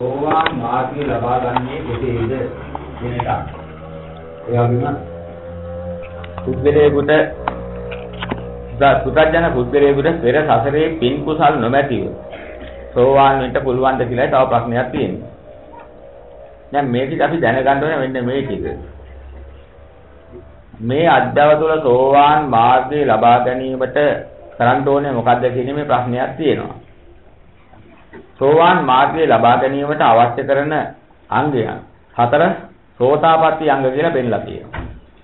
සෝවාන් මාර්ගය ලබා ගන්නේ කෙසේද කියන එක. ඒ වගේම පුද්ගලයෙකුට පුද්ගලයෙකුට පෙර සසරේ පින් කුසල් නොමැතිව සෝවාන් වෙන්න පුළුවන් ද කියලා තව ප්‍රශ්නයක් තියෙනවා. දැන් මේක අපි දැනගන්න ඕනේ මෙන්න මේ ටික. මේ අධ්‍යව තුළ සෝවාන් මාර්ගය ලබා ගැනීමට කරන්න ඕනේ මොකක්ද කියන මේ ප්‍රශ්නයක් තියෙනවා. සෝවාන් මාර්ගය ලබා ගැනීමට අවශ්‍ය කරන අංගයන් 4 සෝතාපට්ටි අංග කියලා පෙන්නලා තියෙනවා.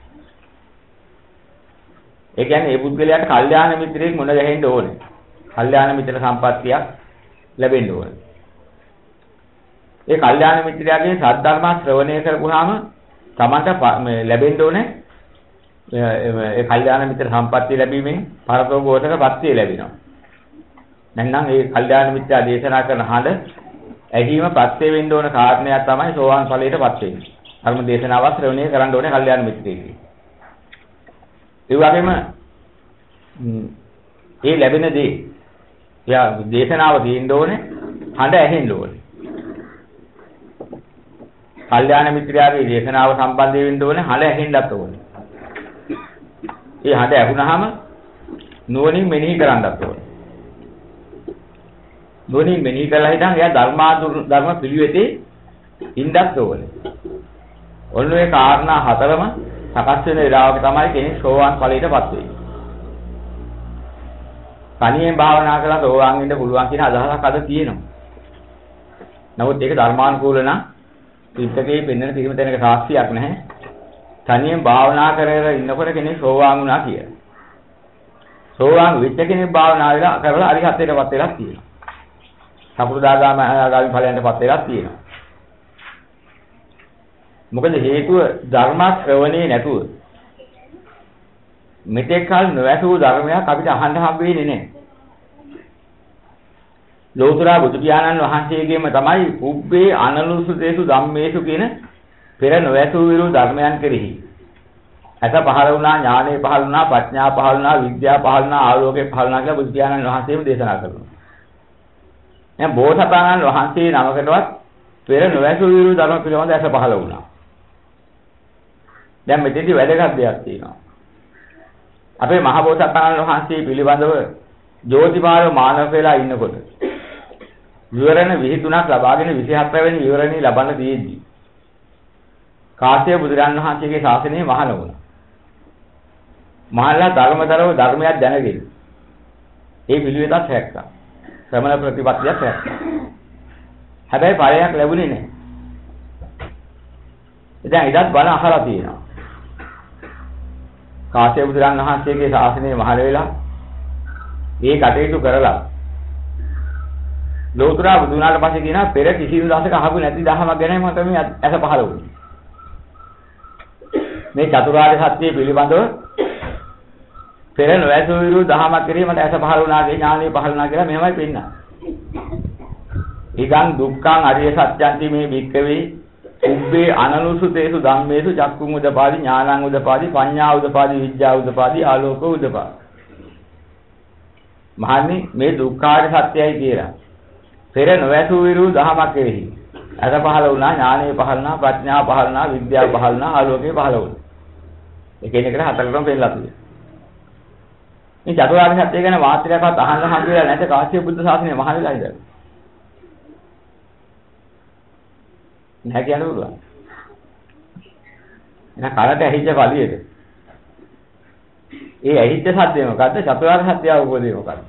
ඒ කියන්නේ මේ පුද්ගලයාට කල්යාණ මිත්‍රයෙක් මුණ ගැහෙන්න ඕනේ. කල්යාණ මිත්‍ර සම්පත්තියක් ලැබෙන්න ඕනේ. ඒ කල්යාණ මිත්‍රයාගේ සද්ධර්ම ශ්‍රවණය කරපුවාම තමන්ට ලැබෙන්න ඕනේ ඒ කල්යාණ මිත්‍ර සම්පත්තිය ලැබීමෙන් පරතෝගෝතකපත්තිය ලැබෙනවා. නැත්නම් ඒ කල්යාණ මිත්‍යා දේශනා කරන හඬ ඇහිම පත්‍ය වෙන්න ඕන කාරණයක් තමයි සෝවාන් ඵලයටපත් වෙන්නේ. ධර්ම දේශනාවක් ශ්‍රවණය කරන්න ඕනේ කල්යාණ මිත්‍රයෙක්ගේ. ඒ වගේම ඒ ලැබෙන දේ යා දේශනාව තියෙන්න ඕනේ හඬ ඇහෙන්න ඕනේ. කල්යාණ මිත්‍රයාගේ දේශනාව සම්බන්ධ වෙන්න ඕනේ හඬ ඇහෙන්නත් ඕනේ. ඒ හඬ ඇහුනහම නුවණින් මෙනෙහි කරන්නත් ඕනේ. නුවණින් මෙනෙහි කළා හිටන් එයා ධර්ම පිළිවෙතේ ඉඳත් ඕනේ. ඔන්න ඔය කාරණා 4ම සකස් වෙන වෙලාවක තමයි කෙනෙක් සෝවාන් ඵලයටපත් වෙන්නේ. තනියෙන් භාවනා කරලා සෝවාන් වෙන්න පුළුවන් කියන අදහසක් අද තියෙනවා. නමුත් ඒක ධර්මානුකූල නම් පිටකේ පෙන්වන කිසිම තැනක සාක්ෂියක් නැහැ. තනියෙන් භාවනා කරගෙන ඉන්නකොට කෙනෙක් සෝවාන් වුණා කියලා. සෝවාන් වෙච්ච කෙනෙක් භාවනා කරලා අරිහත්ත්වයටපත් වෙලා තියෙනවා. සතරදාගාමී ඵලයන්ටපත් වෙලා තියෙනවා. මොකද හේතුව ධර්ම ශ්‍රවණේ නැතුව මෙතෙක් කල නොඇසූ ධර්මයක් අපිට අහන්න හම්බ වෙන්නේ නැහැ. ලෝතර බුදු පියාණන් වහන්සේගේම තමයි උබ්බේ අනලුසුතේසු ධම්මේසු කියන පෙර නොඇසූ විරු ධර්මයන් කෙරෙහි ඇස පහළ වුණා, ඥානෙ පහළ වුණා, ප්‍රඥා පහළ වුණා, විද්‍යාව පහළ වුණා, ආලෝකය පහළ වුණා කියලා බුදු පියාණන් වහන්සේම දේශනා කරනවා. දැන් බෝසතාණන් වහන්සේ නමකටවත් පෙර නොඇසූ විරු ධර්ම පිළිබඳ ඇස පහළ වුණා. දැන් මෙතෙන්දි වැදගත් දෙයක් තියෙනවා. අපේ මහ බෝසතාණන් වහන්සේ පිළිබඳව ජෝතිපාල මානව වෙලා ඉන්නකොට විවරණ 23ක් ලබාගෙන 24 වෙනි විවරණේ ලබන්න තියෙද්දි කාශ්‍යප බුදුරන් වහන්සේගේ ශාසනය මහාන වුණා. මහල්ලා ධර්මයක් දැනගෙන ඒ පිළිවෙතත් හැක්කා. ශ්‍රමණ ප්‍රතිපත්තියක් හැක්කා. හැබැයි ඵලයක් ලැබුණේ නැහැ. දැන් ඉදත් බණ අහලා තියෙනවා. කාශ්‍යප බුදුරන් වහන්සේගේ ශාසනය මහාන වෙලා ඒ කටයුතු කරලා ලෝතර බුදු වුණාට පස්සේ කියනවා පෙර කිසිදු දවසක අහපු නැති දහමක් ගැන මට මේ ඇස පහළ වුණේ. මේ චතුරාර්ය සත්‍ය පිළිබඳව පෙර නොඇසූ විරු දහමක් කෙරෙහි මට ඇස පහළ වුණාගේ ඥානෙ පහළ වුණා කියලා මෙහෙමයි පෙන්නන්නේ. ඉදං දුක්ඛං අරිය සත්‍යන්ති මේ වික්කවේ උබ්බේ අනනුසුතේසු ධම්මේසු චක්කුං උදපාදි ඥානං උදපාදි පඤ්ඤා උදපාදි විද්‍යා උදපාදි ආලෝක උදපාදි. මහන්නේ මේ දුක්ඛාරිය සත්‍යයි කියලා. පෙර නොඇසූ විරු දහමක් කෙරෙහි ඇස පහළ වුණා, ඥානෙ පහළ වුණා, ප්‍රඥා පහළ වුණා, විද්‍යාව පහළ වුණා, ආලෝකය පහළ වුණා. එකිනෙකට හතරටම පෙන්නලා තියෙනවා. මේ චතුරාර්ය සත්‍ය ගැන වාස්තවයක්වත් අහන්න හම්බ වෙලා නැත කාශ්‍යප බුද්ධ ශාසනය මහා වෙලා ඉඳලා. නැහැ කියන්න පුළුවන්. එහෙනම් කරට ඇහිච්ච කලියද? ඒ ඇහිච්ච සත්‍යය මොකද්ද? චතුරාර්ය සත්‍ය අවබෝධය මොකද්ද?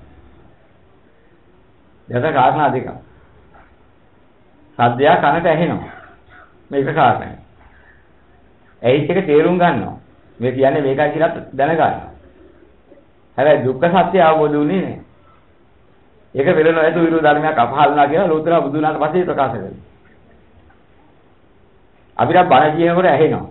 යත කාරණා දෙකක්. සද්දය කනට ඇහෙනවා. මේක කාරණයි. ඇහිච්ච එක තේරුම් ගන්නවා. මේ කියන්නේ මේකයි කියලා දැනගන්නවා. හැබැයි දුක්ඛ සත්‍ය අවබෝධ වුණේ නැහැ. ඒක වෙල නොඇසු විරු ධර්මයක් අපහල් වුණා කියලා ලෝතර බුදු වුණාට පස්සේ ප්‍රකාශ කරනවා. අපිට බණ කියනකොට ඇහෙනවා.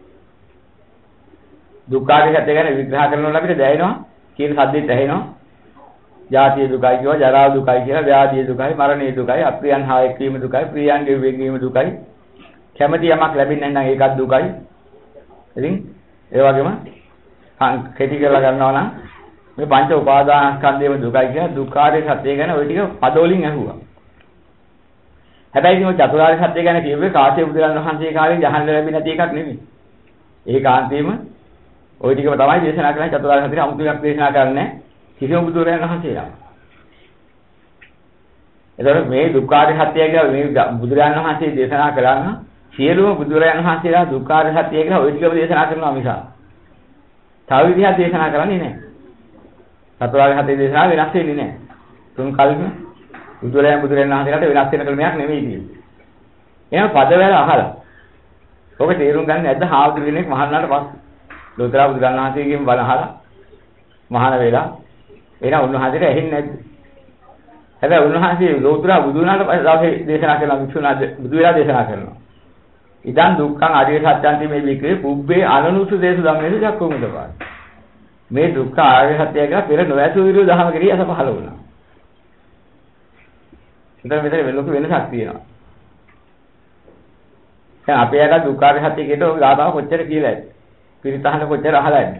දුක්ඛාරිය සත්‍ය ගැන විග්‍රහ කරනකොට අපිට දැනෙනවා කියන සද්දෙත් ඇහෙනවා. ජාතිය දුකයි කියව, ජරා දුකයි කියලා, ව්‍යාධිය දුකයි, මරණය දුකයි, අප්‍රියයන් හා එක්වීම දුකයි, ප්‍රියයන්ගේ වෙන්වීම දුකයි. කැමැති යමක් ලැබෙන්නේ නැත්නම් ඒකත් දුකයි. ඉතින් ඒ වගේම කෙටි කරලා ගන්නවා නම් මේ පංච උපාදානස්කන්ධයම දුකයි කියලා දුක්ඛාරිය සත්‍ය ගැන ওই ටික පදවලින් ඇහුවා. හැබැයි මේ චතුරාර්ය සත්‍ය ගැන කියුවේ කාශ්‍යප බුදුරජාණන් වහන්සේ කාලේ ජහන්න ලැබෙන්නේ නැති එකක් නෙමෙයි. ඒකාන්තයෙන්ම ওই ටිකම තමයි දේශනා කරන්නේ චතුරාර්ය සත්‍ය අමුතුවක් දේශනා කරන්නේ කිසිම බුදුරජාණන් වහන්සේලා. එතකොට මේ දුක්ඛාරය සත්‍ය කියලා මේ බුදුරජාණන් වහන්සේ දේශනා කළා නම් සියලුම බුදුරජාණන් වහන්සේලා දුක්ඛාරය සත්‍ය කියලා ওই ටිකම දේශනා කරනවා මිසක් තව විදිහක් දේශනා කරන්නේ නැහැ. චතුරාර්ය සත්‍ය දේශනා වෙනස් වෙන්නේ නැහැ. තුන් කල්ම බුදුරජාණන් වහන්සේලාට වෙනස් වෙන ක්‍රමයක් නෙමෙයි තියෙන්නේ. එහෙනම් පදවැල අහලා. ඔබ තේරුම් ගන්න නැද්ද හාමුදුරු කෙනෙක් මහානාට පස්සේ. ලෝතර බුදුරජාණන් වහන්සේගෙන් බණ අහලා මහාන වෙලා එහෙනම් උන්වහන්සේට ඇහෙන්නේ නැද්ද? හැබැයි උන්වහන්සේ ලෝතර බුදු වුණාට පස්සේ දේශනා කරන වික්ෂුණාද බුදු වෙලා දේශනා කරනවා. ඉදන් දුක්ඛං ආර්ය සත්‍යන්ති මේ වික්‍රේ පුබ්බේ අනනුසු දේශ ධම්මේසු චක්කුමුදපාද. මේ දුක්ඛ ආර්ය සත්‍යය කියලා පෙර නොඇසු විරු දහම කෙරෙහි අස පහළ වුණා. මෙතන ලොකු වෙනසක් තියෙනවා. දැන් අපේ අර දුක්ඛාර සත්‍ය කියනකොට ඔය ගාථාව කොච්චර කියලා ඇද්ද? පිරිතහන කොච්චර අහලා ඇද්ද?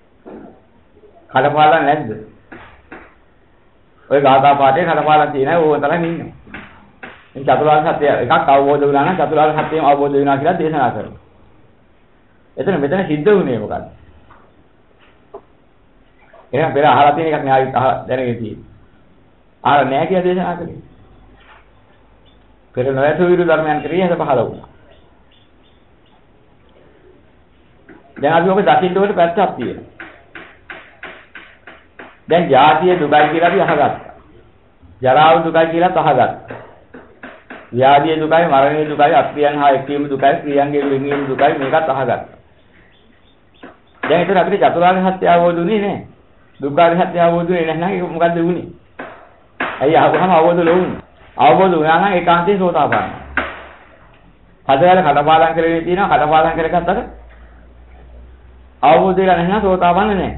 කඩපාලා නැද්ද? ඔය ගාථා පාඩේ කඩපාලා තියෙනවා ඕක තරම් ඉන්නවා. මේ චතුරාර්ය සත්‍ය එකක් අවබෝධ වුණා නම් චතුරාර්ය සත්‍යම අවබෝධ වෙනවා කියලා දේශනා කරනවා. මෙතන සිද්ධ වුණේ මොකක්ද? එහෙනම් පෙර අහලා තියෙන එකක් න්යාය දැනගෙන තියෙන්නේ. අහලා නැහැ කියලා දේශනා කළේ. පෙර නොයතු විරු ධර්මයන් කෙරෙහි හද පහළ වුණා. දැන් අපි ඔබ දකින්න ඕනේ පැත්තක් තියෙනවා. දැන් ජාතිය දුකයි කියලා අපි අහගත්තා. ජරාව දුකයි කියලා අහගත්තා. ව්‍යාධිය දුකයි, මරණය දුකයි, අප්‍රියයන් හා එක්වීම දුකයි, ප්‍රියයන්ගේ වෙන්වීම දුකයි මේකත් අහගත්තා. දැන් ඒතර අපිට චතුරාර්ය සත්‍ය අවබෝධ වුණේ නැහැ. දුක්ඛාරය සත්‍ය අවබෝධ වෙන්නේ නැහැ. ඒක මොකද්ද වුනේ? ඇයි අහගම අවබෝධ ලෝන්නේ? අවබෝධ වුණා නම් ඒකාන්තයෙන් සෝතාපන්න. හදවල කඩපාඩම් කරගෙන තියෙනවා කඩපාඩම් කරගත්තට අවබෝධ වෙලා නැහැ සෝතාපන්න නැහැ.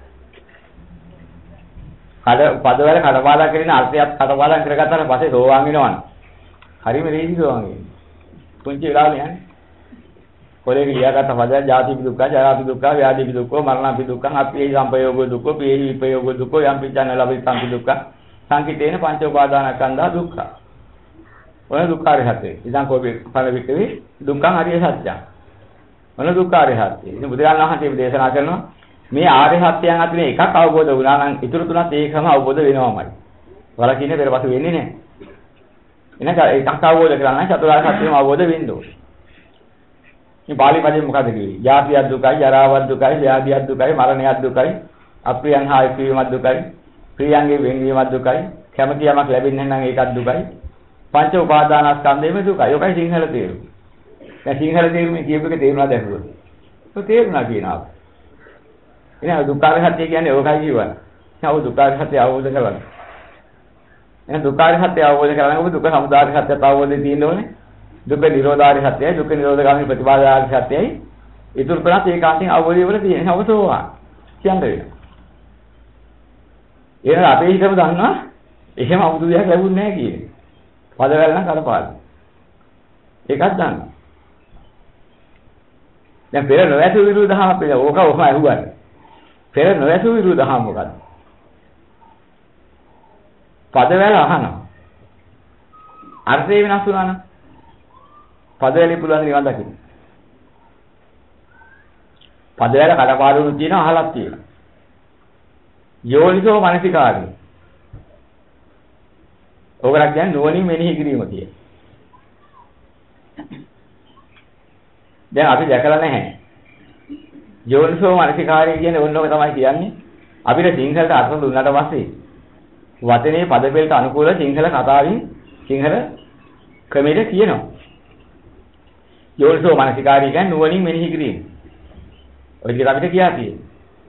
පදවල කඩපාඩම් කරගෙන අර්ථයත් කඩපාඩම් කරගත්තාට පස්සේ සෝවාන් වෙනවනේ. හරිම රේසි සෝවාන් වෙන්නේ. පුංචි වෙලාවනේ යන්නේ. කොලේ ගියාකට පදවල ජාති දුක්ඛ, ජරා දුක්ඛ, ව්‍යාධි දුක්ඛ, මරණ දුක්ඛ, අපේ සම්පයෝග දුක්ඛ, පේ විපයෝග දුක්ඛ, යම් පිටන ලබිතං දුක්ඛ සංකිතේන පංච උපාදානස්කන්ධා දුක්ඛ. ඔය දුක්ඛාරය සත්‍යය. ඉතින් කොබේ ඵල විකේ දුක්ඛං ආර්ය සත්‍යං. මොන දුක්ඛාරය සත්‍යය. ඉතින් බුදුරජාණන් වහන්සේ දේශනා කරනවා මේ ආර්ය සත්‍යයන් අතර එකක් අවබෝධ වුණා නම් ඊටු තුනත් ඒකම අවබෝධ වෙනවමයි. වලකින්නේ පෙරපසු වෙන්නේ නැහැ. එහෙනම් එකක් අවබෝධ කරගන්න චතුරාර්ය සත්‍යයම අවබෝධ වෙන්න ඕනේ. මේ පාලි පදේ මොකද කිව්වේ? ජාතිය දුකයි, ජරාව දුකයි, ව්‍යාධිය දුකයි, මරණය දුකයි, අප්‍රියයන් හා එක්වීම දුකයි, ප්‍රියයන්ගේ වෙන්වීම දුකයි, කැමැති යමක් ලැබෙන්නේ නැත්නම් ඒකත් දුකයි. පංච උපාදානස්කන්ධෙම දුකයි. ඔකයි සිංහල තේරුම. දැන් සිංහල තේරුමේ කියපු එක තේරුණාද අහුවද? ඔය තේරුණා කියනවා. එහෙනම් දුක්ඛාර සත්‍ය කියන්නේ ඔකයි කියවන. දැන් ඔය දුක්ඛාර සත්‍ය අවබෝධ කරගන්න. එහෙනම් දුක්ඛාර සත්‍ය අවබෝධ කරගන්න ඔබ දුක්ඛ සමුදය සත්‍ය අවබෝධය තියෙන්න ඕනේ. දුක්ඛ නිරෝධාරි සත්‍යයි, දුක්ඛ නිරෝධගාමී ප්‍රතිපදාරි සත්‍යයි. ඊටු කරත් ඒකාන්තයෙන් අවබෝධය වල තියෙන අවසෝවා. කියන්නේ. එහෙනම් අපේ හිතම දන්නවා එහෙම අමුතු දෙයක් ලැබුණ නැහැ කියන්නේ. පදවැල් නම් කරපාල. ඒකත් දන්නවා. දැන් පෙර නොඇසු විරුද්ධහම අපේ ඕක ඔහම අහුවන්නේ. පෙර නොඇසු විරුද්ධහම මොකද්ද? පදවැල් අහනවා. අර්ථය වෙනස් වුණා නම් පදවැලේ පුළුවන් නිවන් දකින්න. පදවැල කඩපාඩුණු තියෙනවා අහලක් තියෙනවා. යෝනිසෝ මනසිකාරය. ඕකක් කියන්නේ නුවණින් මෙනෙහි කිරීම කියන. දැන් අපි දැකලා නැහැ. යෝනිසෝ මනසිකාරය කියන්නේ ඕනෝක තමයි කියන්නේ. අපිට සිංහලට අර්ථ දුන්නාට පස්සේ වචනේ පදපෙළට අනුකූල සිංහල කතාවෙන් සිංහල ක්‍රමයට කියනවා. යෝනිසෝ මනසිකාරය කියන්නේ නුවණින් මෙනෙහි කිරීම. ඔය විදිහට අපිට කියා තියෙන්නේ.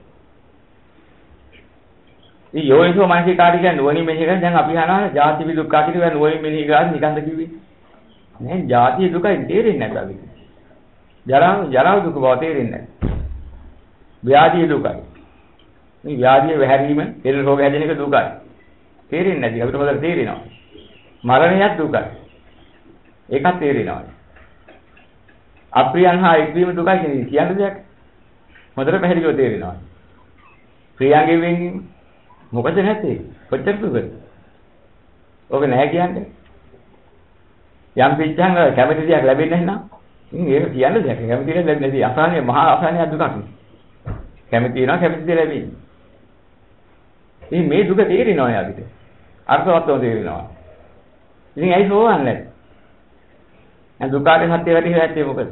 මේ යෝනිසෝ මනසිකාරය කියන්නේ නුවණින් මෙනෙහි කරන දැන් අපි අහනවා ජාති දුක්ඛ කියලා නුවණින් මෙනෙහි කරලා නිකන්ද කිව්වේ. නෑ ජාති දුකයි තේරෙන්නේ නැද්ද අපි? ජරාව දුක බව තේරෙන්නේ නැහැ. ව්‍යාධි දුකයි. මේ ව්‍යාධිය වැහැරීම, පෙර රෝග හැදෙන එක දුකයි. තේරෙන්නේ නැති අපිට හොඳට තේරෙනවා. මරණයත් දුකයි. ඒකත් තේරෙනවා. අප්‍රියයන් හා එක්වීම දුකයි කියන්නේ දෙයක්. හොඳට පැහැදිලිව තේරෙනවා. ප්‍රියයන්ගේ වෙන්වීම මොකද නැත්තේ? කොච්චර දුකද? ඔබ නැහැ කියන්නේ. යම් පිච්චංග කැමති දෙයක් ලැබෙන්නේ නැත්නම් ඒක කියන්නේ දෙයක් කැමති දෙයක් ලැබෙන්නේ නැති අසහනය මහා අසහනය දුකක්. කැමති වෙනවා කැමති දෙයක් ලැබෙන්නේ. ඉතින් මේ දුක තේරෙනවා යාවිත. අර්ථවත්ව තේරෙනවා. ඉතින් ඇයි සෝවන්නේ නැත්තේ? දැන් දුකාගේ සත්‍ය වැඩි හැත්තේ මොකද?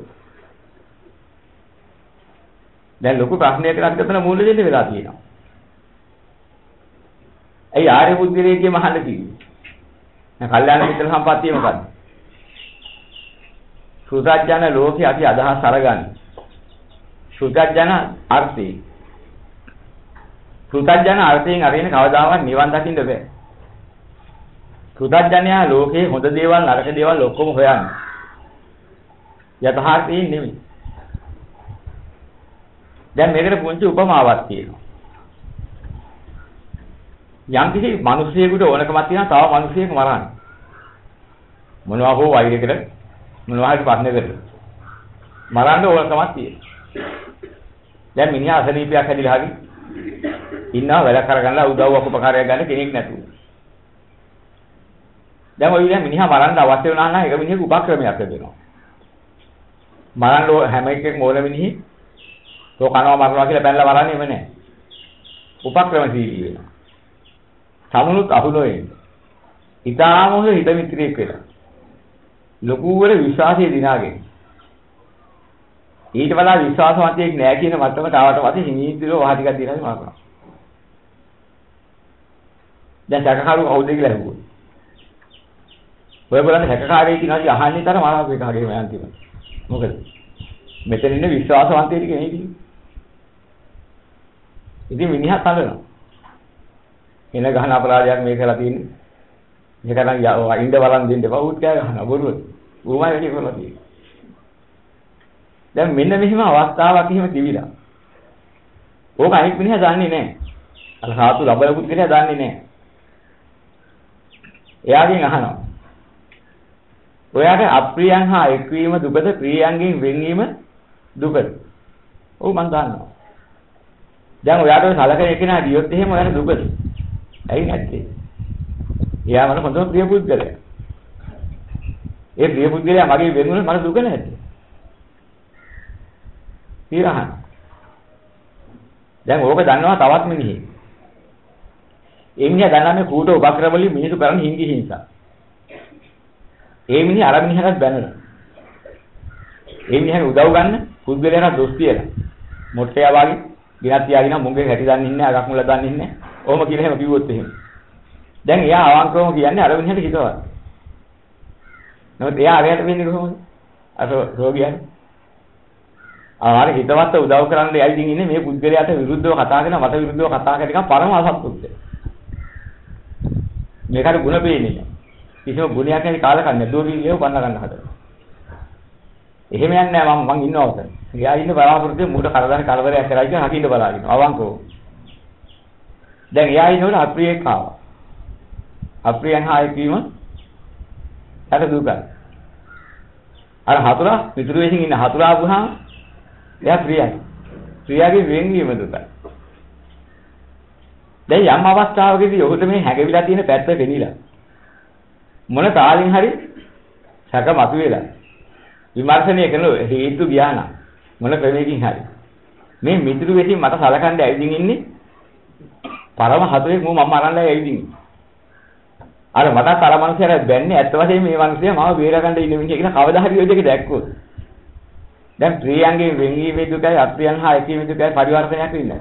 දැන් ලොකු ප්‍රශ්නයකට අපිට තන මූල දෙන්න වෙලා තියෙනවා. ඇයි ආර්ය බුද්ධිරේකේ මහන්න කිව්වේ? දැන් කල්යාණ මිත්‍ර සම්පත්තිය මොකද්ද? සුතජ්ජන ලෝකේ අපි අදහස් අරගන්නේ. සුතජ්ජන අර්ථේ. සුතජ්ජන අර්ථයෙන් අරින කවදාවත් නිවන් දකින්න බෑ. සුතජ්ජනයා ලෝකේ හොඳ දේවල් නරක දේවල් ඔක්කොම හොයන්නේ. යථාර්ථයෙන් නෙමෙයි. දැන් මේකට පුංචි උපමාවක් තියෙනවා. යම් කිසි මිනිසියෙකුට ඕනකමක් තියෙනවා තව මිනිසියෙක් මරන්න. මොනවා හෝ වෛරයකට මොනවා හරි ප්‍රශ්නයකට මරන්න ඕනකමක් තියෙනවා. දැන් මිනිහා අසනීපයක් හැදිලා හරි ඉන්නවා වැඩ කරගන්නලා උදව්වක් උපකාරයක් ගන්න කෙනෙක් නැතුව. දැන් ඔය විදිහ මිනිහා මරන්න අවශ්‍ය වුණා නම් ඒක මිනිහෙක උපක්‍රමයක් දෙනවා. මරන්න හැම එකෙක්ම ඕන මිනිහි තෝ කනවා මරනවා කියලා බැලලා මරන්නේම නැහැ. උපක්‍රමශීලී වෙනවා. සමුනුත් අහුනොයි. ඊටාම හොඳ හිත මිත්‍රයෙක් වෙලා. ලොකුවර විශ්වාසයේ දිනාගෙන. ඊට වඩා විශ්වාසවන්තයෙක් නෑ කියන මට්ටමට ආවට පස්සේ හිමීද්දිරෝ වහ ටිකක් දිනලා මරනවා. දැන් සැකකාරු කවුද කියලා අහුවෝ. ඔය බලන්න සැකකාරයෙක් ඉන්නවාදී අහන්නේ තර මරාපු එක හරියම යන්තිම. මොකද? මෙතන ඉන්න විශ්වාසවන්තයෙක් කෙනෙක් ඉන්නේ. ඉතින් මිනිහා තලනවා. එන ගහන අපරාධයක් මේ කරලා තියෙන්නේ. මේක නම් ඉන්න බලන් දෙන්න එපා. උත් කෑ ගහනවා බොරුව. ඌමයි වැඩි කරලා තියෙන්නේ. දැන් මෙන්න මෙහිම අවස්ථාවක් එහෙම තිබිලා. ඕක අනිත් මිනිහා දන්නේ නැහැ. අර සාතු ලබල පුද්ගලයා දන්නේ නැහැ. එයාගෙන් අහනවා. ඔයාට අප්‍රියයන් හා එක්වීම දුකද ප්‍රියයන්ගෙන් වෙන්වීම දුකද? ඔව් මම දන්නවා. දැන් ඔයාට ඔය සලකන එකේනා දියොත් එහෙම ඔයාට දුකද? ඇයි නැත්තේ? එයා මට හොඳම ප්‍රිය පුද්ගලයා. ඒ ප්‍රිය පුද්ගලයා මගේ වෙනුනොත් මට දුක නැද්ද? ඊරහන්. දැන් ඕක දන්නවා තවත් මිනිහෙක්. ඒ මිනිහා දන්නා මේ කූට උපක්‍රම වලින් මිනිසු කරන හිංගි හිංසා. ඒ මිනිහා අර මිනිහකට බැනලා. ඒ මිනිහාට උදව් ගන්න පුද්ගලයාට දොස් තියලා. මොට්ටයා වගේ ගිනත් තියාගෙන මුංගේ හැටි දන්නේ නැහැ, අගක් මුල දන්නේ නැහැ. ඔහොම කියලා එහෙම කිව්වොත් එහෙම. දැන් එයා අවංකවම කියන්නේ අර මිනිහට හිතවත්. නමුත් එයා අරයට වෙන්නේ කොහොමද? අර රෝගියාට. ආර හිතවත් උදව් කරන්න එයින් ඉන්නේ මේ පුද්ගලයාට විරුද්ධව කතා කරන මට විරුද්ධව කතා කරන එක පරම අසත්පුරුෂය. මේකට ಗುಣ පේන්නේ නැහැ. කිසිම ගුණයක් නැති කාලකන්‍ය දෝරිලියව බන්න ගන්න හදනවා. එහෙම යන්නේ නැහැ මම ඉන්නවා උතන. එයා ඉන්න බලාපොරොත්තු මූට කරදර කරදරයක් කරයි කියලා හකින්න බලාගෙන අවංකව. දැන් එයා ඉන්නකොට අප්‍රියෙක් ආවා. අප්‍රියයන් හා එක්වීම අර දුකයි. අර හතුරා මිතුරු වෙසින් ඉන්න හතුරා ආවහම එයා ප්‍රියයි. ප්‍රියගේ වෙන්වීම දුකයි. දැන් යම් අවස්ථාවකදී ඔහුට මේ හැඟවිලා තියෙන පැත්ත වෙනිලා. මොන තාලින් හරි සැක මතුවෙලා. විමර්ශනය කරන හේතු ගියාන මොන ක්‍රමයකින් හරි. මේ මිතුරු වෙසින් මට සලකන්නේ ඇවිදින් ඉන්නේ. පරම හතුරෙක් මම අරන්ලා ඇවිදින්. අර මටත් අර මනුස්සයාට බැන්නේ ඇත්ත වශයෙන්ම මේ මනුස්සයා මාව බේරගන්න ඉන්න මිනිහ කියලා කවදා හරි ඔය දෙක දැක්කොත්. දැන් ප්‍රියයන්ගේ වෙන්වීමේ දුකයි අප්‍රියයන් හා එක්වීමේ දුකයි පරිවර්තනයක් වෙන්නේ.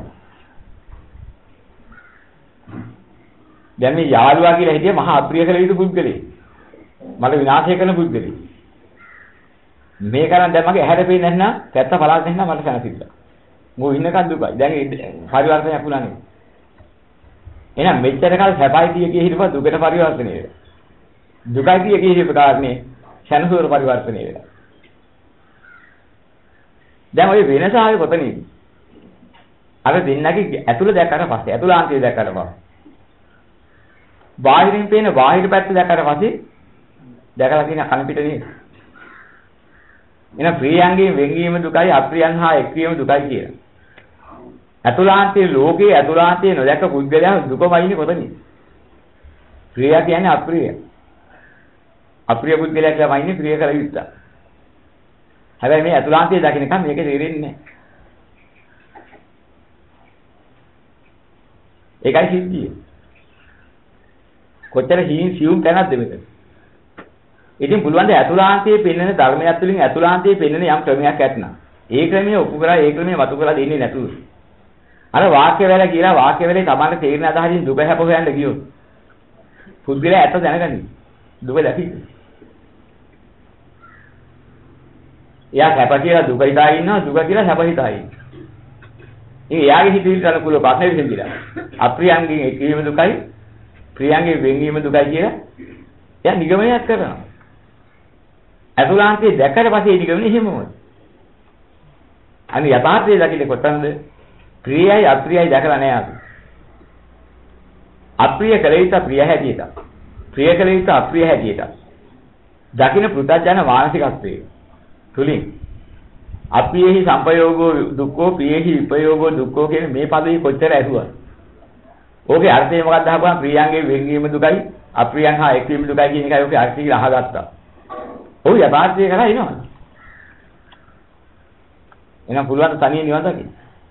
දැන් මේ යාළුවා කියලා හිටිය මහා අප්‍රිය කළ යුතු පුද්ගලෙක්. මට විනාශය කරන පුද්ගලෙක්. මේ කරන් දැන් මගේ ඇහැට පේන්නේ නැත්නම් පැත්ත බලාගෙන ඉන්න මට සැනසෙilla. මෝ ඉන්නකන් දුකයි. දැන් පරිවර්තනයක් වුණා නේ. එහෙනම් මෙච්චර කාල සැපයි කිය කිය හිටපුවා දුකට පරිවර්තනය වෙලා. දුකයි කිය කිය හිටපු කාරණේ සැනසුමට පරිවර්තනය වෙලා. දැන් ඔය වෙනස ආවේ කොතනින්ද? අර දෙන්නගේ ඇතුළ දැක්කට පස්සේ ඇතුළාන්තය දැක්කට පස්සේ බාහිරින් පේන බාහිර පැත්ත දැක්කට පස්සේ දැකලා තියෙන කන පිට නේ. එන ප්‍රියයන්ගේ වෙන්වීම දුකයි අප්‍රියයන් හා එක්වීම දුකයි කියන. ඇතුළාන්තයේ ලෝකේ ඇතුළාන්තයේ නොදැක පුද්ගලයා දුක වයින්නේ කොතනින්ද? ප්‍රිය කියන්නේ අප්‍රිය. අප්‍රිය පුද්ගලයා කියලා වයින්නේ ප්‍රිය කළ යුත්තක්. හැබැයි මේ අතුලාන්තයේ දකින්නකම් මේක තේරෙන්නේ නැහැ. ඒකයි සිද්ධිය. කොච්චර සියුම් තැනක්ද මේක. ඉතින් පුළුවන් ද අතුලාන්තයේ පෙන්වන ධර්මයක් තුළින් අතුලාන්තයේ පෙන්වන යම් ක්‍රමයක් ඇතනම් ඒ ක්‍රමයේ ඔප්පු කරලා ඒ ක්‍රමයේ වතු කරලා දෙන්නේ නැතුව අර වාක්‍ය වල කියලා වාක්‍ය වලේ තමයි තේරෙන අදහසින් දුක හැප හොයන්න ගියොත් පුද්ගලයා ඇත්ත දැනගනි දුක දැකි. එයා හැප කියලා දුක හිතා ඉන්නවා දුක කියලා හැප හිතා ඉන්නවා. එයාගේ හිතවිලි අනුකූලව ප්‍රශ්නේ විසඳිලා අප්‍රියංගෙන් එක්වීම දුකයි ප්‍රියංගෙන් වෙන්වීම දුකයි කියලා එයා නිගමනයක් කරනවා. අතුලාන්තයේ දැක්කට පස්සේ නිගමනේ එහෙමමයි. අනේ යථාර්ථයේ දකින්නේ කොතනද? ප්‍රියයි අප්‍රියයි දැකලා නැහැ අපි. අප්‍රිය කලිත ප්‍රිය හැටියට. ප්‍රිය කලිත අප්‍රිය හැටියට. දකින්න පෘථජන මානසිකත්වයේ තුලින් අප්‍රියෙහි සංපයෝගෝ දුක්ඛෝ ප්‍රියෙහි විපයෝගෝ දුක්ඛෝ කියන මේ පදේ කොච්චර ඇහුවා. ඕකේ අර්ථය මොකක්ද අහපුවා? ප්‍රියංගේ වෙන්වීම දුකයි අප්‍රියං හා එක්වීම දුකයි කියන එකයි ඕකේ අර්ථය කියලා අහගත්තා. ඔව් යථාර්ථය කරා එනවා. එහෙනම් පුළුවන් තනිය නිවන් දකින්න.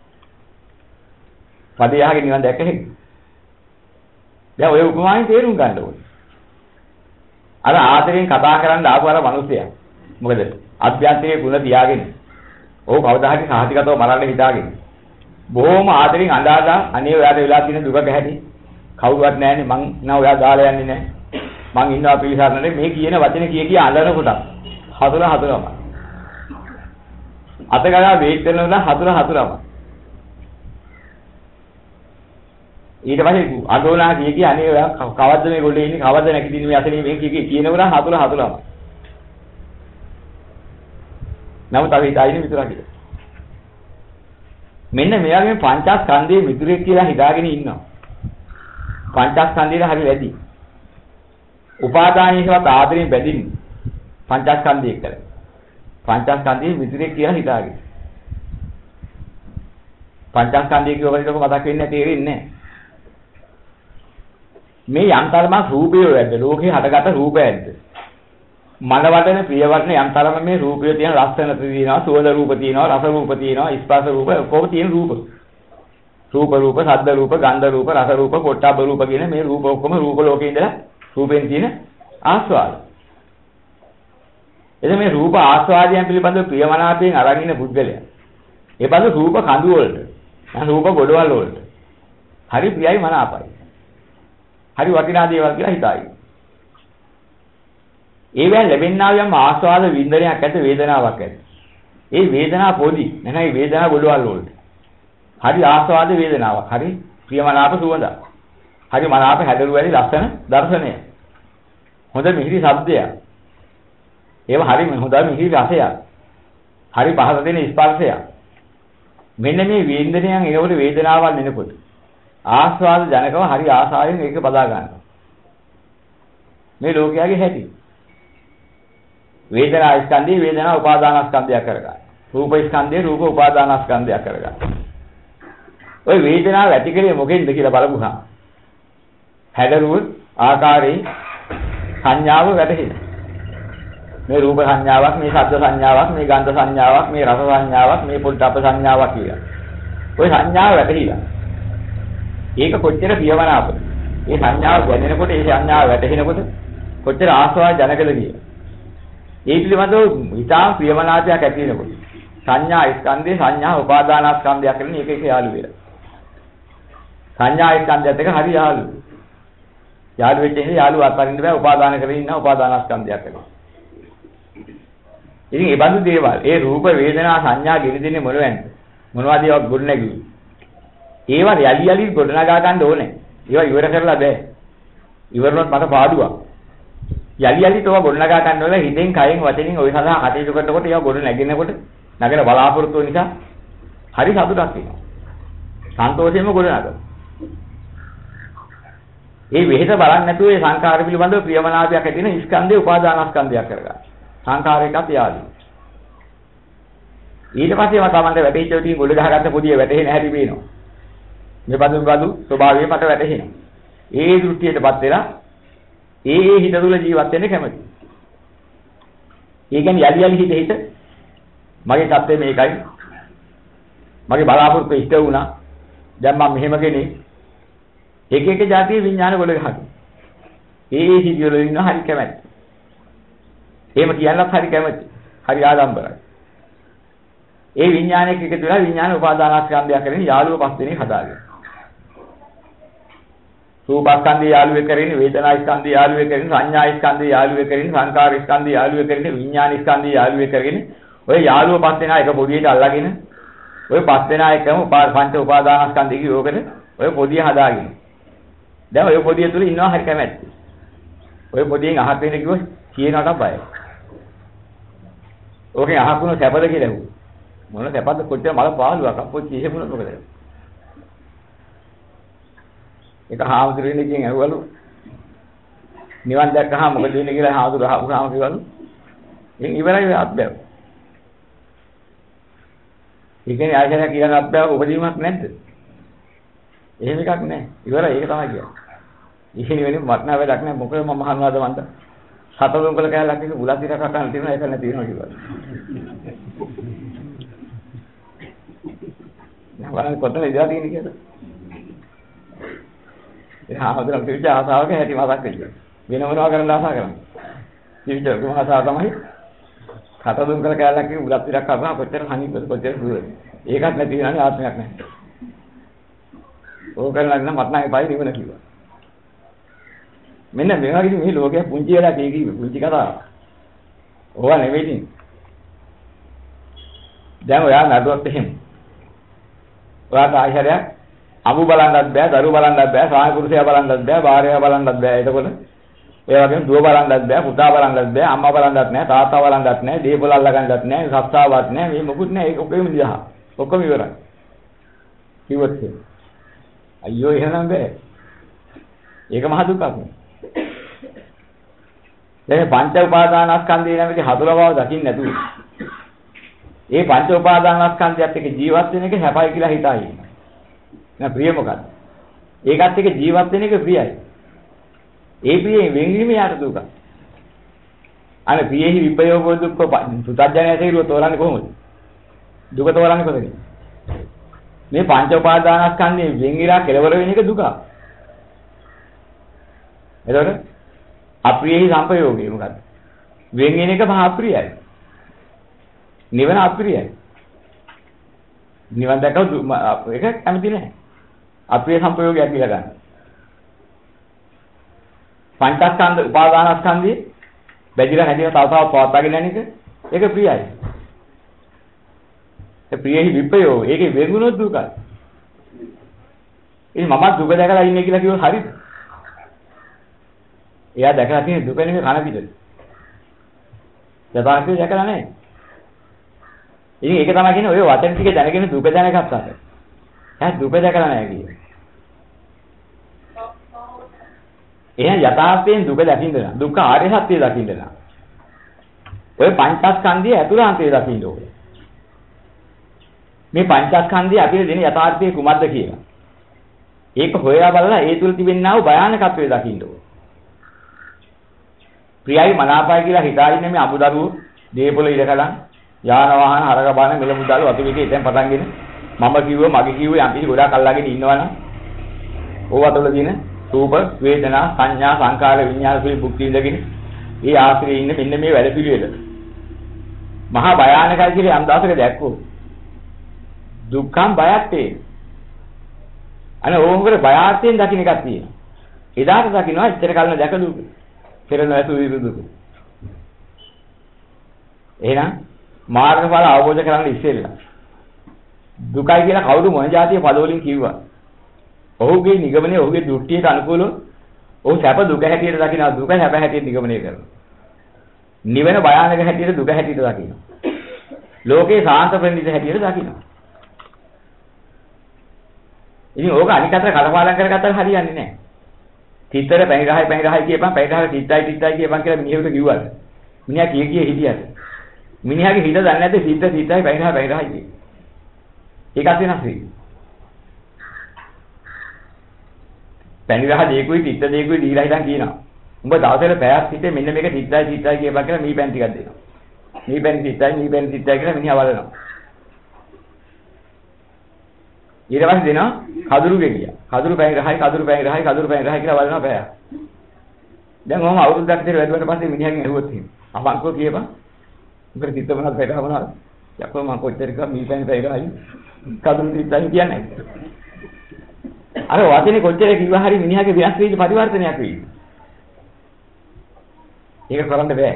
පදේ අහගෙන නිවන් දැක්ක හැකියි. දැන් ඔය උපමාවෙන් තේරුම් ගන්න ඕනේ. අර ආදරෙන් කතා කරන්න ආපු අර මිනිස්සයා. මොකද අභ්‍යන්තරයේ ගුණ තියාගෙන. ඕක කවදා හරි සාහිතිකතව මරන්න හිතාගෙන. බොහොම ආදරෙන් අඬා අනේ ඔයාට වෙලා තියෙන දුක ගැහැටි. කවුරුවත් නැහැනේ මං නෑ ඔයා දාලා යන්නේ නෑ. මං ඉන්නවා පිළිසරණනේ මේ කියන වචනේ කිය අඬන කොට හතරම. අතගාලා වේට් කරනවා හතරම. ඊට පස්සේ අඩෝලා කිය අනේ ඔයා කවද්ද මේ ගොඩේ ඉන්නේ කවද්ද නැගිටින්නේ මේ අතනේ මේ කියනවනම් හතරම. නමුත් අපි හිතාගෙන විතරක් කියලා. මෙන්න මෙයාගේ පංචස්කන්ධයේ මිතුරෙක් කියලා හිතාගෙන ඉන්නවා. පංචස්කන්ධයට හරි වැඩි. උපාදානයේවත් ආදරෙන් බැඳින්නේ. පංචස්කන්ධය එක්කල. පංචස්කන්ධයේ මිතුරෙක් කියලා හිතාගෙන. පංචස්කන්ධය කියවලට මතක් වෙන්නේ තේරෙන්නේ නැහැ. මේ යන්තරමක් රූපය වැඩ ලෝකේ හටගත්ත රූපයක්ද? මනවටන ප්‍රියවටන යන්තරම මේ රූපය තියෙන ලස්සන තියෙනවා, සුවඳ රූප තියෙනවා, රස රූප තියෙනවා, ස්පර්ශ රූප ඔක්කොම තියෙන රූප. රූප, ශබ්ද රූප, ගන්ධ රූප, රස රූප, පොට්ටබ්බ රූප කියන මේ රූප ඔක්කොම රූප ලෝකේ ඉඳලා රූපෙන් තියෙන ආස්වාද. එතන මේ රූප ආස්වාදයන් පිළිබඳව ප්‍රියමනාපයෙන් අරන් ඉන්න පුද්ගලයා. ඒ බඳු රූප කඳු වලට, රූප ගොඩවල් වලට හරි ප්‍රියයි මනාපයි. හරි වටිනා දේවල් කියලා හිතයි. ඒවෙන් ලැබෙනා යම් ආස්වාද වින්දනයක් ඇත වේදනාවක් ඇත. ඒ වේදනාව පොඩි නැහැයි වේදනාව ගොඩවල් වලට. හරි ආස්වාද වේදනාවක්. හරි ප්‍රියමනාප සුවඳක්. හරි මනාප හැදරු වැඩි ලස්සන දර්ශනය. හොඳ මිහිරි ශබ්දයක්. ඒව හරි හොඳ මිහිරි රසයක්. හරි පහස දෙන ස්පර්ශයක්. මෙන්න මේ වේදනයන් එනකොට වේදනාවක් එනකොට ආස්වාද ජනකව හරි ආසාවෙන් ඒක බදා ගන්නවා. මේ ලෝකයාගේ හැටි. වේදනා ස්කන්ධේ වේදනා උපාදානස්කන්ධය කරගන්න. රූප ස්කන්ධේ රූප උපාදානස්කන්ධය කරගන්න. ඔය වේදනාව ඇති කරේ මොකෙන්ද කියලා බලමුහා. හැඩරුව ආකාරයේ සංඥාව වැටහෙන. මේ රූප සංඥාවක්, මේ ශබ්ද සංඥාවක්, මේ ගන්ධ සංඥාවක්, මේ රස සංඥාවක්, මේ පොට්ටබ්බ සංඥාවක් කියලා. ඔය සංඥාව වැටහිලා. ඒක කොච්චර ප්‍රියමනාපද? මේ සංඥාව දැනෙනකොට, මේ සංඥාව වැටහෙනකොට කොච්චර ආස්වාද ජනකද කියලා. ඒ පිළිබඳව ඉතාම ප්‍රියමනාපයක් ඇති වෙනකොට සංඥා ස්කන්ධේ සංඥා උපාදානස්කන්ධයක් කරන එක යාළු වෙලා. සංඥා ස්කන්ධයත් එක හරි යාළු. යාළු වෙච්ච ඉන්නේ යාළු අත්හරින්න බෑ උපාදාන කරගෙන ඉන්න උපාදානස්කන්ධයක් කරනවා. ඉතින් මේ බඳු දේවල් ඒ රූප වේදනා සංඥා ගෙනිදෙන්නේ මොනවද? මොනවද ඒවා ගොඩ නැගුවේ? ඒවා යලි ගොඩනගා ගන්න ඕනේ. ඒවා ඉවර කරලා බෑ. ඉවරනොත් මට පාඩුවක්. යලි තෝවා ගොඩනගා ගන්න ඕනේ හිතෙන් කයෙන් වචනින් ওই සඳහා කටයුතු කරනකොට ඒවා ගොඩ නැගෙනකොට නගර බලාපොරොත්තු නිසා හරි සතුටක් එනවා. සන්තෝෂයෙන්ම ගොඩ නගනවා. ඒ වෙහෙස බලන්නේ නැතුව ඒ සංකාර පිළිබඳව ප්‍රියමනාපයක් ඇති වෙන ස්කන්ධේ උපාදානස්කන්ධයක් කරගන්න. සංකාරයකත් යාළු. ඊට පස්සේ මම තමන්ට වැටහිච්ච ටික ගොඩ ගහගත්ත පොදිය වැටෙන්නේ හැටි පේනවා. මේ බඳු ස්වභාවය මට වැටහෙනවා. ඒ දෘෂ්ටියටපත් වෙලා ඒ හිත තුළ ජීවත් වෙන්න කැමති. ඒ කියන්නේ යලි යලි හිත මගේ தත්ත්වය මේකයි. මගේ බලාපොරොත්තු ඉෂ්ට වුණා. දැන් මම මෙහෙම කෙනෙක්. එක එක જાතියේ විඥාන වල ගහන. ඒ සිදුවල ඉන්න හරි කැමැති. එහෙම කියන්නත් හරි කැමැති. හරි ආඩම්බරයි. ඒ විඥානයක එකතු වෙලා විඥාන උපාදානස්කන්ධය කරගෙන යාළුව පස් දෙනෙක් හදාගෙන. රූපස්කන්ධය යාළුවෙ කරගෙන, වේදනා ස්කන්ධය යාළුවෙ කරගෙන, සංඥා ස්කන්ධය යාළුවෙ කරගෙන, සංකාර ස්කන්ධය යාළුවෙ කරගෙන, විඥාන ස්කන්ධය යාළුවෙ කරගෙන ඔය යාළුව පස් දෙනා එක පොඩියට අල්ලගෙන ඔය පස් දෙනා එකම පංච උපාදානස්කන්ධය කියෝකට ඔය පොඩිය හදාගෙන. දැන් ඔය පොඩිය තුල ඉන්නවා හරි කැමැත්ත. ඔය පොඩියෙන් අහක් වෙන කිව්වොත් කියනකට බයයි. ඕකේ අහකුණ සැපද කියලා ඇහුවා. මොන සැපද කොච්චර මල පාළුවක් අපොච්චි එහෙමුණත් මොකද? ඒක හාමුදුරුවෝ ඉන්නේ ඇහුවලු. නිවන් දැක්කහම මොකද වෙන්නේ කියලා හාමුදුරුවෝ අහුවාම කිව්වලු. ඉතින් ඉවරයි අත්බැව. ඒ කියන්නේ ආයතන කියන අත්බැව උපදීමක් නැද්ද? එහෙම එකක් නැහැ. ඉවරයි ඒක තමයි කියන්නේ. ඉහිණි වෙන්නේ වටනා වැඩක් නැහැ. මොකද මම අහනවාද මන්ද? සතරුම්කල කැලක් එක බුලත් ඉරක් අකන් තියෙනවා ඒක නැති වෙනවා කිව්වා. නවල කොතන ඉඳලා තියෙන්නේ කියලා. ඒ ආහදරම් කිව්ච ආසාවක හැටි මතක් වෙච්චා. වෙන මොනවා කරන්න ආසා කරන්නේ. කිව්ච කොහොම ආසාව තමයි. සතරුම්කල කැලක් එක බුලත් ඉරක් අකන් කොච්චර හනිපද කොච්චර දුරද. ඒකත් නැති වෙනානේ ආත්මයක් නැහැ. ඕක කරලා නම් මට නම් එපයි නිවන කිව්වා. මෙන්න මේ වගේ මේ ලෝකයේ පුංචි වෙලා කිවි පුංචි කතාව. ඕවා නෙවෙයි. දැන් ඔයා නඩුවක් එහෙම. ඔයාට ආශ්චර්යයක් අමු බලන්නත් බෑ, දරු බලන්නත් බෑ, සාය පුරුෂයා බලන්නත් බෑ, භාර්යාව බලන්නත් බෑ. එතකොට ඒ වගේම දුව බලන්නත් බෑ, පුතා බලන්නත් බෑ, අම්මා බලන්නත් නෑ, තාත්තා බලන්නත් නෑ, දීපොළ අල්ලගන්නත් නෑ, සත්තාවක් නෑ, මේ මොකුත් නෑ. ඒක ඔක්කොම නිදහස්. ඔක්කොම ඉවරයි. කිව්වොත් අයියෝ එහෙනම් බෑ. ඒක මහ දුකක් නේ. දැන් පංච උපාදානස්කන්ධය නැමැති හතර බව දකින්න නැතුව. ඒ පංච උපාදානස්කන්ධයත් එක්ක ජීවත් වෙන එක හැපයි කියලා හිතයි. නෑ ප්‍රිය මොකක්ද? ඒකත් එක්ක ජීවත් වෙන එක ප්‍රියයි. ඒ ප්‍රියෙන් වෙන්වීම යාට දුක. අනේ ප්‍රියෙහි විපයෝග දුක්ඛ පුතඥය තේරුව තෝරන්නේ කොහොමද? දුක තෝරන්නේ කොහොමද? මේ පංච උපාදානස්කන්ධයෙන් වෙන්ගිරා කෙලවර වෙන එක දුක. එතකොට අප්‍රියෙහි සංපයෝගය මොකද්ද? වෙන් වෙන එක මහා අප්‍රියයි. නිවන අප්‍රියයි. නිවන් දැකව ඒක කැමති නැහැ. අප්‍රිය සංපයෝගයක් කියලා ගන්න. පංචස්කන්ධ උපාදානස්කන්ධය බැඳිලා හැදින තව තවත් පවත්වාගෙන යන එක ඒක ප්‍රියයි. ඒ ප්‍රියෙහි විපයෝග ඒකේ වෙන්ුණොත් දුකයි. ඉතින් මම දුක දැකලා ඉන්නේ කියලා කිව්වොත් හරිද? එයා දැකලා තියෙන දුක නෙමෙයි කන පිටද. යථාර්ථය දැකලා නැහැ. ඉතින් ඒක තමයි කියන්නේ ඔය වචන ටික දැනගෙන දුක දැනගත්තාට. එයා දුක දැකලා නැහැ කියන්නේ. එහෙනම් යථාර්ථයෙන් දුක දකින්න නම් දුක්ඛ ආර්ය සත්‍ය දකින්න නම් ඔය පංචස්කන්ධය ඇතුළාන්තය දකින්න ඕනේ. මේ පංචස්කන්ධය අපිට දෙන යථාර්ථය කුමක්ද කියලා. ඒක හොයලා බලලා ඒ තුල තිබෙනා වූ භයානකත්වය දකින්න ඕනේ. ප්‍රියයි මනාපයි කියලා හිතාගෙන මේ අමුදරුවෝ දේපොළ ඉරකලන් යාන වාහන හරක බාන මිල මුදල් වතු පිටේ ඉතින් පටන්ගෙන මම කිව්ව මගේ කිව්ව යම් කිසි ගොඩක් අල්ලාගෙන ඉන්නවනම් ඕවා තුළ තියෙන රූප වේදනා සංඥා සංකාර විඤ්ඤාණ පිළි භුක්ති ඉඳගෙන ඒ ආශ්‍රයේ ඉන්න මෙන්න මේ වැඩ පිළිවෙල මහා භයානකයි කියලා යම් දවසක දැක්කෝ දුක්ඛම් බයත්තේ අනේ ඕංගර බයාර්ථයෙන් දකින්න එකක් තියෙනවා එදාට දකින්නවා ඉතර කලින් දැක දුක පෙරණ ඇතු විරුදුක එහෙනම් මාර්ගඵල අවබෝධ කරගන්න ඉස්සෙල්ලා දුකයි කියලා කවුරු මොන જાතිය පදවලින් කිව්වා ඔහුගේ නිගමනයේ ඔහුගේ දෘෂ්ටියට අනුකූලව ඔහු සැප දුක හැටියට දකිනවා දුක සැප හැටියට නිගමනය කරනවා නිවන භයානක හැටියට දුක හැටියට දකිනවා ලෝකේ සාන්ත ප්‍රණීත හැටියට දකිනවා ඉතින් ඕක අනික් අතට කඩපාඩම් කරගත්තාම හරියන්නේ නැහැ තිතර පැණිරහයි කියපන් පැණිරහයි තිත්තයි කියපන් කියලා මිනිහෙකුට කිව්වද මිනිහා කිය හිටියද මිනිහාගේ හිත දන්නේ නැද්ද තිත්තයි පැණිරහයි කිය ඒකත් වෙනස් වෙයි පැණිරහ දෙකුයි තිත්ත දෙකුයි දීලා හිටන් කියනවා උඹ දවසට පැයක් සිටේ මෙන්න මේක තිත්තයි කියපන් කියලා මී පැන් ටිකක් දෙනවා මේ පැණි සිත්තයි කියලා මිනිහා බලනවා. ඊට පස්සේ දෙනවා කදුරු ගෙඩිය. කදුරු පැණි රහයි කියලා බලනවා බෑ. දැන් ඔහම අවුරුද්දක් විතර වැඩුවට පස්සේ මිනිහගෙන් ඇහුවොත් එහෙම. අපංකෝ කියපන්. උඹට සිත මොනවද පැටව මොනවද? යකෝ මම කොච්චර කිව්වා මේ පැණි රහයි කදුරු සිත්තයි කියන්නේ. අර වචනේ කොච්චර කිව්වා හරි මිනිහාගේ වෙනස් වෙච්ච පරිවර්තනයක් වෙයි. ඒක කරන්න බෑ.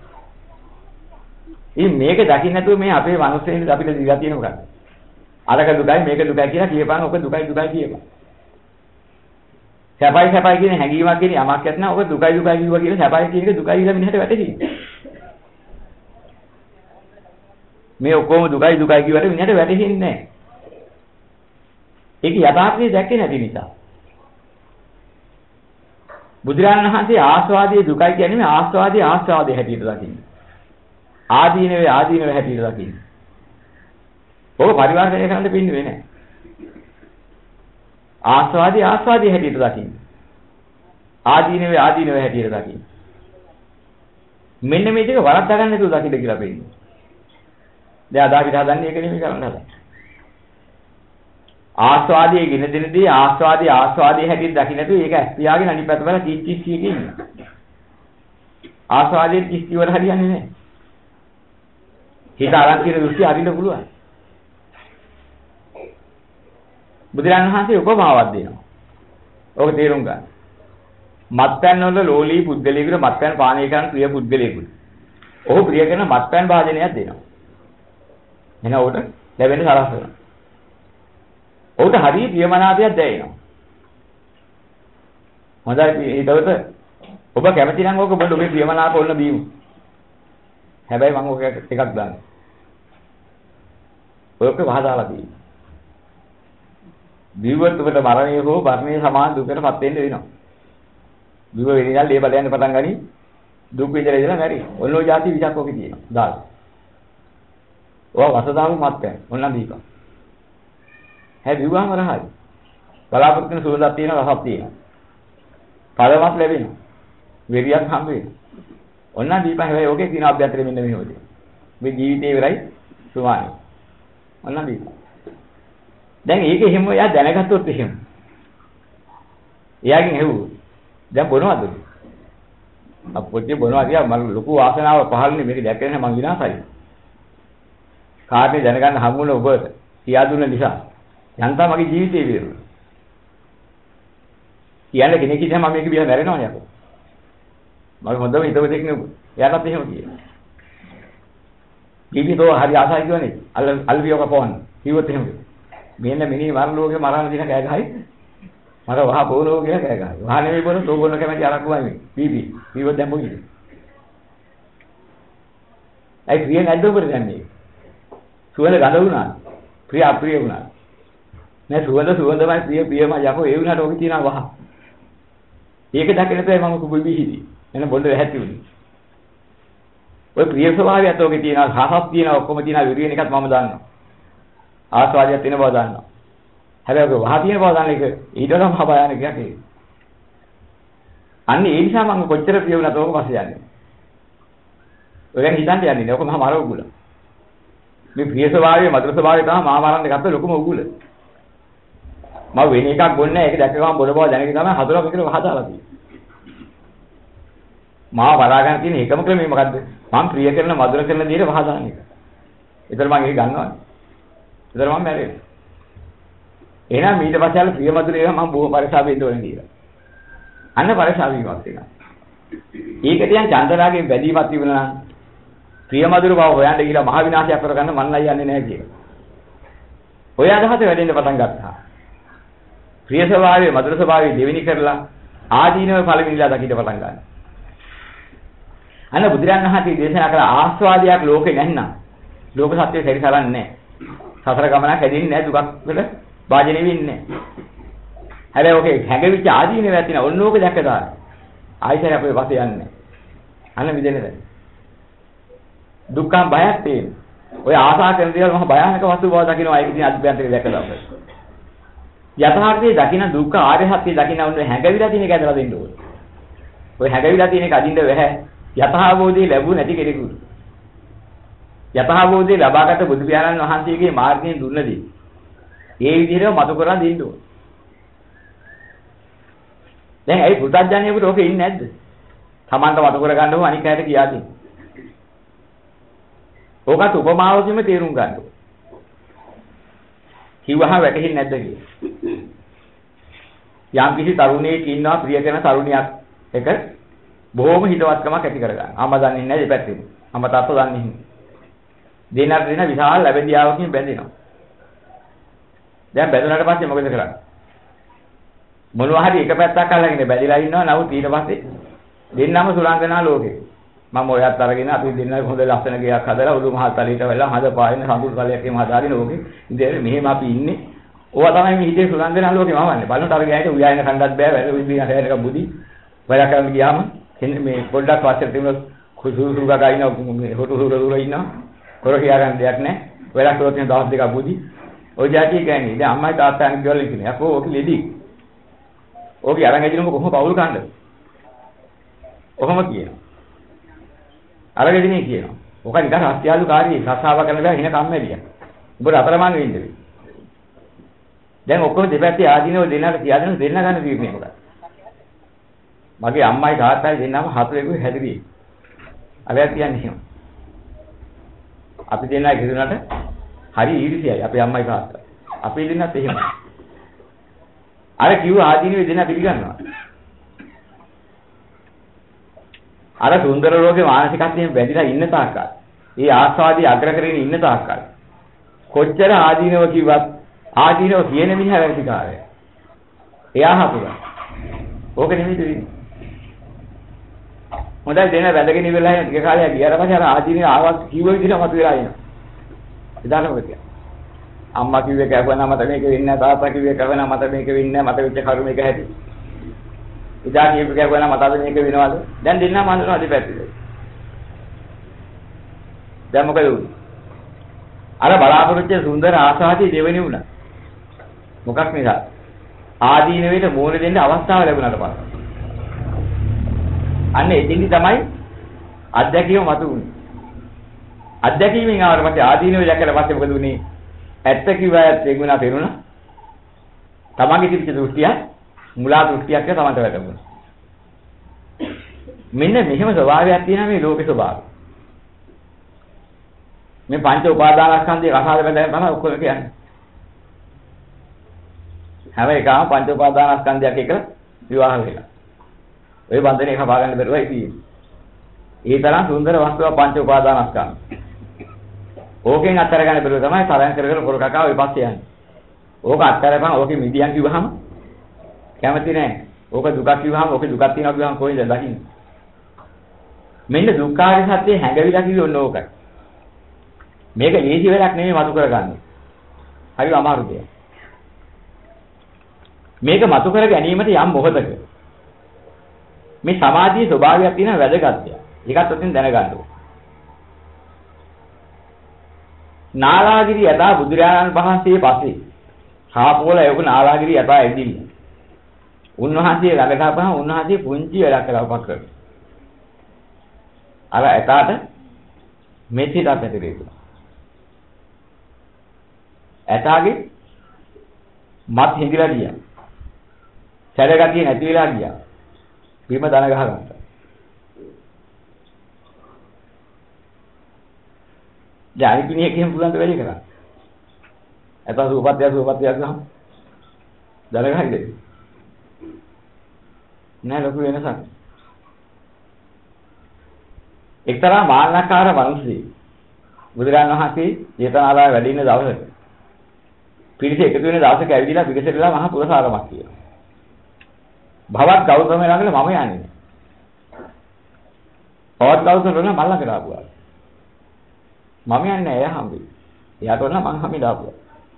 ඉතින් මේක දකින්න නැතුව මේ අපේ මනුස්සයෙක් අපිට දිලා තියෙන මොකක්ද? අරක දුකයි මේක දුකයි කියලා කියපන්. ඔක දුකයි කියපන්. සැපයි කියන හැඟීමක් කියන යමක් නැත්නම් ඔක දුකයි කිව්වා කියලා සැපයි කියන එක දුකයි කියලා මිනිහට වැටහෙන්නේ. මේ ඔක්කොම දුකයි කියවට මිනිහට වැටහෙන්නේ නැහැ. ඒක යථාර්ථය දැක්කේ නැති නිසා. බුදුරජාණන් වහන්සේ ආස්වාදයේ දුකයි කියන්නේ මේ ආස්වාදයේ හැටියට දකින්න. ආදීනවේ හැටියට දකින්න. ඔක පරිවර්තනය කරන්න පින්නේ නැහැ. ආස්වාදයේ හැටියට දකින්න. ආදීනවේ හැටියට දකින්න. මෙන්න මේ දෙක වරද්දා ගන්න නැතුව දකින්න කියලා පෙන්නනවා. දැන් අද අපිට හදන්නේ ඒක නෙමෙයි කරන්න හදන්නේ. ආස්වාදයේ ගෙන දෙනදී ආස්වාදයේ හැටියට දකින්න නැතුව ඒක ඇස්තියාගෙන අනිත් පැත්ත බලලා කිච්චි කියකින් ඉන්නවා. ආස්වාදයේ කිච්චි වල හරියන්නේ නැහැ. හිත අරන් කියන දෘෂ්ටි හරින්න පුළුවන්. බුදුරන් වහන්සේ උපමාවක් දෙනවා. ඕක තේරුම් ගන්න. මත්පැන් වල ලෝලී පුද්ගලයෙකුට මත්පැන් පානය කරන ප්‍රිය පුද්ගලයෙකුට. ඔහු ප්‍රිය කරන මත්පැන් භාජනයක් දෙනවා. එහෙනම් උට ලැබෙන සලස්වන. ඔහුට හරිය ප්‍රියමනාපයක් දැනෙනවා. හොඳයි හිතවත ඔබ කැමති නම් ඕක බොන්න ඔබේ ප්‍රියමනාප ඕන බීමු. හැබැයි මම ඕක එකක් දාන්න. ඔයක වහදාලා තියෙනවා. බීවුවත් ඔබට මරණය හෝ වර්ණයේ සමාන දුකකටපත් වෙන්න වෙනවා. බීව වෙනිനാൽ ඒ බලයන් පටන් ගනි දුක් විඳලා ඉඳලා නැරි. ඔන්නෝ જાති විචක් ඔකේ තියෙනවා. දාන්න. ඔය වසදාමු මත්පැන්. ඔන්න දීපන්. බිව්වම රහයි. බලාපොරොත්තු වෙන සුවඳක් තියෙනවා රසක් තියෙනවා. පළමක් ලැබෙනවා. වෙරියක් හම්බ වෙනවා. ඔන්න දීපන් හැබැයි ඕකේ තියෙන අභ්‍යන්තරෙ මෙන්න මෙහෙමද. මේ ජීවිතේ ඉවරයි සුවානි. ඔන්න දීපන්. දැන් ඒක එහෙම එයා දැනගත්තොත් එහෙම. එයාගෙන් හෙව්වෝ. දැන් බොනවද? අපොච්චි බොනවා කියා මම ලොකු වාසනාවක් පහළනේ මේක දැක්කේ මං විනාසයි. කාටේ දැනගන්න හම්බුනේ ඔබට. කියා දුන්න නිසා. යන්තා මගේ ජීවිතේ විරුණ. කියන්නේ කෙනෙක් හිටියම මම මේක බිය මැරෙනවනේ අපෝ. මම හොඳම හිතවතෙක් නේ. එයාටත් එහෙම කියනවා. ජීවිතෝ හරි ආසයි කියවනේ. අල්වියක පොවන්. කිව්වොත් එහෙම. මෙන්න මිනිහ මරලෝගේ මරණ දින කෑ ගහයි. මට වහ බෝලෝ කියලා කෑ ගහයි. වහ නෙවෙයි බෝල තෝ බෝල කැමති අරක්කුවයි මේ. බීබී. කිව්වොත් දැන් මොකද? ඒ ප්‍රිය නැද්ද ඔබට දැන් මේ? සුවඳ ගඳ වුණා. ප්‍රිය අප්‍රිය වුණා. නෑ සුවඳමයි ප්‍රියමයි යකෝ ඒ වුණාට ඔක තියනවා වහ. ඒක දැකලා තමයි මම කුබුල් බීහිදී. එන බොන්න වැහැති උනේ. ඔය ප්‍රිය ස්වභාවයත් ඔකේ තියෙනවා, රසක් තියෙනවා, ඔක්කොම තියෙනවා විරියන එකත් මම දන්නවා. ආස්වාදයක් තියෙන බව දන්නවා. හැබැයි ඔක වහ තියෙන බව දන්න එක ඊට වඩා මහ භයානක එකක් ඒක. අන්න ඒ නිසා මම කොච්චර ප්‍රිය වුණාද ඔක පස්සේ යන්නේ. ඔය ගැන හිතන්න යන්නේ නෑ. ඔක මහා මර උගුල. මේ ප්‍රිය ස්වභාවය, මధుර ස්වභාවය තමයි මහා මරන්න ගත්ත ලොකුම උගුල. මම වෙන එකක් බොන්නේ නැහැ. ඒක දැක්ක ගමන් බොන බව දැනගෙන තමයි හතරක් විතර වහදාලා තියෙන්නේ. මාව බලා ගන්න තියෙන එකම ක්‍රමය මොකද්ද? මම ප්‍රිය කරන මధుර කරන දේට වහදාන එක. ඒතර මම ඒක ගන්නවා. ඒතර මම මැරෙනවා. එහෙනම් ඊට පස්සේ ආල ප්‍රිය මధుර ඒවා මම බොහොම පරිසාවෙන්න ඕනේ කියලා. අන්න පරිසාවීමක් එක. ඒක තියන් චන්දරාගේ වැඩිමත් තිබුණා නම් ප්‍රිය මధుර බව හොයන්න ගිහලා මහ විනාශයක් කරගන්න මන්නයි යන්නේ නැහැ කියලා. ඔය අදහස වැඩෙන්න පටන් ගත්තා. ප්‍රිය ස්වභාවය මధుර ස්වභාවය දෙවෙනි කරලා ආදීනව පළවෙනිලා දකින්න පටන් ගන්නවා. අන්න බුදුරන් වහන්සේ දේශනා කළ ආස්වාදයක් ලෝකේ නැත්නම් ලෝක සත්‍යය සැරිසරන්නේ නැහැ. සතර ගමනක් හැදෙන්නේ නැහැ, දුකක් වල වාජනෙ වෙන්නේ නැහැ. හැබැයි ඔකේ හැඟවිච්ච ආදීනව ඇතින ඔන්න ඕක දැක්කදා. ආයිසර අපේ පස්සේ යන්නේ. අන්න මිදෙන්නේ නැහැ. දුක්ඛම් බයක් තියෙන. ඔය ආසා කරන දේවල් මහ භයානක වස්තු බව දකින්නවා ඒක ඉතින් අද්භ්‍යන්තරේ දැකලා. යථාර්ථයේ දකින්න දුක්ඛ ආර්ය සත්‍ය දකින්න උන්නේ හැඟවිලා තියෙන එක ඇදලා දෙන්න ඕනේ. ඔය හැඟවිලා තියෙන එක අදින්න බෑ. යථාභෝධය ලැබුණ නැති කෙනෙකුට. යථාභූතේ ලබාගත බුදු පියාණන් වහන්සේගේ මාර්ගයෙන් දුන්නදී ඒ විදිහට මතු කරලා දෙන්න ඕන. දැන් ඇයි පුතඥයෙකුට ඕකේ ඉන්නේ නැද්ද? Tamanta මතු කර ගන්න ඕන අනික් අයට කියා දෙන්න. ඕකත් උපමාවකින්ම තේරුම් ගන්න ඕන. කිව්වහම වැටහෙන්නේ නැද්ද කියලා. යම් කිසි තරුණයෙක් ඉන්නවා ප්‍රිය කරන තරුණියක් එක බොහොම හිතවත්කමක් ඇති කරගන්න. අම්මා දන්නේ නැහැ දෙපැත්තෙම. අම්මා තාත්තා දන්නේ නැහැ. දෙන්නට දෙන විශාල ලැබෙදියාවකින් බැඳෙනවා. දැන් බැඳුනට පස්සේ මොකද කරන්නේ? මොනවා හරි එක පැත්තක් අල්ලගෙන බැඳිලා ඉන්නවා. නමුත් ඊට පස්සේ දෙන්නම සුලංගනා ලෝකේ. මම ඔයත් අරගෙන අපි දෙන්න හොඳ ලස්සන ගයක් හදලා උඩු මහල් තලයට වෙලා හද පායන සඳුල් කලයක් එහෙම හදාගෙන ඕකේ. ඉතින් මෙහෙම අපි ඉන්නේ. ඕවා තමයි මේ හිතේ සුලංගනා ලෝකේ මවන්නේ. බලන්න අර ගෑයට උයාගෙන කණ්ඩත් බෑ. වැඩ විදිහට හැරෙක බුදි. වැඩ කරන්න ගියාම මේ පොඩ්ඩක් වාසියට තිබුණොත් කුසුසු ගා ඉන්න මේ හොටු සුර ඉන්නවා. කොර කියා ගන්න දෙයක් නැහැ. වැඩ කරොත් දවස් දෙකක් බුදි. ඔය જાතිය කියන්නේ. දැන් අම්මයි තාත්තායි කියවල ඉන්නේ. අපෝ ඕක ලෙඩි. ඕකේ අරන් ඇදිනම කොහොම පවුල් කන්නද? ඔහොම කියනවා. අරගෙදිනේ කියනවා. ඕක නිකන් හස්තියාලු කාර්යය සස්සාව කරන බෑ හින කම්මැලිය. උඹට අතරමං වෙන්න වෙයි. දැන් ඔක්කොම දෙපැත්තේ ආදීනව දෙන්නට තියාගෙන දෙන්න ගන්න තීරණය මොකක්ද? මගේ අම්මයි තාත්තයි දෙන්නම හතුරෙකු හැදිරියේ. අරයා කියන්නේ එහෙම. අපි දෙන්නා කිරුණාට හරි ඊර්ෂ්‍යයි අපේ අම්මයි තාත්තා. අපි දෙන්නත් එහෙම. අර කිව්ව ආදීනව දෙන්න පිළිගන්නවා. අර සුන්දර රෝගේ මානසිකත්වයෙන් බැඳිලා ඉන්න තාක්කල් ඒ ආස්වාදී අග්‍ර කරගෙන ඉන්න තාක්කල් කොච්චර ආදීනව කිව්වත් ආදීනව කියන මිනිහා වැඩිකාරය. එයා හතුරා. ඕක නෙමෙයි දෙන්නේ. හොඳයි දෙන වැඳගෙන ඉවරලා යන ටික කාලයක් ගියාට පස්සේ අර ආදීනව ආවත් කිව්ව විදිහට මතුවලා එනවා. එදාට මොකද කියන්නේ? අම්මා කිව්වේ කවනා මට මේක වෙන්නේ නැහැ තාත්තා කිව්වේ කවනා මට මේක වෙන්නේ නැහැ මට වෙච්ච කරුණ එක හැටි. ඉතින් කියපු කවනා මට අද මේක වෙනවද? දැන් දෙන්නම අඳුරනවා දෙපැත්තේ. දැන් මොකද උනේ? අර බලාපොරොත්තු සුන්දර ආසාදී දෙවෙනි වුණා. මොකක් නිසා? ආදීනවේට මූණ දෙන්න අවස්ථාව ලැබුණාට පස්සේ. අන්න එදින්දි තමයි අධ්‍යක්ීම මතුවුනේ. අධ්‍යක්ීමෙන් ආවට පස්සේ ආදීනවේ දැක්කට පස්සේ මොකද උනේ? ඇත්ත කිව්වත් එගුණා පෙරුණා. තමන්ගේ තිබිච්ච දෘෂ්ටිය මුලා දෘෂ්ටියක් තමයි වැටුණා. මෙන්න මෙහෙම ස්වභාවයක් තියෙනවා මේ ලෝකේ ස්වභාවය. මේ පංච උපාදානස්කන්ධයේ රසාද බඳගෙන තමයි ඔක්කොම කියන්නේ. හැම එකම පංච උපාදානස්කන්ධයක් එක්ක විවාහ වෙලා. ඔය බන්ධනේ කපා ගන්න බැරුවයි තියෙන්නේ. ඒ තරම් සුන්දර වස්තුවක් පංච උපාදානස්කන්ධ. ඕකෙන් අත්තර ගන්න බැරුව තමයි තරං කර පොර කකා ඔය පස්සේ යන්නේ. ඕක අත්තරපන් ඕකේ මිදියන් කිව්වහම කැමති නැහැ. ඕක දුකක් කිව්වහම ඕකේ දුකක් තියෙනවා කිව්වහම කොහෙද දකින්නේ? මෙන්න දුක්ඛාරිය සත්‍ය හැඟවිලා කිව්වේ ඔන්න ඕකයි. මේක ලේසි වැඩක් නෙමෙයි මතු කරගන්නේ. හරි අමාරු දෙයක්. මේක මතු කර ගැනීමට යම් මොහොතක මේ සමාධියේ ස්වභාවයක් තියෙන වැදගත්ය. ඒකත් ඔතින් දැනගන්න ඕනේ. නාලාගිරි යදා බුදුරජාණන් වහන්සේ පස්සේ හාපෝල යක නාලාගිරි යදා ඇවිදින්න. උන්වහන්සේ ළඟට ආපහම උන්වහන්සේ පුංචි වැඩක් කළා උපක්‍රම. අර එතාට මෙච්චිට අපැතිරේ. ඇතාගේ මත් හිඳිලා ගියා. සැරගතිය නැති වෙලා ගියා. බිම දන ගහ ගත්තා. ජානි කිනිය කියන් පුළුවන් ද වැඩි කරා. ඇතා සූපත්ය ගහම දන ගහයිද? නෑ ලොකු වෙනසක්. එක්තරා මාන්නකාර මිනිස්සෙක් බුදුරජාණන් වහන්සේ ජේතවනාරාමයේ වැඩ ඉන්න දවසක පිරිස එකතු වෙන දවසක ඇවිදලා පිරිසටලා මහා පුරසාරමක් කියනවා. භවත් ගෞතම ළඟට මම යන්නේ. භවත් ගෞතම ළඟ මල්ලා කරාපුවා. මම යන්නේ එයා හම්බෙයි. එයාට වුණා මං හම්බෙලා ආපුවා.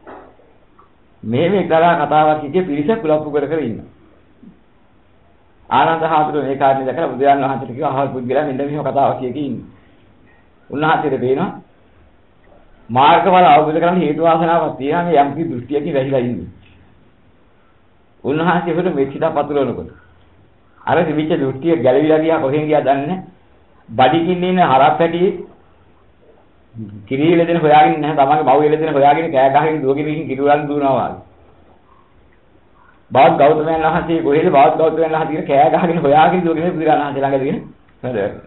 මේ එක්තරා කතාවක් කිව්වේ පිරිස කුලප්පු කර කර ඉන්නවා. ආනන්ද හාමුදුරුවෝ මේ කාරණේ දැකලා බුදුරජාණන් වහන්සේට කිව්වා අහවල් පුද්ගලයා මෙන්න මෙහෙම කතාවක් කියකින් ඉන්නේ. උන්වහන්සේට පේනවා මාර්ගඵල අවබෝධ කරගන්න හේතු වාසනාවක් තියෙනවා මේ යම් කිසි දෘෂ්ටියකින් වැහිලා ඉන්නේ. උන්වහන්සේ උඩ මෙච්චිතා පතුරවනකොට අර තිබිච්ච දෘෂ්ටිය ගැලවිලා ගියා කොහෙන් ගියා දන්නේ නැහැ. බඩිකින් ඉන්න හරක් පැටියේ කිරි එළදෙන හොයාගෙන නැහැ. තමන්ගේ මව් එළදෙන හොයාගෙන කෑ ගහගෙන දුවගෙන ගිහින් කිරි වලන් දුවනවා වගේ. බෞද්ධ ගෞතමයන් වහන්සේ කොහෙද බෞද්ධ ගෞතමයන් වහන්සේ කෑ ගහගෙන හොයාගෙන දුවගෙන බුදුරජාණන් වහන්සේ ළඟ දෙගෙන හොඳ.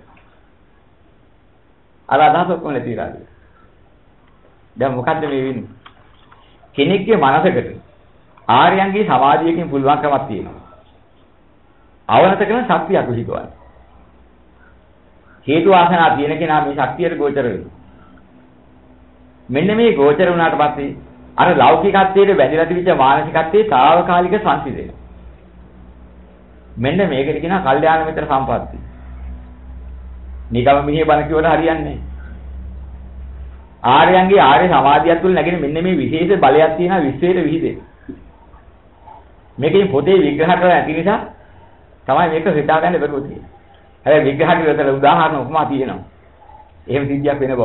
අර අදහස ඔක්කොම නැති වෙලා. දැන් මොකද්ද මේ වෙන්නේ? කෙනෙක්ගේ මනසකට ආර්යයන්ගේ සමාධියකින් පුළුවන්කමක් තියෙනවා. අවනත කරන ශක්තියක් විහිදුවන්න. හේතු ආසනා තියෙන කෙනා මේ ශක්තියට ගෝචර වෙනවා. මෙන්න මේ ගෝචර වුණාට පස්සේ අර ලෞකිකත්වයේ වැදිලා තිබිච්ච මානසිකත්වයේ తాවකාලික සංසිඳෙනවා. මෙන්න මේකට කියනවා කල්යාණ මිත්‍ර සම්පatti. නිකම් මිනිහ බණ කියවට හරියන්නේ නැහැ. ආර්යයන්ගේ ආර්ය සමාධිය තුළ නැගෙන මෙන්න මේ විශේෂ බලයක් තියෙනවා විශ්වයට විහිදෙන. මේකේ පොතේ විග්‍රහ කරලා නැති නිසා තමයි මේක හිතා ගන්න බැරුව තියෙන්නේ. හැබැයි විග්‍රහ කරලා උදාහරණ උපමා තියෙනවා. එහෙම සිද්ධියක් වෙන බව.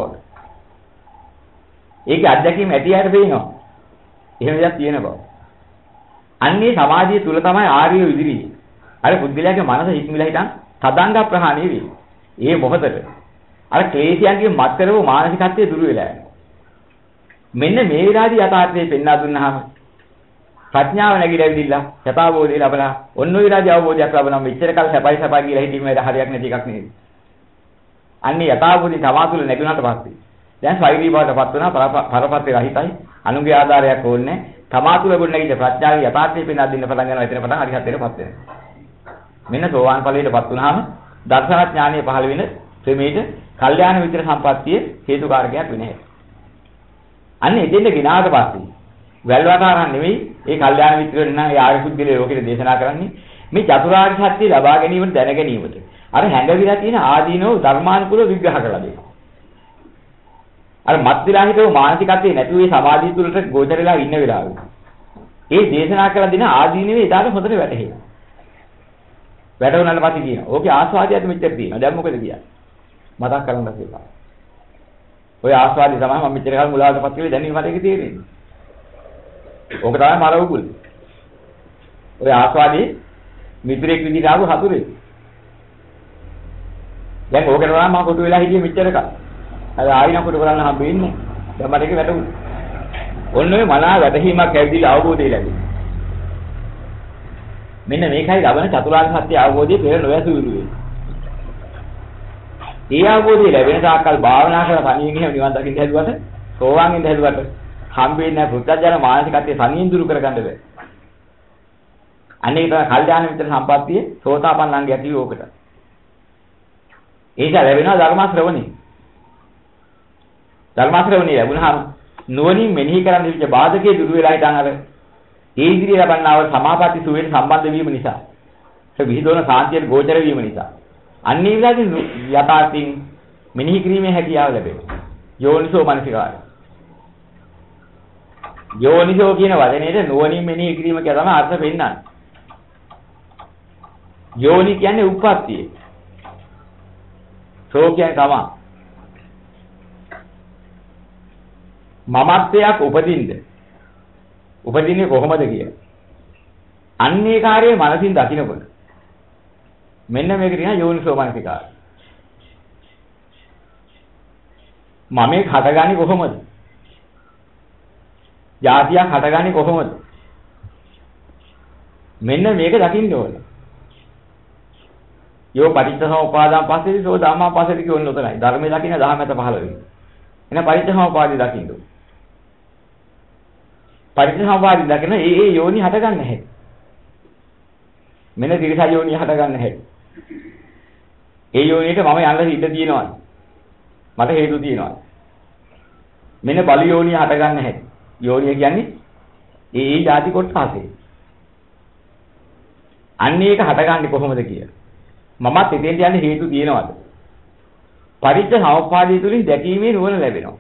ඒකේ අත්දැකීම් ඇති අයට පේනවා. එහෙම දෙයක් තියෙන බව. අන්නේ සමාධිය තුල තමයි ආර්ය ඉදිරියේ. අර පුද්ගලයාගේ මනස හික්මිලා හිටන් තදංග ප්‍රහාණය වෙයි. ඒ මොහොතට අර ක්ලේශයන්ගේ මත්තරව මානසිකත්වයේ දුරු වෙලා යනවා. මෙන්න මේ විලාදී යථාර්ථයේ පෙන්වා දුන්නාම ප්‍රඥාව නැගිලා ඇවිදින්න යථාබෝධය ලැබලා ඔන්න ඔය විලාදී අවබෝධයක් ලැබුණාම මෙච්චර කල් සැපයි සැපයි කියලා හිතීම හරියක් නැති එකක් නෙවෙයි. අන්නේ යථාබෝධි තමාතුල නැගුණාට පස්සේ දැන් ස්වෛරී බවටපත් වෙනවා පරපත්‍ය රහිතයි අනුගේ ආධාරයක් ඕනේ තමාතුල ගොඩනැගිච්ච ප්‍රඥාවේ යථාර්ථය පෙන්වා දෙන්න පටන් ගන්නවා එතන පටන් හරි හතරටපත් වෙනවා. මෙන්න සෝවාන් ඵලයටපත් වුණාම දර්ශන ඥානය පහළ වෙන ක්‍රමයට කල්යාණ මිත්‍ර සම්පත්තිය හේතුකාරකයක් වෙන්නේ. අන්න එතෙන්ද ගිනාට පස්සේ වැල්වටාරන් නෙවෙයි ඒ කල්යාණ මිත්‍රයන් නම් ඒ ආර්ය පුද්ගලයා ලෝකෙට දේශනා කරන්නේ මේ චතුරාර්ය සත්‍ය ලබා ගැනීමට දැන ගැනීමට. අර හැඟවිලා තියෙන ආදීනෝ ධර්මානුකූල විග්‍රහ කරලා දෙනවා. අර මත්විලා හිතව මානසිකත්වයේ නැතුව ඒ සමාධිය තුළට ගෝචරලා ඉන්න වෙලාවෙ. ඒ දේශනා කරලා දෙන ආදීනවේ එදාට හොඳට වැටහෙනවා. වැටුණාට පස්සේ කියනවා. ඕකේ ආස්වාදයට මෙච්චර තියෙනවා. දැන් මොකද කියන්නේ? මතක් කරගන්න කියලා. ඔය ආස්වාදي තමයි මම මෙච්චර කාල මුලාවටපත් වෙලා දැන් මට ඒක තේරෙන්නේ. ඕක තමයි මර උගුල්. ඔය ආස්වාදේ මිත්‍රෙක් විදිහට ආව හතුරේ. දැන් ඕකට වඩා මම කොටු වෙලා හිටියේ මෙච්චර කාල. අර ආයින කොට කරන්න හම්බෙන්නේ. දැන් මට ඒක වැටුණා. ඔන්න ඔය මනා වැටහීමක් ඇවිදලා අවබෝධය ලැබෙනවා. මෙන්න මේකයි ලබන චතුරාර්ය සත්‍ය අවබෝධය පෙර නොයසු විරුවේ. ඒ අවබෝධය ලැබෙන තාක්කල් භාවනා කරලා තනියෙන් එහෙම නිවන් දකින්න හැදුවට සෝවාන් වෙන්න හැදුවට හම්බෙන්නේ නැහැ පුත්තජන මානසිකත්වයේ තනියෙන් දුරු කරගන්න බෑ. අනේ තමයි කල්යාණ මිත්‍ර සම්පත්තියේ සෝතාපන්න අංගය ඇති ඕකට. ඒක ලැබෙනවා ධර්ම ශ්‍රවණේ. ධර්ම ශ්‍රවණේ ලැබුණාම නුවණින් මෙනෙහි කරන්න විදිහ බාධකයේ දුරු වෙලා හිටන් අර ඒ ඉදිරිය ලබන්නාව සමාපatti සුවේට සම්බන්ධ වීම නිසා ඒ විහිදවන සාන්තියට ගෝචර වීම නිසා අන්නේ විලාදී යථාර්ථින් මෙනෙහි කිරීමේ හැකියාව ලැබෙනවා. යෝනිසෝ මනසිකාරය. යෝනිසෝ කියන වචනේට නුවණින් මෙනෙහි කිරීම කියලා තමයි අර්ථ වෙන්නන්නේ. යෝනි කියන්නේ උප්පත්තිය. සෝ කියන්නේ තමයි. මමත්වයක් උපදින්න. උපදින්නේ කොහොමද කියලා. අන්නේ කාර්යය මනසින් දකින්නකොට. මෙන්න මේක කියන යෝනිසෝ මනසිකාරය. මමේ හටගන්නේ කොහොමද? ජාතියක් හටගන්නේ කොහොමද? මෙන්න මේක දකින්න ඕනේ. යෝ පටිච්චසමුප්පාදං පස්සේ සෝ ධම්මං පස්සේ කියෝන උතරයි. ධර්මයේ දකින්න දහමත පහළ වෙනවා. එන පටිච්චසමුප්පාදේ දකින්න. පටිච්චසමුප්පාදේ දකින්න ඒ යෝනි හටගන්න නැහැ. මෙන්න තිරසා යෝනි හටගන්න නැහැ. ඒ යෝනියට මම යන්න ඉඩ තියෙනවා. මට හේතු තියෙනවා. මෙන්න බලු යෝනිය හටගන්න නැහැ. යෝනිය කියන්නේ ඒ ಜಾති කොටසේ. අන්න ඒක හටගන්නේ කොහොමද කියලා. මමත් එතෙන්ට යන්න හේතු තියෙනවද? පටිච්චසමුප්පාදය තුලින් දැකීමේ නුවණ ලැබෙනවා.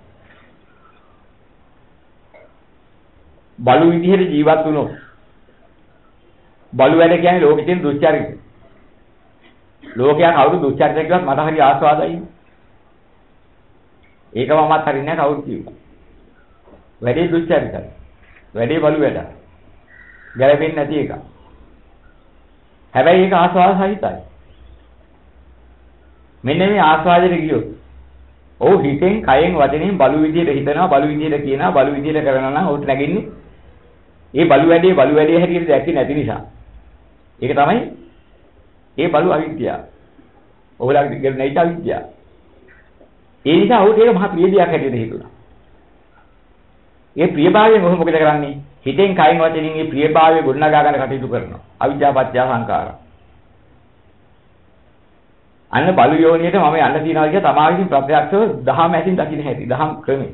බලු විදිහට ජීවත් වුණොත් බලු වැඩ කියන්නේ ලෝකෙ තියෙන දුස්චරිත. ලෝකයා කවුරු දුස්චරිත කිව්වත් මට හරි ආස්වාදයි. ඒක මමත් හරින්නේ නැහැ කවුරු කිව්වා. වැඩේ දුස්චරිතයි. වැඩේ බලු වැඩ. ගැලපෙන්නේ නැති එක. හැබැයි ඒක ආස්වාද සහිතයි. මෙන්න මේ ආස්වාදයට ගියොත් ඔව් හිතෙන් කයෙන් වචනෙන් බලු විදියට හිතනවා බලු විදියට කියනවා බලු විදියට කරනවා නම් ඔහුට නැගින්නේ ඒ බලු වැඩේ හැටියට දැක්කේ නැති නිසා. ඒක තමයි ඒ බලු අවිද්‍යාව. ඔහුලගේ ගෙල් නැයිට අවිද්‍යාව. ඒ නිසා ඔහුට ඒක මහා ප්‍රිය දෙයක් හැටියට හිතුණා. ඒ ප්‍රියභාවයෙන් ඔහු මොකද කරන්නේ? හිතෙන් කයින් වචනින් මේ ප්‍රියභාවය ගොඩනගා ගන්න කටයුතු කරනවා. අවිද්‍යාව පත්‍ය සංඛාර. අන්න බලු යෝනියට මම යන්න තියනවා කිය තමා විසින් ප්‍රත්‍යක්ෂව දහම ඇසින් දකින්න හැටි. දහම් ක්‍රමේ.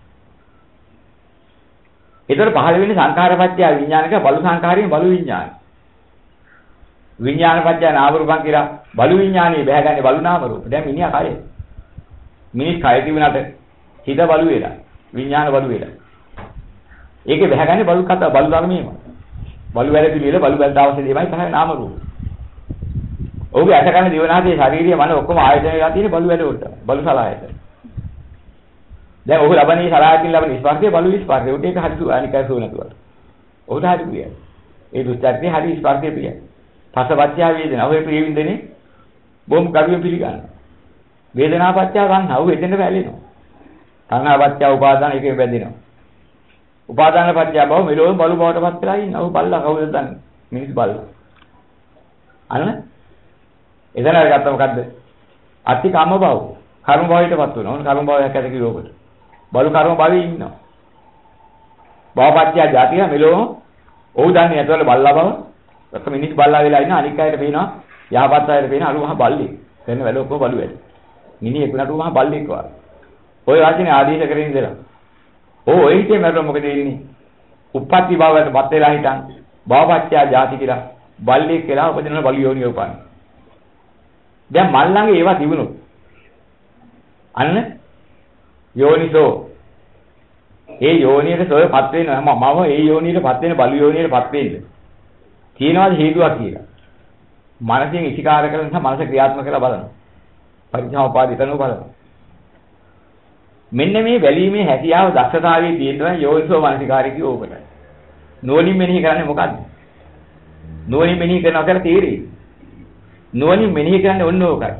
ඒතර පහළ වෙන්නේ සංඛාරපත්‍ය විඥානික බලු සංඛාරයෙන් බලු විඥාන. විඥානපත්‍ය නාම රූපං කියලා බලු විඥානේ බැහැගන්නේ බලු නාම රූප. දැන් මිනිහා කය. මිනිස් කය තිබුණාට හිත බලු වෙලා. විඥාන බලු වෙලා. ඒකේ බැහැගන්නේ බලු කතා බලු ධර්මයේම. බලු වැඩ පිළිවෙල බලු බැලට අවශ්‍ය දෙයමයි තමයි නාම රූප. ඔහුගේ අටකන දිවනාදී ශාරීරිය මන ඔක්කොම ආයතන වෙලා තියෙන බලු වැඩ වලට. බලු සලආයතන. දැන් ඔහු ලබන්නේ සලආයතන ලබන ස්පර්ශය බලු ස්පර්ශය. උට ඒක හරි අනිකයි සෝ නැතුවට. ඔහුට හරි ප්‍රියයි. ඒ දුස්චර්යයේ හරි ස්පර්ශය ප්‍රියයි. පසපත්‍ය වේදනා. ඔය ප්‍රිය විඳින්නේ බොම් කරුවෙන් පිළිගන්න. වේදනාපත්‍ය ගන්න. ඔහු එතෙන්ට වැළෙනවා. තණ්හාපත්‍ය උපාදාන එකෙන් වැදෙනවා. උපාදානපත්‍ය බව මෙලොව බලු බවටපත් වෙලා ඉන්න. ඔහු බල්ලා කවුද දන්නේ? මිනිස් බල්ලා. අන්න එතන අරගත්ත මොකද්ද? අති කම්ම බව. කර්ම භවයටපත් වෙනවා. ඕන කර්ම භවයක් ඇති කිව්වොත්. බලු කර්ම භවයේ ඉන්නවා. භවපත්‍ය ජාතිය මෙලොව ඔහු දන්නේ නැතවල බල්ලා බව. ඔක්ක මිනිස් බල්ලා වෙලා ඉන්න අනික් අයට පේනවා. යහපත් අයට පේන අලු මහ බල්ලෙක්. කරන වැඩ ඔක්කොම බලු වැඩ. මිනිහෙක් වුණාට මහ බල්ලෙක් වගේ. ඔය වචනේ ආදේශ කරගෙන ඉඳලා. ඔය හිතේ මරන මොකද වෙන්නේ? උප්පත්ති භවයටපත් වෙලා හිටන් භවපත්‍ය ජාති කියලා බල්ලෙක් කියලා උපදින බලු යෝනිය උපන්නේ. දැන් මල් ළඟ ඒවා තිබුණොත් අන්න යෝනිසෝ ඒ යෝනියට සොයපත් වෙනවා මම ඒ යෝනියටපත් වෙන බලු යෝනියටපත් වෙන්න තියනවාද හේතුවක් කියලා මනසෙන් ඉතිකාර කරන නිසා මනස ක්‍රියාත්මක කරලා බලනවා පරිඥාපාදිතනෝ බලනවා මෙන්න මේ වැලීමේ හැකියාව දක්ෂතාවයේ තියෙනවා යෝනිසෝ මානසිකාරිකී ඕකට නෝනින් මෙනෙහි කරන්නේ මොකද්ද නෝනින් මෙනෙහි කරනවා කියලා තේරෙයි නෝනින් මෙනෙහි කරන්නේ ඔන්න ඕකයි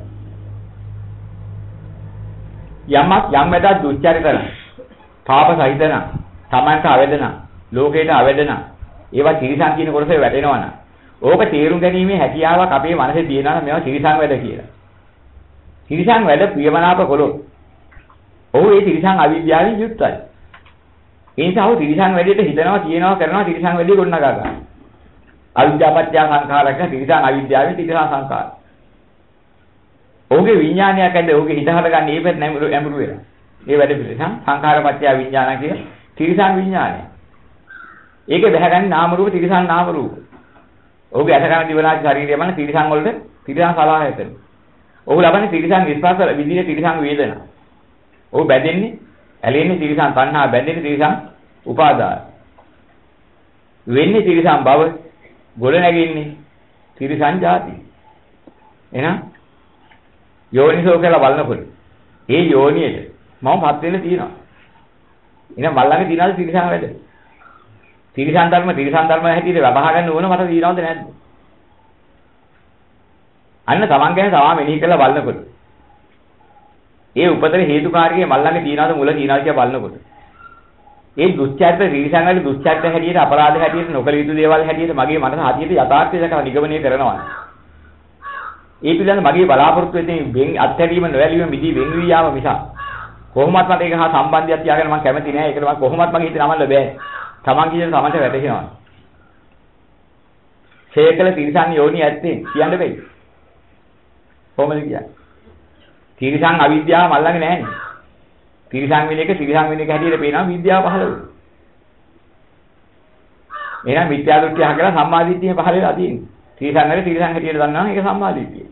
යමක් යම් වැදක් දුච්චරිතන පාප සහිතන තමන්ට අවැදෙන ලෝකයට අවැදෙන ඒවා තිරිසන් කියන කොටසේ වැටෙනවා නම් ඕක තේරුම් ගැනීමේ හැකියාවක් අපේ මනසේ තියෙනවා නම් මේවා තිරිසන් වැඩ කියලා. තිරිසන් වැඩ ප්‍රියමනාප කළොත් ඔහු ඒ තිරිසන් අවිද්‍යාවෙන් යුක්තයි. ඒ නිසා ඔහු තිරිසන් වැඩේට හිතනවා කියනවා කරනවා තිරිසන් වැඩේ ගොඩනගා ගන්නවා. අවිද්‍යාපත්‍ය සංඛාරක තිරිසන් අවිද්‍යාවෙන් තිරිසන් සංඛාර. ඔහුගේ විඥානයක් ඇද්ද ඔහුගේ හිත හදගන්නේ මේ පැත්ත ඇඹුරු වෙලා. ඒ වැඩ පිළිසම් සංඛාරපත්‍ය විඥාන කිය තිරිසන් විඥානය. ඒකේ බහගන්නේ නාම රූප තිරිසන් නාම රූප. ඔහුගේ අසකන දිවනාදී ශරීරය මන තිරිසන් වලට තිරිසන් සලආයතන. ඔහු ලබන්නේ තිරිසන් ස්පර්ශ විදිහේ තිරිසන් වේදනා. ඔහු බැඳෙන්නේ ඇලෙන්නේ තිරිසන් තණ්හා බැඳෙන්නේ තිරිසන් උපාදාන. වෙන්නේ තිරිසන් භව ගොඩ නැගෙන්නේ තිරිසන් ජාති. එහෙනම් යෝනිසෝ කියලා බලනකොට ඒ යෝනියට මමපත් වෙන්න තියෙනවා. එහෙනම් මල්ලගේ තියනවාද තිරිසන් වැඩ? තිරිසන් ධර්ම හැටියට වබහා ගන්න ඕන මට තියනවද නැද්ද? අන්න තමන් ගැන තමා මෙනෙහි කරලා බලනකොට ඒ උපතේ හේතුකාරකයේ මල්ලගේ තියනවද මුල තියනවද කියලා බලනකොට ඒ දුස්චරිත තිරිසන් වල දුස්චරිත හැටියට අපරාධ හැටියට නොකල යුතු දේවල් හැටියට මගේ මනස හදිසියට යථාර්ථය දැකලා නිගමනය කරනවා. ඒ පිළිබඳ මගේ බලාපොරොත්තු වෙන්නේ අත්හැරීම නොවැළීම මිදී වෙන් වී යාම මිස කොහොමවත් මට ඒක හා සම්බන්ධයක් තියාගෙන මම කැමති නෑ. ඒකට මම කොහොමවත් මගේ හිතේ නමන්න බෑ. තමන් කියන තමන්ට වැටහෙනවා. ශේකල තිරිසන් යෝනි ඇත්තේ කියන්න බෑ. කොහොමද කියන්නේ? තිරිසන් අවිද්‍යාව මල්ලගේ නෑනේ. තිරිසන් වෙන එක හැටියට පේනවා විද්‍යාව පහළ වෙනවා. එහෙනම් මිත්‍යා දෘෂ්ටිය හකලා සම්මා දිට්ඨිය පහළ වෙලා තියෙනවා. තිරිසන් වල තිරිසන් හැටියට දන්නවා ඒක සම්මා දිට්ඨිය.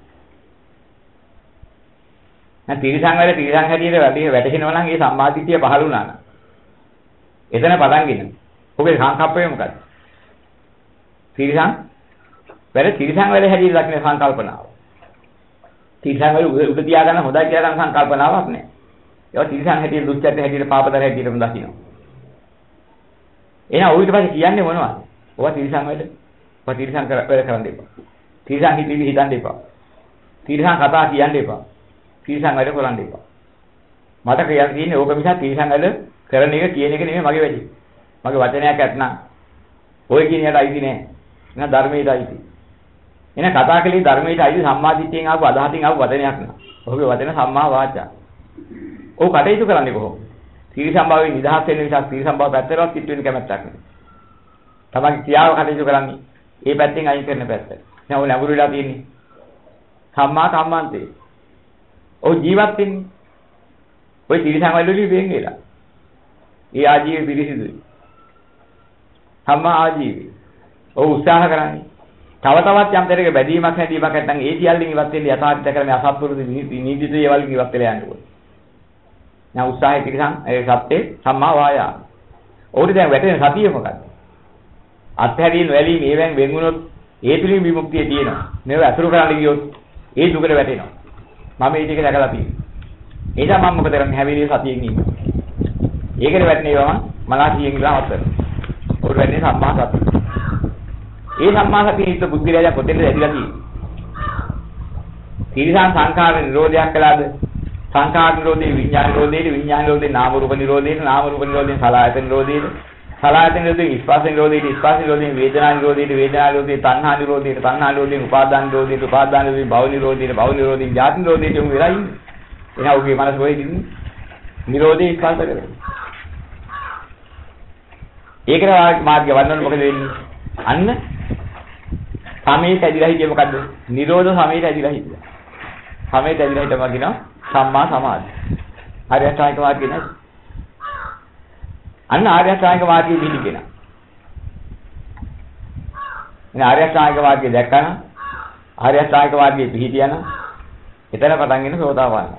නැත්නම් තිරිසන් වල තිරිසන් හැටියට වැටෙනවා නම් ඒ සම්මා දිට්ඨිය පහළ වුණා නම් එතන පටන්ගෙන ඔබේ සංකල්පය මොකක්ද? තිරිසන් වල හැටියට දක්න සංකල්පනාව. තිරිසන් වල උඩ තියාගන්න හොඳයි කියලා ගන්න සංකල්පනාවක් නෑ. ඒවා තිරිසන් හැටියට දුච්චරිත හැටියට පාපතර හැටියටම දකින්න. එහෙනම් ඔය ඊට පස්සේ කියන්නේ මොනවද? ඔවා තිරිසන් වල තිරිසන් වැඩ කරන්න එපා. තිරිසන් හිතන්න එපා. තිරිසන් කතා කියන්න එපා. තිරිසන් වැඩ කරන්න එපා. මට කියන්න තියෙන්නේ ඕක මිසක් තිරසං වල කරන එක කියන එක නෙමෙයි මගේ වැඩි. මගේ වචනයක් ඇත්නම් ඔය කියන එකට අයිති නෑ. එහෙනම් ධර්මයට අයිති. එහෙනම් කතා කළේ ධර්මයට අයිති සම්මාදිට්ඨියෙන් ආපු අදහසින් ආපු වචනයක් නා. ඔහුගේ වචන සම්මා වාචා. ඔව් කටයුතු කරන්නේ කොහොමද? තිරසංභාවයෙන් නිදහස් වෙන්න නිසා තිරසංභාව පැත්තටවත් පිට වෙන්න කැමැත්තක් නෑ. තමන්ගේ ක්‍රියාව කටයුතු කරන්නේ ඒ පැත්තෙන් අයින් කරන පැත්ත. දැන් ඔය ලැබුරු වෙලා තියෙන්නේ සම්මා කම්මන්තේ. ඔය ජීවත් වෙන්නේ ඔය තිරසං වලදී වෙන් වෙලා. ඒ ආජීවය පිරිසිදුයි. සම්මා ආජීවය. ඔව් උත්සාහ කරන්නේ. තව තවත් යම් තරයක බැදීමක් නැතිවක් නැත්නම් ඒ සියල්ලෙන් ඉවත් වෙන්න යථාර්ථ කරන්නේ අසත්පුරුදු නීතිත ඒවලින් ඉවත් වෙලා යන්න ඕනේ. දැන් උත්සාහය තිරසං ඒ සත්‍යේ සම්මා වායාම. ඕනේ දැන් වැටෙන සතිය මොකද්ද? අත්හැරීම වැලීම ඒවෙන් වෙන් වුණොත් ඒ පිළිම විමුක්තිය තියෙනවා. මේව අතුරු කරන්න ගියොත් ඒ දුකට වැටෙනවා. මම මේ ටික දැකලා තියෙනවා. ඒ නිසා මම මොකද කරන්නේ? හැවිලිය සතියෙන් ඉන්නවා. ඒකට වැටෙනේවා මලාසියෙන් ඉඳලා අවතර. උඩ වෙන්නේ සම්මා සතිය. ඒ සම්මා සතිය හිත බුද්ධිලයා දැන් කොතෙන්ද ඇදිලා තියෙන්නේ? තිරසං සංඛාර නිරෝධයක් කළාද? සංඛාර නිරෝධේ විඥාන නිරෝධේ විඥාන නිරෝධේ නාම රූප නිරෝධේ නාම රූප නිරෝධේ සලආයතන නිරෝධේ සලආයතන නිරෝධේ ස්පර්ශ නිරෝධේ ස්පර්ශ නිරෝධේ වේදනා නිරෝධේ වේදනා නිරෝධේ තණ්හා නිරෝධේ තණ්හා නිරෝධේ උපාදාන නිරෝධේ උපාදාන නිරෝධේ භව නිරෝධේ භව නිරෝධේ ජාති නිරෝධේ යොමු වෙලා ඉන්නේ. එහෙනම් ඔහුගේ මනස කොහෙද ඉන්නේ? නිරෝධේ ස්පර්ශ කරගෙන. ඒකට මාර්ගය වන්නොත් මොකද වෙන්නේ? අන්න සමේත ඇදිලා හිටියේ මොකද්ද? නිරෝධ සමේත ඇදිලා හිටියා. සමේත ඇදිලා හිටම කියනවා සම්මා සමාධි. ආර්ය අෂ්ටාංගික මාර්ගය නේද? අන්න ආර්ය අෂ්ටාංගික මාර්ගයේ පිළිගෙන. ඉතින් ආර්ය අෂ්ටාංගික මාර්ගය දැක්කම ආර්ය අෂ්ටාංගික මාර්ගයේ පිළිහිටියන එතන පටන් ගෙන සෝතාපන්න.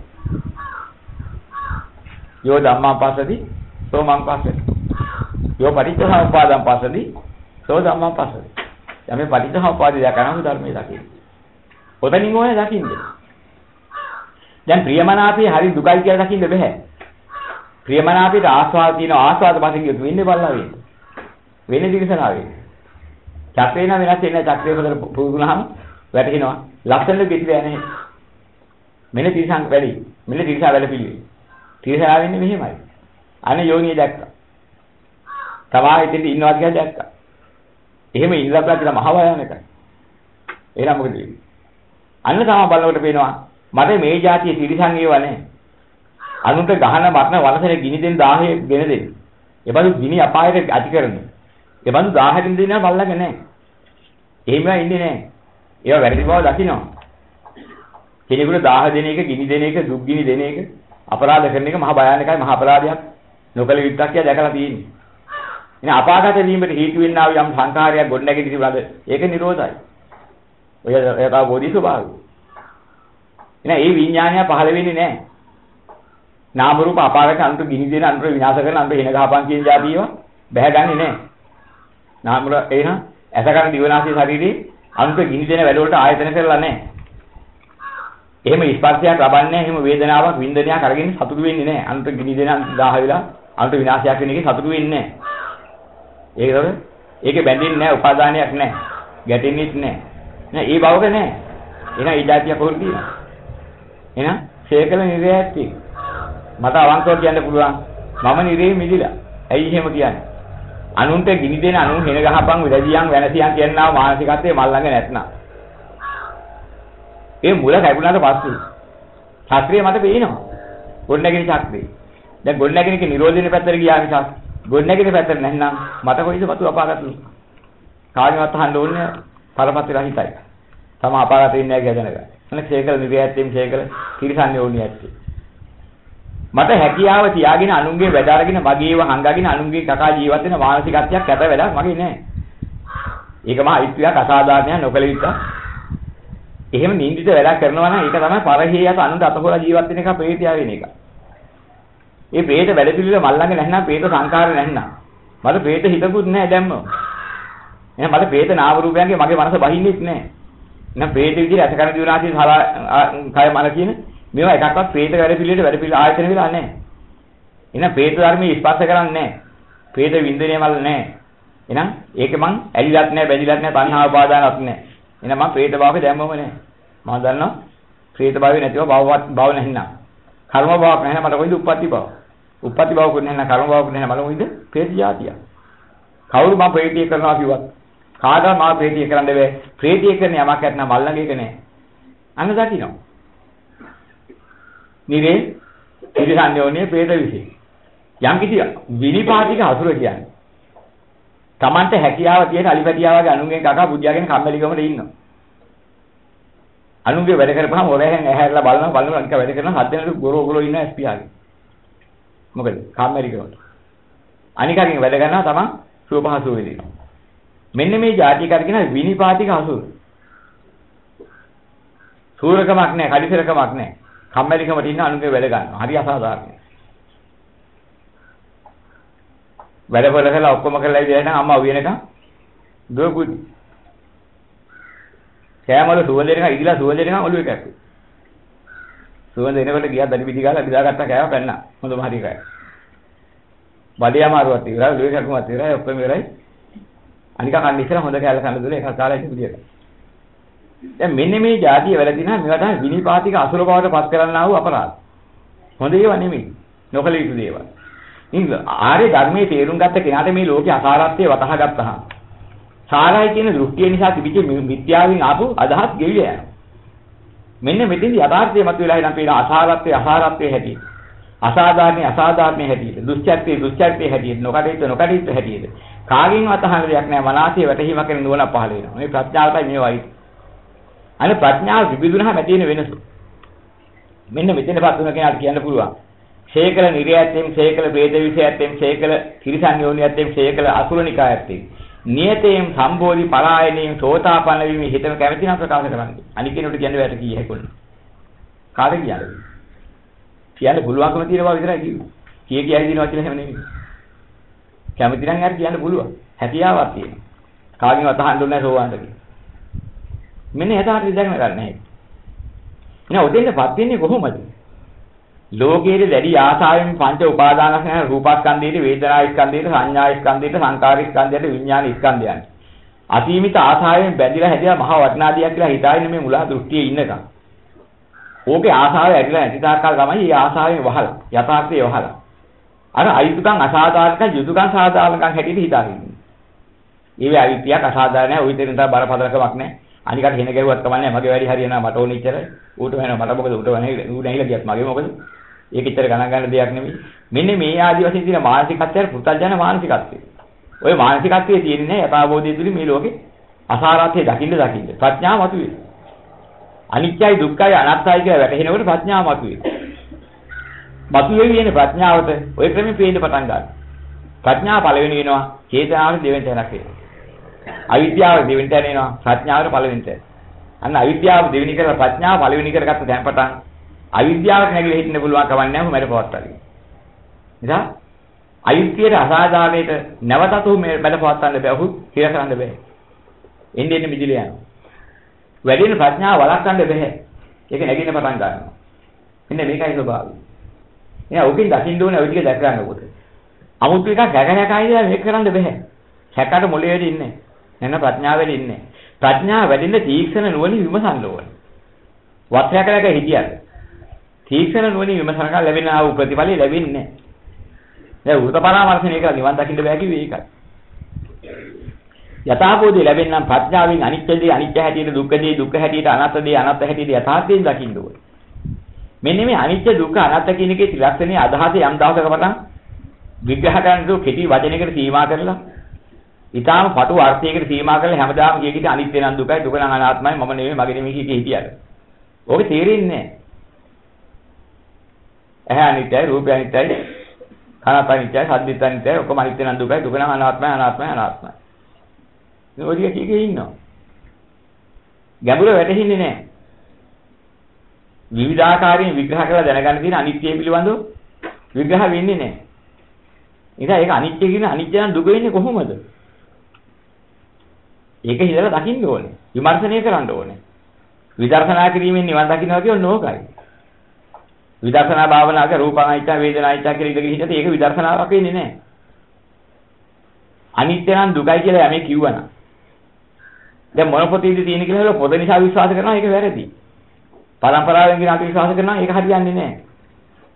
යෝ ධම්මං පස්සති සෝ මං පස්සති. යෝ පටිච්චසමුප්පාදං පස්සති සෝ ධම්මං පස්සති. දැන් මේ පටිච්චසමුප්පාදය දැකනම ධර්මයේ දකින්න. ඔතනින් ඕනේ දකින්න. දැන් ප්‍රියමනාපේ හරි දුකයි කියලා දකින්න බෑ. ප්‍රියමනාපේට ආස්වාද තියෙන ආස්වාද පස්සේ කියොත් වෙන්නේ බල්ලා වෙන්නේ. වෙන්නේ දිගසනා වෙන්නේ. චක්‍රේ නම් වෙනස් වෙන්නේ චක්‍රේ වල පුරුදුනහම වැටෙනවා. ලක්ෂණ දෙකේ නැහැ. මෙන්න තිරසං වැඩි. මෙන්න තිරසා වැඩ පිළිවෙල. තිරසා වෙන්නේ මෙහෙමයි. අනේ යෝනිය දැක්කා. තමා හිතේ ඉන්නවත් කියලා දැක්කා. එහෙම ඉන්නලා කියලා මහ භයානකයි. එහෙනම් මොකද වෙන්නේ? අන්න තමා බලනකොට පේනවා මට මේ જાතිය තිරසං ඒව නැහැ. අනුන්ට ගහන මරණ වලසනේ ගිනි දෙන 1000 ගෙන දෙන්නේ. ඒ බඳු ගිනි අපායට ඇති කරන්නේ. ඒ බඳු 1000කින් දෙනවා බල්ලගේ නැහැ. එහෙම ඉන්නේ නැහැ. ඒවා වැරදි බව දකිනවා. කෙනෙකුට 1000 දෙන එක, ගිනි දෙන එක, දුක් ගිනි දෙන එක, අපරාධ කරන එක මහා භයානකයි, මහා අපරාධයක්. නොකල යුත්තක් කියලා දැකලා තියෙන්නේ. ඉතින් අපාගත වීමට හේතු වෙන්නා වූ යම් සංඛාරයක් ගොඩනැගී තිබුණාද? ඒක නිරෝධයි. ඔය තව බෝධි ස්වභාවය. එහෙනම් ඒ විඥානය පහළ වෙන්නේ නැහැ. නාම රූප අපාගත අන්ත ගිනි දෙන අන්ත විනාශ කරන අන්ත හින ගහපන් කියන જાතියව බැහැගන්නේ නැහැ. නාම රූප එහෙනම් ඇසකන දිවනාසී ශරීරේ අන්ත ගිනි දෙන වැඩ වලට ආයතන කරලා නැහැ. එහෙම ස්පර්ශයක් ලබන්නේ එහෙම වේදනාවක් වින්දනයක් අරගෙන සතුටු වෙන්නේ නැහැ. අන්ත ගිනි දෙන අන්ත 10 වෙලා අන්ත විනාශයක් වෙන එකේ සතුටු වෙන්නේ නැහැ. ඒකවල ඒකේ බැඳෙන්නේ නැහැ, උපාදානයක් නැහැ. ගැටෙන්නේත් නැහැ. නෑ ඒ බවක නැහැ. එහෙනම් ඒ જાතිය කොහොමද තියෙන්නේ? එහෙනම් ශේකල නිරයත් මට අවංකව කියන්න පුළුවන් මම නිරේ මිදිලා. ඇයි එහෙම කියන්නේ? අනුන්ට ගිනි දෙන අනුන් හෙන ගහපන් විරදියන් වෙනසියන් කියනවා මානසිකත්වයේ මල් ළඟ නැත්නම්. ඒ මුල කැපුණාට පස්සේ ශාස්ත්‍රීය මට පේනවා. ගොඩනැගිලි ශක්තිය. දැන් ගොඩනැගිලික නිරෝධිනේ පැත්තට ගියා නිසා ගොඩනැගිලි පැත්තට නැත්නම් මට කොයිද වතු අපාගතලු. කාගෙවත් අහන්න ඕනේ පරපති රහිතයි. තම අපාගත වෙන්නේ නැහැ කියලා දැනගන්න. මම ශේකල නිරයත්යෙන් ශේකල කිරිසන්නේ ඕනිය ඇත්තේ. මට හැකියාව තියාගෙන අනුන්ගේ වැඩ අරගෙන මගේව හංගගෙන අනුන්ගේ කකා ජීවත් වෙන මානසිකත්වයක් කැප වැඩක් මගේ නෑ. ඒක මහා අයිතියක් අසාධාරණයක් නොකල යුතුයි. එහෙම නින්දිත වැඩක් කරනවා නම් ඒක තමයි පරහේයත අනුන්ට අතහොලා ජීවත් වෙන එක ප්‍රේතයා වෙන එක. ඒ ප්‍රේත වැඩ පිළිවෙල මල් ළඟ නැත්නම් ප්‍රේත සංකාර නැත්නම් මට ප්‍රේත හිතකුත් නෑ දැම්ම. එහෙනම් මට ප්‍රේත නාම රූපයන්ගේ මගේ මනස බහින්නෙත් නෑ. එහෙනම් ප්‍රේත විදිහට අසකරන දිවනාසී කය මන කියන මේවා එකක්වත් ප්‍රේත වැඩ පිළිවෙල ආයතන වෙලා නැහැ. එහෙනම් ප්‍රේත ධර්මයේ ස්පර්ශ කරන්නේ නැහැ. ප්‍රේත වින්දනය වල නැහැ. එහෙනම් ඒකේ මං ඇලිලත් නැහැ, බැඳිලත් නැහැ, තණ්හා උපාදානත් නැහැ. එහෙනම් මං ප්‍රේත භාවයේ දැම්මම නැහැ. මම දන්නවා ප්‍රේත භාවයේ නැතිව භව නැහිනා. කර්ම භාවයක් නැහැ මට කොයිද උප්පත්ති භාව. උප්පත්ති භාවකුත් නැහැ කර්ම භාවකුත් නැහැ මට කොයිද ප්‍රේත જાතිය. කවුරු මම ප්‍රේතිය කරනවා කිව්වත් කාටවත් මම ප්‍රේතිය කරන්න බෑ. ප්‍රේතිය කරන යමක් නැත්නම් මල්ලගේ එක නෑ. අන්න දකින්න. නිරේ ඉරිසන්‍යෝනේ ප්‍රේත විශේෂ. යම් කිසි විනිපාතික අසුර කියන්නේ. Tamante හැකියාව තියෙන අලිපැටියා වගේ අනුන්ගේ කකා බුද්ධයාගෙන කම්මැලිකමට ඉන්නවා. අනුන්ගේ වැඩ කරපුවාම ඔරෙන් ඇහැරලා බලනවා අනික වැඩ කරනවා හත් දෙනෙක් ගොරෝ ඉන්න ස්පියාගේ. මොකද කම්මැලිකමට. අනිකගෙන් වැඩ කරනවා තමන් සුවපහසු වෙලිනවා. මෙන්න මේ જાතිකාර කියන විනිපාතික අසුර. සූරකමක් නැහැ, කඩිසරකමක් නැහැ. කම්මැලිකමට ඉන්න අනුන්ගේ වැඩ ගන්නවා. හරි අසාධාරණයි. වැඩ වල කරලා ඔක්කොම කරලා ඉඳලා නම් අම්මා උයනකම් දුවකුත්. කෑමවල සුවඳ එනකම් ඉදිලා සුවඳ එනකම් ඔළුවේ කැප්පේ. සුවඳ එනකොට ගියා දඩි පිටි ගාලා බිදාගත්ත කෑම පැන්නා. හොඳම හරි කෑම. බඩේ අමාරුවක් ඉවරයි, ඔළුවේ කැපුමක් ඉවරයි, ඔක්කොම ඉවරයි. අනික කන්න ඉස්සර හොඳ කෑල්ල කන්න දුන්නේ එකක් කාලා ඉඳි පිළියෙල. දැන් මෙන්න මේ જાතිය වැළඳිනා මේවා තමයි විනිපාතික අසුර බවට පත් කරන්නා වූ අපරාධ. හොඳ ඒවා නෙමෙයි. නොකල යුතු දේවල්. ඉතින් ආර්ය ධර්මයේ තේරුම් ගත්ත කෙනාට මේ ලෝකේ අසාරත්වය වටහා ගත්තාම සාරයි කියන දෘෂ්ටිය නිසා තිබිච්ච මිත්‍යාවෙන් ආපු අදහස් ගෙවිලා යනවා. මෙන්න මෙතෙන්දී යථාර්ථය මතුවලා ඉඳන් පේන අසාරත්වයේ හැටි. අසාධාරණයේ හැටියට, දුස්චර්යයේ හැටියට, නොකඩිත හැටියට. කාගෙන් වතහන දෙයක් නැහැ. මනසේ වැටහීමක් කරන නුවණ පහළ වෙනවා. මේ ප්‍රඥාවටයි මේ වයි. අනේ ප්‍රඥාව විවිධුනහම ඇති වෙන වෙනස. මෙන්න මෙතනපත් වෙන කෙනාට කියන්න පුළුවන්. ශේකල නිරයත්ෙන්, ශේකල වේද විෂයත්ෙන්, ශේකල තිරිසන් යෝනියත්ෙන්, ශේකල අසුරනිකායත්ෙන්. නියතයෙන් සම්බෝධි පලායනයෙන් සෝතාපන්න වීම හිතන කැමැති නම් ප්‍රකාශ කරන්නේ. අනික කෙනෙකුට කියන්න බැට කී හැකොන්නේ. කාට කියන්නේ? කියන්න පුළුවන්කම තියෙනවා විතරයි කිව්වේ. කියයි දිනවා කියලා හැම නෙමෙයි. කැමති නම් හරි කියන්න පුළුවන්. හැකියාවක් තියෙනවා. කාගෙන්වත් අහන්න ඕනේ නැහැ සෝවාන්ට කියලා. මෙන්න යථාර්ථය දැක්ම ගන්න නැහැ. එහෙනම් උදෙන්පත් වෙන්නේ කොහොමද? ලෝකයේ දැඩි ආසාවෙන් පංච උපාදානස්කන්ධ රූපස්කන්ධයේ වේදනාස්කන්ධයේ සංඥාස්කන්ධයේ සංකාරස්කන්ධයේ විඥානස්කන්ධයන්. අසීමිත ආසාවෙන් බැඳිලා හැදියා මහ වටනාදියක් කියලා හිතාගෙන මේ මුලා දෘෂ්ටියේ ඉන්නකම්. ඕකේ ආසාව ඇතිලා නැති තාක්කල් තමයි මේ ආසාවෙන් වහලා යථාර්ථයේ වහලා. අර අයිතුකම් අසාධාරණකම් යුතුයකම් සාධාරණකම් හැටියට හිතාගෙන ඉන්නේ. ඊවේ අයිතියක් අසාධාරණ නැහැ. ওই දෙන්න තව බරපතලකමක් නැහැ. අනිකට හෙන ගැහුවත් කමන්නේ මගේ වැඩි හරියනවා මට ඕනේ ඉච්චර. ඌට වෙනවා මට මොකද ඌට වෙන්නේ ඌ නැහිලා ගියත් මගේ මොකද? ඒක ඉච්චර ගණන් ගන්න දෙයක් නෙමෙයි. මෙන්න මේ ආදි වශයෙන් තියෙන මානසිකත්වය පුතල්ජන මානසිකත්වය. ওই මානසිකත්වයේ තියෙන්නේ යථාබෝධය තුළ මේ ලෝකේ අසාරත්වයේ දකින්න ප්‍රඥාව මතුවේ. අනිත්‍යයි දුක්ඛයි අනාත්තයි කියලා වැටහෙනකොට ප්‍රඥාව මතුවේ. මතුවේ කියන ප්‍රඥාවට ওই ක්‍රමෙ පේන්න පටන් ගන්නවා. ප්‍රඥාව පළවෙනි වෙනවා චේතනාවට දෙවෙනි තැනක් වෙනවා. අවිද්‍යාව දෙවෙනි තැන එනවා ප්‍රඥාවට පළවෙනි තැන. අන්න අවිද්‍යාව දෙවෙනි කරලා ප්‍රඥාව පළවෙනි කරගත්ත දැන් පටන් අවිද්‍යාවට නැගිලා හිටින්න පුළුවන් කමක් නැහැ මම පවත්තන්නේ. නිසා අයුක්තියට අසාධාරණයට නැවතත් මේ බඩ පවත්තන්න බෑ. ඔහු හිර කරන්න බෑ. එන්නේ මිදිලා යනවා. වැඩින ප්‍රඥාව වළක්වන්න බෑ. ඒක නැගින්න පටන් ගන්නවා. මෙන්න මේකයි ස්වභාවය. එහෙනම් ඔකින් දකින්න ඕනේ ඔය ටික දැක ගන්නකොට. අමුතු එකක් ගැගහැකයිද මේක කරන්න බෑ. හැකට මොලේ වෙදී ඉන්නේ. නැන්න ප්‍රඥාවෙ ඉන්නේ. ප්‍රඥාව වැඩින්න තීක්ෂණ නුවණින් විමසන්න ඕනේ. වත්යකලක හිටියද? තීක්ෂණ නුවණින් විමසනකම් ලැබෙන ආ ප්‍රතිඵලය ලැබෙන්නේ නැහැ. දැන් උරුත පරාමර්ශණය කරලා නිවන් දකින්න බෑ කිව්වේ ඒකයි. යථාබෝධය ලැබෙන්නම් ප්‍රඥාවෙන් අනිත්‍යදී අනිත්‍ය හැටියට දුක්ඛදී දුක්ඛ හැටියට අනාත්තදී අනාත්ත හැටියට යථාර්ථයෙන් දකින්න ඕනේ. මෙන්න මේ අනිත්‍ය දුක්ඛ අනාත්ත කියන එකේ ත්‍රිලක්ෂණයේ අදහස යම් දවසක පටන් විග්‍රහ කරන්න කෙටි වචනයකට සීමා කරලා ඊටාම පටු අර්ථයකට සීමා කරලා හැමදාම කියකිට අනිත්‍ය නම් දුකයි දුක නම් අනාත්මයි මම නෙමෙයි මගේ නෙමෙයි කිය හිටියද. ඕක තේරෙන්නේ නැහැ. ඇහැ අනිත්‍යයි රූපය අනිත්‍යයි කනත් අනිත්‍යයි සද්දිත් අනිත්‍යයි ඔක්කොම අනිත්‍ය නම් දුකයි දුක නම් අනාත්මයි අනාත්මයි අනාත්මයි. මේ ඔය ටික කීකේ ඉන්නවා. ගැඹුර වැටෙන්නේ නැහැ. විවිධාකාරයෙන් විග්‍රහ කරලා දැනගන්න තියෙන අනිත්‍ය පිළිබඳව විග්‍රහ වෙන්නේ නැහැ. ඉතින් ඒක අනිත්‍ය කියන අනිත්‍ය නම් දුක වෙන්නේ කොහොමද? ඒක හිතලා දකින්න ඕනේ. විමර්ශනය කරන්න ඕනේ. විදර්ශනා කිරීමෙන් නිවන් දකින්නවා කියන්නේ ඕකයි. විදර්ශනා භාවනාවක රූපානිච්ච වේදනානිච්ච කියලා ඉඳගෙන හිටියත් ඒක විදර්ශනාවක් වෙන්නේ නැහැ. අනිත්‍ය නම් දුකයි කියලා යමේ කිව්වනම් දැන් මොන පොතේද තියෙන කියලා පොත නිසා විශ්වාස කරනවා ඒක වැරදි. පරම්පරාවෙන් ගෙන අපි විශ්වාස කරනවා ඒක හරියන්නේ නැහැ.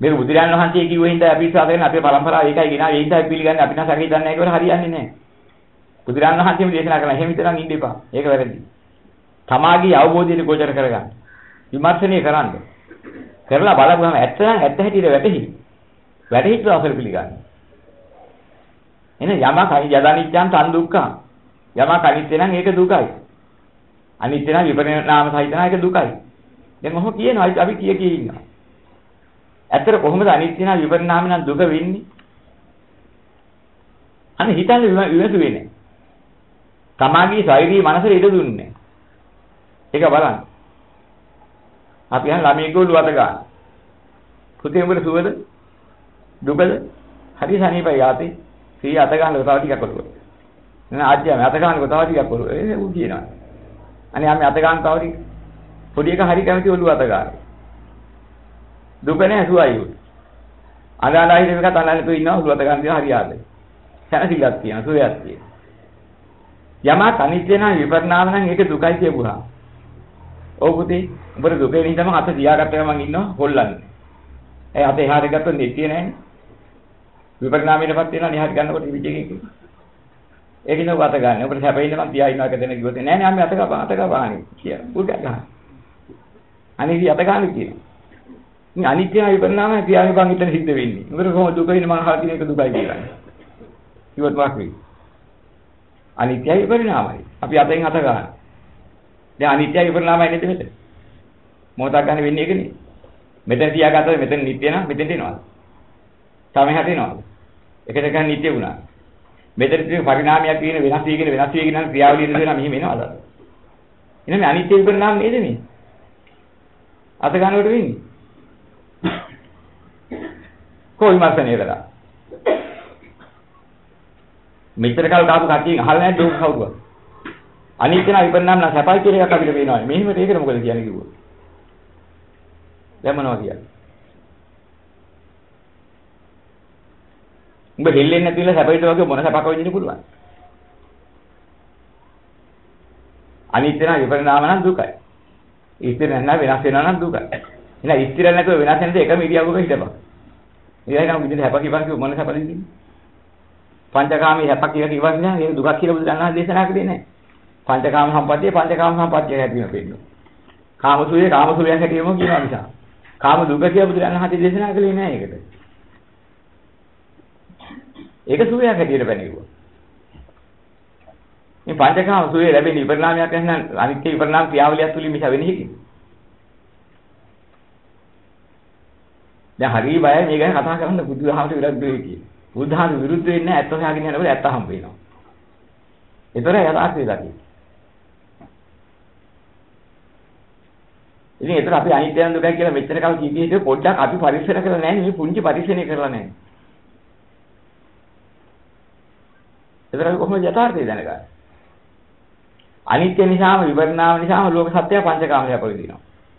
මේක බුදුරජාණන් වහන්සේ කිව්වෙ හින්දා අපි විශ්වාස කරන අපේ පරම්පරාව ඒකයි ගෙනාවේ. ඒ හින්දා පිළිගන්නේ අපි නම් සැකේ දන්නේ නැහැ කියලා හරියන්නේ නැහැ. බුදුරජාණන් වහන්සේම දේශනා කරනවා. එහෙම විතරක් ඉන්න එපා. ඒක වැරදි. තමාගේ අවබෝධයට ගෝචර කරගන්න. විමර්ශනය කරන්න. කරලා බලපුවම ඇත්ත හැටියට වැටහි. වැටහිච්ච අවසර පිළිගන්න. එහෙනම් යමක් යදානිච්ඡන් තන් දුක්ඛං. යමක් අනිත්‍ය නම් ඒක දුකයි. අනිත්‍ය නම් විපරිණාම සහිත නම් ඒක දුකයි. දැන් මොහොම කියනවා අපි කිය ඉන්නවා. ඇත්තට කොහොමද අනිත්‍ය නම් විපරිණාම නම් දුක වෙන්නේ? අනේ හිතන්නේ විමසුවේ නැහැ. තමාගේ ශාරීරික මනසට ඉඩ දුන්නේ. ඒක බලන්න. අපි යන ළමයෙක් ගොළු අත ගන්න. පුතේ උඹට සුවද? දුකද? හරි සනීපයි යාතේ. සී අත ගන්නකොට තව ටිකක් කරුවා. නෑ ආච්චියා මම අත ගන්නකොට තව ටිකක් කරුවා. ඒ ඌ කියනවා. අනේ අපි අත ගන්න තව ටික. පොඩි එක හරි කැමති ඔළුව අත ගන්න. දුක නෑ සුවයි උ. අදාලා හිටෙක තනන්නේ තු ඉන්නවා ඔළුව අත ගන්න දින හරි ආදේ. සැනසීමක් තියෙනවා සුවයක් තියෙනවා. යමක් අනිත්‍ය නම් විපරිණාම නම් ඒක දුකයි කියපුවා. ඔව් පුතේ උඹට දුකේ නිසාම අත තියාගත්තම මං ඉන්නවා හොල්ලන්නේ. ඒ අත එහාට ගත්තොත් නෙට්ටිය නැහැනේ. විපරිණාමයටපත් වෙනවා නිහාට ගන්නකොට විජේකේ. ඒකින් ඔබ අත ගන්න. ඔබට හැපෙන්න මං තියා ඉන්නවා කදෙන කිව්වොත් නෑ නෑ අපි අත ගාපානේ කියලා. උඩ ගන්න. අනිත් අත ගන්න කියනවා. මේ අනිත්‍ය විපරිණාමය තියාගෙන බං හිතන සිද්ධ වෙන්නේ. උඹට කොහොමද දුක වෙන්නේ මං අහලා තියෙන එක දුකයි කියලා. කිව්වොත් මොකක් වෙයි? අනිත්‍යයි විපරිණාමයි. අපි අතෙන් අත ගන්න. දැන් අනිත්‍යයි විපරිණාමයි නේද මෙතන? මොහොතක් ගන්න වෙන්නේ ඒකනේ. මෙතන තියාගත්තොත් මෙතන නිට්ටය නම් මෙතෙන්ට එනවා. තමයි හැදෙනවා. එකට ගන්න නිට්ටය වුණා. මෙතන තියෙන පරිණාමයක් කියන වෙනස් වීගෙන නම් ක්‍රියාවලිය නේද වෙනවා මෙහෙම එනවාද? එහෙනම් මේ අනිත්‍ය විපරිණාම නේද මේ? අත ගන්නකොට වෙන්නේ. කොයි මාසනේ කරා? මෙච්චර කල් තාපු කට්ටියන් අහලා නැහැ දුක් කවුරුවත්. අනිත්‍යන විපරිණාම නම් සපයි කියන එකක් අපිට පේනවා. මෙහෙම ඒකට මොකද කියන්නේ කිව්වොත්. දැන් මොනවා කියන්නේ? උඹ දෙල්ලෙන්නේ නැති වෙලා සැපයිට වගේ මොන සැපක් වෙන්න පුළුවන්. අනිත්‍යන විපරිණාම නම් දුකයි. ඉස්තිර නැත්නම් වෙනස් වෙනවා නම් දුකයි. එහෙනම් ඉස්තිර නැතුව වෙනස් වෙනද එකම ඉරියව්වක හිටපන්. ඊළඟට විදිහට හැප කිපන් කිව්ව මොන සැපද ඉන්නේ? පංචකාමී හැපක් කියලා කිව්වද නෑ ඒක දුකක් කියලා බුදුරණන් දේශනා කළේ නෑ. පංචකාම සම්පත්තිය හැටිම පෙන්නනවා. කාමසුවේ කාමසුවයක් හැටිම කියනවා නිසා. කාම දුක කියලා බුදුරණන් දේශනා කළේ නෑ ඒකට. ඒක සුවයක් හැටියට පැනෙවුවා. මේ පංචකාම සුවේ ලැබෙන විපරිණාමයක් නැත්නම් අනිත්‍ය විපරිණාම ක්‍රියාවලියක් තුලින් මිස වෙන්නේ හිකින්. දැන් හරි බයයි මේ ගැන කතා කරන්න බුදුහාමට විරුද්ධ වෙයි කියලා. බුද්ධහාම විරුද්ධ වෙන්නේ නැහැ ඇත්ත හොයාගෙන යනකොට ඇත්ත හම්බ වෙනවා. ඒතර යථාර්ථය දකින්න. ඉතින් ඒතර අපි අනිත්‍යයන් දුකයි කියලා මෙච්චර කල් කීපී හිටියේ පොඩ්ඩක් අපි පරිස්සර කරලා නැහැ නේ මේ පුංචි පරිස්සරණය කරලා නැහැ. ඒතර අපි කොහොමද යථාර්ථය දැනගන්නේ? අනිත්‍ය නිසාම විපරිණාම නිසාම ලෝක සත්‍යය පංචකාමයට අපවිදිනවා.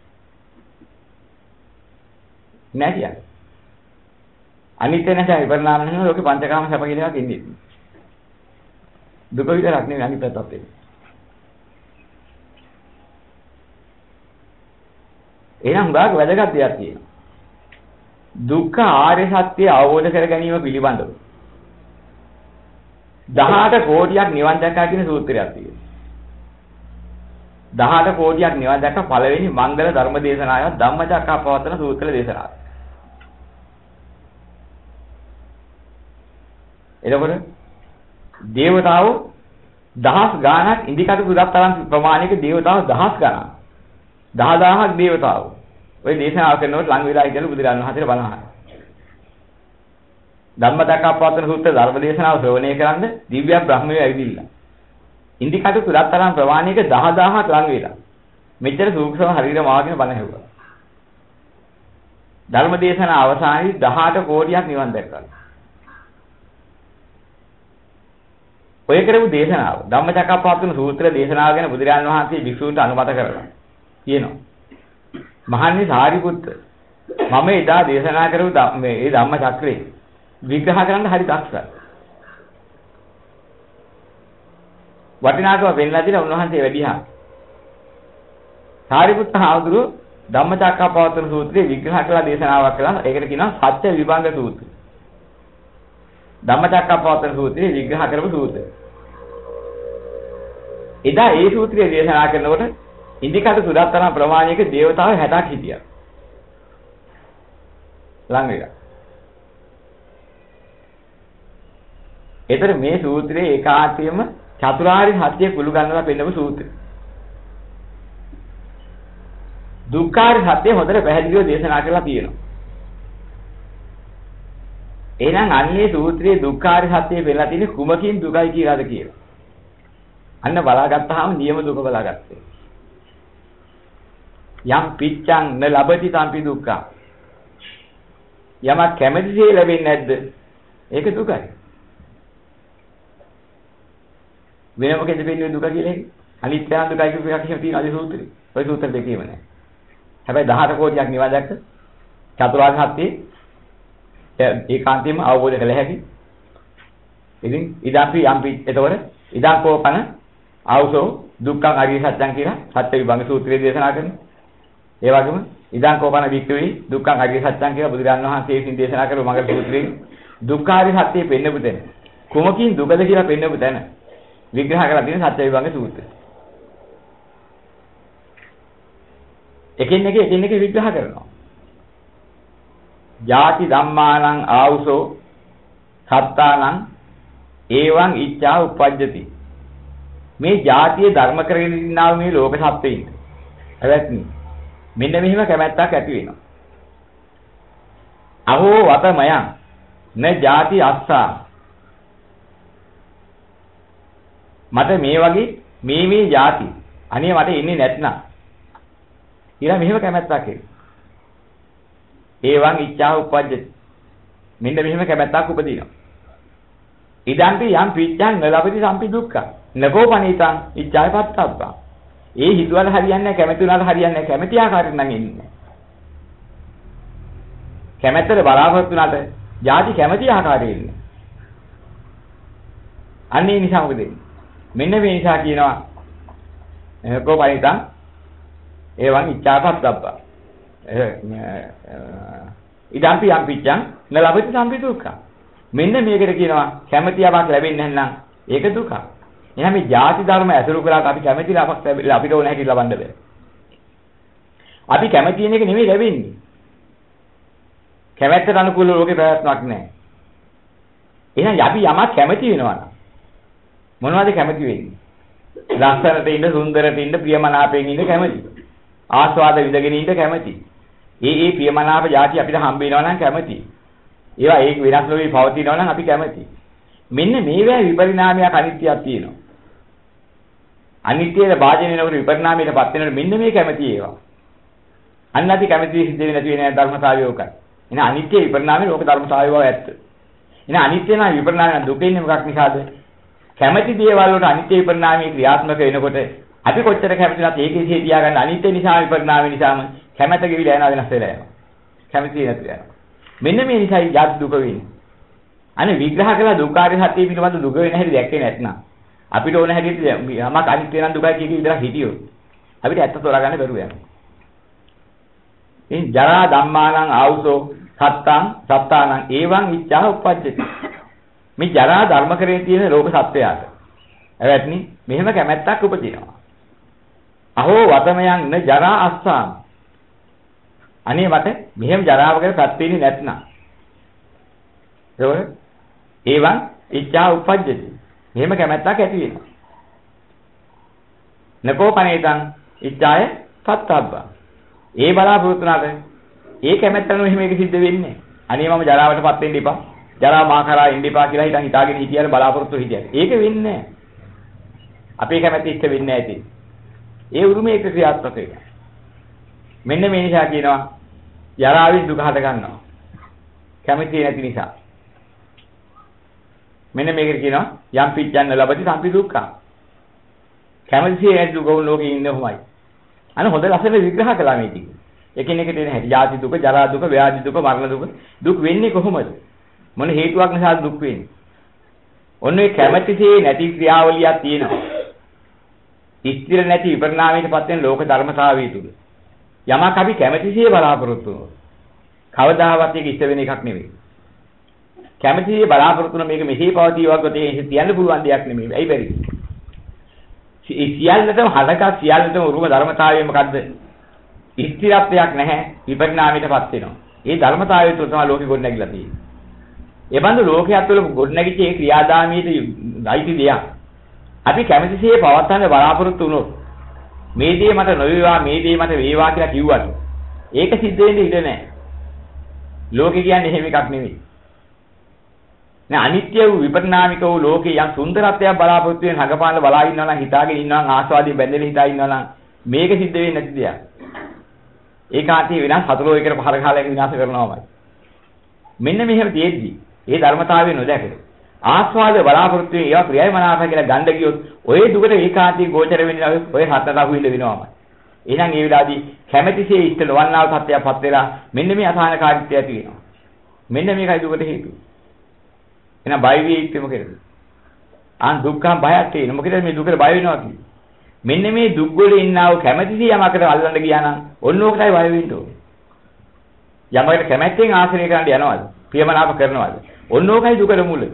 නෑ කියන්නේ. අනිත්‍ය නැසයි විපරිණාම නැසයි ලෝකේ පංචකාම සැප කියන එකක් ඉන්නේ. දුක විතරක් නෙවෙයි අනිත් පැත්තත් එන්නේ. එහෙනම් හුඟක් වැදගත් දෙයක් තියෙනවා. දුක්ඛ ආර්ය සත්‍ය අවබෝධ කර ගැනීම පිළිබඳව 18 කෝටියක් නිවන් දැක්කා කියන සූත්‍රයක් තියෙනවා. 18 කෝටියක් නිවන් දැක්ක පළවෙනි මංගල ධර්ම දේශනාව ධම්මචක්කප්පවත්තන සූත්‍ර දේශනාව. එතකොට දේවතාවෝ දහස් ගාණක් ඉදිකට පුරක් තරම් ප්‍රමාණයක දේවතාවෝ දහස් ගණන් 10000ක් දේවතාවෝ ඔය දේශනාව කරනකොට ලඟ වෙලා ඉඳලා බුදුරජාණන් වහන්සේට බලහන්. ධම්මචක්කප්පවත්තන සූත්‍ර ධර්ම දේශනාව ශ්‍රවණය කරන්ද දිව්‍ය බ්‍රහ්මයේ ඇවිදින්න. ඉදිකට පුරක් තරම් ප්‍රමාණයක 10000ක් ලඟ වෙලා. මෙච්චර සූක්ෂම හරියට මාගෙන බණ හැවුවා. ධර්ම දේශනාව අවසානයේ 18 කෝටියක් නිවන් දැක්කා. ඔය කරපු දේශනාව ධම්මචක්කප්පවත්තන සූත්‍ර දේශනාව ගැන බුදුරජාණන් වහන්සේ භික්ෂූන්ට අනුමත කරලා කියනවා. මහන්නේ සාරිපුත්ත මම එදා දේශනා කරපු මේ ධම්මචක්‍රේ විග්‍රහ කරන්න හරි දක්ෂයි. වටිනාකම වෙන්නලා දින උන්වහන්සේ වැඩිහා. සාරිපුත්ත හාමුදුරුවෝ ධම්මචක්කප්පවත්තන සූත්‍රයේ විග්‍රහ කළ දේශනාවක් කළා. ඒකට කියනවා සත්‍ය විභංග සූත්‍රය. ධම්මචක්කප්පවත්තන සූත්‍රයේ විග්‍රහ කරපු සූත්‍රය. එදා ඒ සූත්‍රය දේශනා කරනකොට ඉන්දිකට සුදත්තන ප්‍රමාණයක දේවතාවෝ 60ක් හිටියා. ළඟ එක. ඒතර මේ සූත්‍රයේ ඒකාන්තයෙන්ම චතුරාර්ය සත්‍ය කුළු ගන්නලා පෙන්නපු සූත්‍රය. දුක්ඛාර සත්‍ය හොඳට පැහැදිලිව දේශනා කරලා තියෙනවා. එහෙනම් අන්නේ සූත්‍රයේ දුක්ඛාර සත්‍ය වෙලා තියෙන්නේ කුමකින් දුකයි කියලාද කියලා. අන්න බලාගත්තාම නියම දුක බලාගත්තේ. යම් පිච්ඡං න ලබති සම්පි දුක්ඛ. යමක් කැමැතිසේ ලැබෙන්නේ නැද්ද? ඒක දුකයි. වෙන මොකෙද වෙන්නේ දුක කියලා එක? අනිත්‍ය දුකයි කියපු එකක් එහෙම තියෙන අද සූත්‍රේ. ඔය සූත්‍ර දෙකේම නැහැ. හැබැයි 18 කෝටියක් නිවන් දැක්ක චතුරාර්ය සත්‍ය ඒකාන්තයෙන්ම අවබෝධ කළ හැකි. ඉතින් ඉදාපි යම්පි එතකොට ඉදා කෝපන ආවසෝ දුක්ඛං අරිය සත්‍යං කියලා සත්‍ය විභංග සූත්‍රයේ දේශනා කරනවා. ඒ වගේම ඉදා කෝපන වික්‍රේ දුක්ඛං අරිය සත්‍යං කියලා බුදුරජාණන් වහන්සේ විසින් දේශනා කරපු මඟ සූත්‍රයේ දුක්ඛාරි සත්‍ය පෙන්නපු තැන. කොමකින් දුකද කියලා පෙන්නපු තැන විග්‍රහ කරලා තියෙන සත්‍ය විභංග සූත්‍රය. එකින් එක විග්‍රහ කරනවා. ජාති ධම්මානං ආවුසෝ සත්තානං ඒවං ඉච්ඡා උප්පජ්ජති. මේ ජාතිය ධර්ම කරගෙන ඉන්නා මේ ලෝක සත්ත්වයින්. හැබැයි මෙන්න මෙහිම කැමැත්තක් ඇති වෙනවා. අහෝ වතමයන් න ජාති අස්සා. මට මේ වගේ මේ ජාති අනේ මට ඉන්නේ නැත්නම් ඊළඟ මෙහෙම කැමැත්තක් එයි. ඒවං ඉච්ඡා උප්පජ්ජති. මෙන්න මෙහෙම කැමැත්තක් උපදිනවා. ඉදන්ති යම් පිච්ඡං නලපති සම්පි දුක්ඛ. නකෝ පණිතං ඉච්ඡාය පත්තබ්බා. ඒ හිතුවල හරියන්නේ නැහැ, කැමැති උනාට හරියන්නේ නැහැ. කැමැති ආකාරයෙන් නම් ඉන්නේ. කැමැත්තට බලාපොරොත්තු උනාට ಜಾති කැමැති ආකාරයෙන් ඉන්නේ. අන්නේ නිසා මොකද වෙන්නේ? මෙන්න මේ නිසා කියනවා නකෝ පණිතං ඒවං ඉච්ඡාය පත්තබ්බා. ඉදම්පි යම් පිච්ඡං නලපති සම්පි දුක්ඛ. මෙන්න මේකට කියනවා කැමැති යමක් ලැබෙන්නේ නැත්නම් ඒක දුක. එහෙනම් මේ ಜಾති ධර්ම ඇසුරු කරාට අපි කැමැති යමක් අපිට ඕන හැටි ලබන්න බෑ. අපි කැමැති වෙන එක නෙමෙයි ලැබෙන්නේ. කැමැත්තට අනුකූල ලෝකේ ප්‍රයත්නක් නැහැ. එහෙනම් අපි යමක් කැමැති වෙනවා නම් මොනවද කැමැති වෙන්නේ? ලස්සනට ඉන්න, සුන්දරට ඉන්න, ප්‍රියමනාපයෙන් ඉන්න කැමැති. ආස්වාද විඳගෙන ඉන්න කැමැති. ඒ ප්‍රියමනාප ಜಾති අපිට හම්බ වෙනවා නම් කැමැති. ඒවා ඒක වෙනස් නොවි පවතිනවා නම් අපි කැමැති. මෙන්න මේවා විපරිණාමයක් අනිත්‍යයක් තියෙනවා. අනිත්‍යයේ භාජනය වෙනකොට විපරිණාමයටපත් වෙනකොට මෙන්න මේ කැමැති ඒවා. අන්නති කැමැති සිද්ධ වෙන්නේ නැති වෙන ධර්මතාවය ඕකයි. එහෙනම් අනිත්‍ය විපරිණාමයේ ලෝක ධර්මතාවය ඇත්ත. එහෙනම් අනිත්‍ය නම් විපරිණාමය දුක ඉන්නේ මොකක් නිසාද? කැමැති දේවල් වලට අනිත්‍ය විපරිණාමයේ ක්‍රියාත්මක වෙනකොට අපි කොච්චර කැමති නැත් ඒකේ සිහි තියාගන්න අනිත්‍ය නිසා විපරිණාමය නිසාම කැමැත ගෙවිලා යනවා වෙනස් වෙලා යනවා. කැමැති නැති යනවා. මෙන්න මේ නිසායි ජාති දුක වෙන්නේ. අනේ විග්‍රහ කළා දුක්ඛාරය සත්‍ය පිළිබඳ දුක වෙන හැටි දැක්කේ නැත්නම් අපිට ඕන හැටියට යමක් අනිත්‍ය නම් දුකයි කියන විදිහට හිටියොත් අපිට ඇත්ත තෝරාගන්න බැරුව යනවා. ඉතින් ජරා ධම්මානං ආවුසෝ සත්තානං ඒවං ඉච්ඡා උප්පජ්ජති. මේ ජරා ධර්ම කරේ තියෙන ලෝක සත්‍යයට. එවැත්නි මෙහෙම කැමැත්තක් උපදිනවා. අහෝ වතමයන් න ජරා අස්සාම. අනේ මට මෙහෙම ජරාවකට පත් වෙන්නේ නැත්නම්. ඒවන් ඉච්ඡා උප්පජ්ජති. මෙහෙම කැමැත්තක් ඇති වෙනවා. නකෝ පනේතං ඉච්ඡාය පත්තබ්බා. ඒ බලාපොරොත්තු නැත. ඒ කැමැත්තන මෙහෙම එක සිද්ධ වෙන්නේ. අනේ මම ජරාවටපත් වෙන්න එපා. ජරා මා කරා ඉන්න එපා කියලා හිතාගෙන හිටියර බලාපොරොත්තු හිටියර. ඒක වෙන්නේ නැහැ. අපේ කැමැත්ත ඉෂ්ට වෙන්නේ නැහැ ඉතින්. ඒ උරුමයේ ක්‍රියාත්මක වෙනවා. මෙන්න මේ නිසා කියනවා ජරාවෙන් දුක හද ගන්නවා. කැමැති නැති නිසා. මෙන්න මේකට කියනවා යම් පිච්ඡන්න ලබති සම්පි දුක්ඛ. කැමැති නැති දුක ලෝකේ ඉන්නේ කොහොමයි? අන්න හොඳ ලස්සන විග්‍රහ කළා මේ ටික. එකිනෙක දෙන හැටි. ජාති දුක, ජරා දුක, ව්‍යාධි දුක, මරණ දුක. දුක් වෙන්නේ කොහොමද? මොන හේතුවක් නිසාද දුක් වෙන්නේ? ඔන්නේ කැමැතිසේ නැති ක්‍රියාවලියක් තියෙනවා. ස්ථිර නැති විපරිණාමයටපත් වෙන ලෝක ධර්මතාවය තුල. යමක් අපි කැමැතිසිය බලාපොරොත්තු වෙනවා. කවදාවත් ඒක ඉෂ්ට වෙන එකක් නෙවෙයි. කැමැතිසිය බලාපොරොත්තු වෙන මේක මෙහි පවතිවාග තේ තියන්න පුළුවන් දෙයක් නෙමෙයි. ඇයි බැරි? සියල්ලටම හදක සියල්ලටම උරුම ධර්මතාවය මොකද්ද? ස්ථිරත්වයක් නැහැ විපරිණාමයටපත් වෙනවා. ඒ ධර්මතාවය තුළ තමයි ලෝකෙ ගොඩනැගිලා තියෙන්නේ. ඒ බඳු ලෝකයක් තුළ ගොඩනැගිච්ච ඒ ක්‍රියාදාමයේ අයිති දෙයක්. අපි කැමැතිසේ පවත්වන්න බලාපොරොත්තු වුණොත් මේ දේ මට නොවේවා මේ දේ මට වේවා කියලා කිව්වට ඒක සිද්ධ වෙන්නේ ඉඩ නැහැ. ලෝකෙ කියන්නේ එහෙම එකක් නෙවෙයි. නේ අනිත්‍ය වූ විපරිණාමික වූ ලෝකේ යම් සුන්දරත්වයක් බලාපොරොත්තු වෙන හඟපාන බලා ඉන්නවා නම් හිතාගෙන ඉන්නවා නම් ආස්වාදයෙන් බැඳෙලා හිතා ඉන්නවා නම් මේක සිද්ධ වෙන්නේ නැති දෙයක්. ඒකාන්තී විනාශ හතුරෝ එකට පහර ගහලා විනාශ කරනවාමයි. මෙන්න මෙහෙම තියෙද්දි ඒ ධර්මතාවය නොදැකේ ආස්වාද බලාපොරොත්තු වෙන ඒවා ප්‍රියයි මනාපයි කියලා ගන්න ගියොත් ඔය දුකට ඒකාන්තී ගෝචර වෙන්නේ ඔය හතට අහුවෙන්න වෙනවාමයි. එහෙනම් ඒ වෙලාවේදී කැමැතිසේ ඉෂ්ට නොවන්නා වූ සත්‍යයක්පත් වෙලා මෙන්න මේ අසහනකාරීත්වය ඇති වෙනවා. මෙන්න මේකයි දුකට හේතුව. එහෙනම් බය විය යුත්තේ මොකේද? දුක්ඛම් බයක් තියෙන. මොකද මේ දුකට බය වෙනවා කියන්නේ. මෙන්න මේ දුක් වල ඉන්නා වූ කැමැතිසේ යමකට අල්ලන්න ගියා නම් ඔන්න ඕකටයි බය වෙන්න ඕනේ. යමකට කැමැත්තෙන් ආශ්‍රය කරන්න යනවාද? ප්‍රියමනාප කරනවාද? ඔන්න ඕකයි දුකට මුල.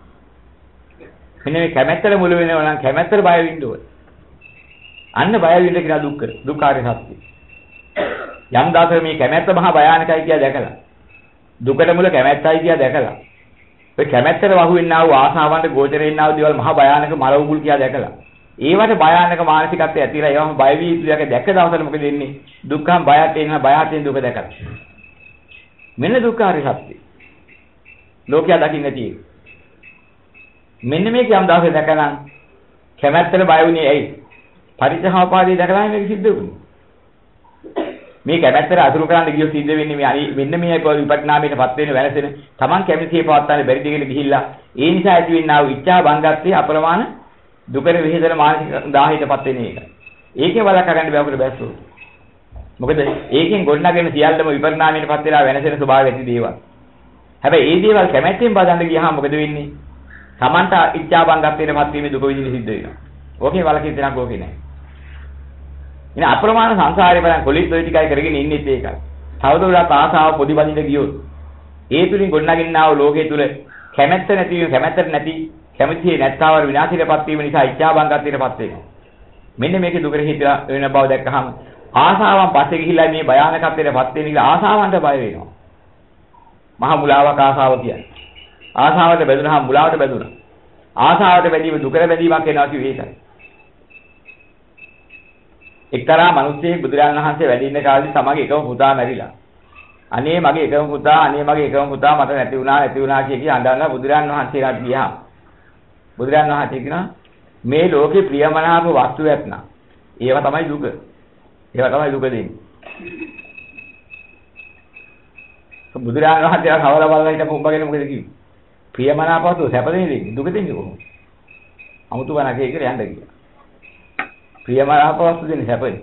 මෙන්න මේ කැමැත්තට මුල වෙනවා නම් කැමැත්තට බය වෙන්න ඕනේ. අන්න බය වෙන්න කියලා දුක්ඛාරය සත්‍ය. යම් දාසක මේ කැමැත්ත මහා භයානකයි කියලා දැකලා දුකට මුල කැමැත්තයි කියලා දැකලා ඔය කැමැත්තට වහු වෙන්නා වූ ආසාවන්ට ගෝචර වෙන්නා වූ දේවල් මහා භයානක මල උගුල් කියලා දැකලා ඒවට භයානක මානසිකත්වය ඇතිලා ඒවම බය වී යුතු දෙයක් දැක්ක දවසට මොකද වෙන්නේ? දුක්ඛම් බයට එනවා බයයෙන් දුක දැකලා. මෙන්න දුක්ඛාරය සත්‍ය. ලෝකයා දකින්න තියෙන්නේ. මෙන්න මේක යම් දවසක දැකලා කැමැත්තට බය වුණේ ඇයි? පරිච්ඡාපාදී දැකලා මේක සිද්ධ වුණේ. මේ කැමැත්තට අතුරු කරන්න ගියොත් සිද්ධ වෙන්නේ මෙන්න මේ විපරිණාමයටපත් වෙන වෙනසෙන Taman කැමැතිසේ පවත්වානේ බැරි දෙයකට ගිහිල්ලා ඒ නිසා ඇති වෙන්නා වූ ඉච්ඡා බංගත්වයේ අප්‍රමාණ දුකේ විහිදෙන මානසික දාහයටපත් වෙන එක. ඒකේ වලක්වා ගන්න බෑ අපිට බැස්සෝ. මොකද ඒකෙන් ගොඩනගෙන සියල්ලම විපරිණාමයටපත් වෙලා වෙනසෙන ස්වභාවය ඇති දේවල්. හැබැයි මේ දේවල් කැමැත්තෙන් බදන්න ගියාම මොකද වෙන්නේ? Tamanta ඉච්ඡා බංගත්වයටපත් වීමේ දුක විඳින සිද්ධ වෙනවා. ඕකේ වලකින් දෙනක් ඕකේ නෑ. ඉතින් අප්‍රමාණ සංසාරේ බලන් කොලිත් ඔය ටිකයි කරගෙන ඉන්නෙත් ඒකයි. තවදුරටත් ආසාව පොදිබඳින්න ගියොත් ඒ තුලින් ගොඩනගින්නා වූ ලෝකයේ තුල කැමැත්ත නැති වීම කැමැත්තට නැති කැමැතිේ නැත්තවර විනාශයටපත් වීම නිසා ඉච්ඡා බංගත්වයටපත් වෙනවා. මෙන්න මේකේ දුකට හිතලා වෙන බව දැක්කහම ආසාවන් පස්සේ ගිහිල්ලා මේ භයානකත්වයටපත් වෙන නිසා ආසාවන්ට බය වෙනවා. මහා මුලාවක් ආසාව කියන්නේ. ආසාවට බැඳුනහම මුලාවට බැඳුනා. ආසාවට බැඳීම දුකට බැඳීමක් වෙනවා කිව්වේ ඒකයි. එක්තරා මිනිස්සෙක් බුදුරජාණන් වහන්සේ වැඩ ඉන්න කාලේ තමගේ එකම පුතා මැරිලා. අනේ මගේ එකම පුතා මට නැති වුණා කිය අඬන බුදුරජාණන් වහන්සේලාට ගියා. බුදුරජාණන් වහන්සේ කියනවා මේ ලෝකේ ප්‍රියමනාප වස්තු ඇත්නම් ඒවා තමයි දුක. ඒවා තමයි දුක දෙන්නේ. බුදුරජාණන් වහන්සේ කවලා බලලා හිටපු උඹගෙන මොකද කිව්වේ? ප්‍රියමනාප වස්තු සැප දෙන්නේ දුක දෙන්නේ කොහොමද? අමුතු බණකේ කියලා යන්න ගියා. ප්‍රියමනාප වස්තු දෙන්නේ සැපනේ.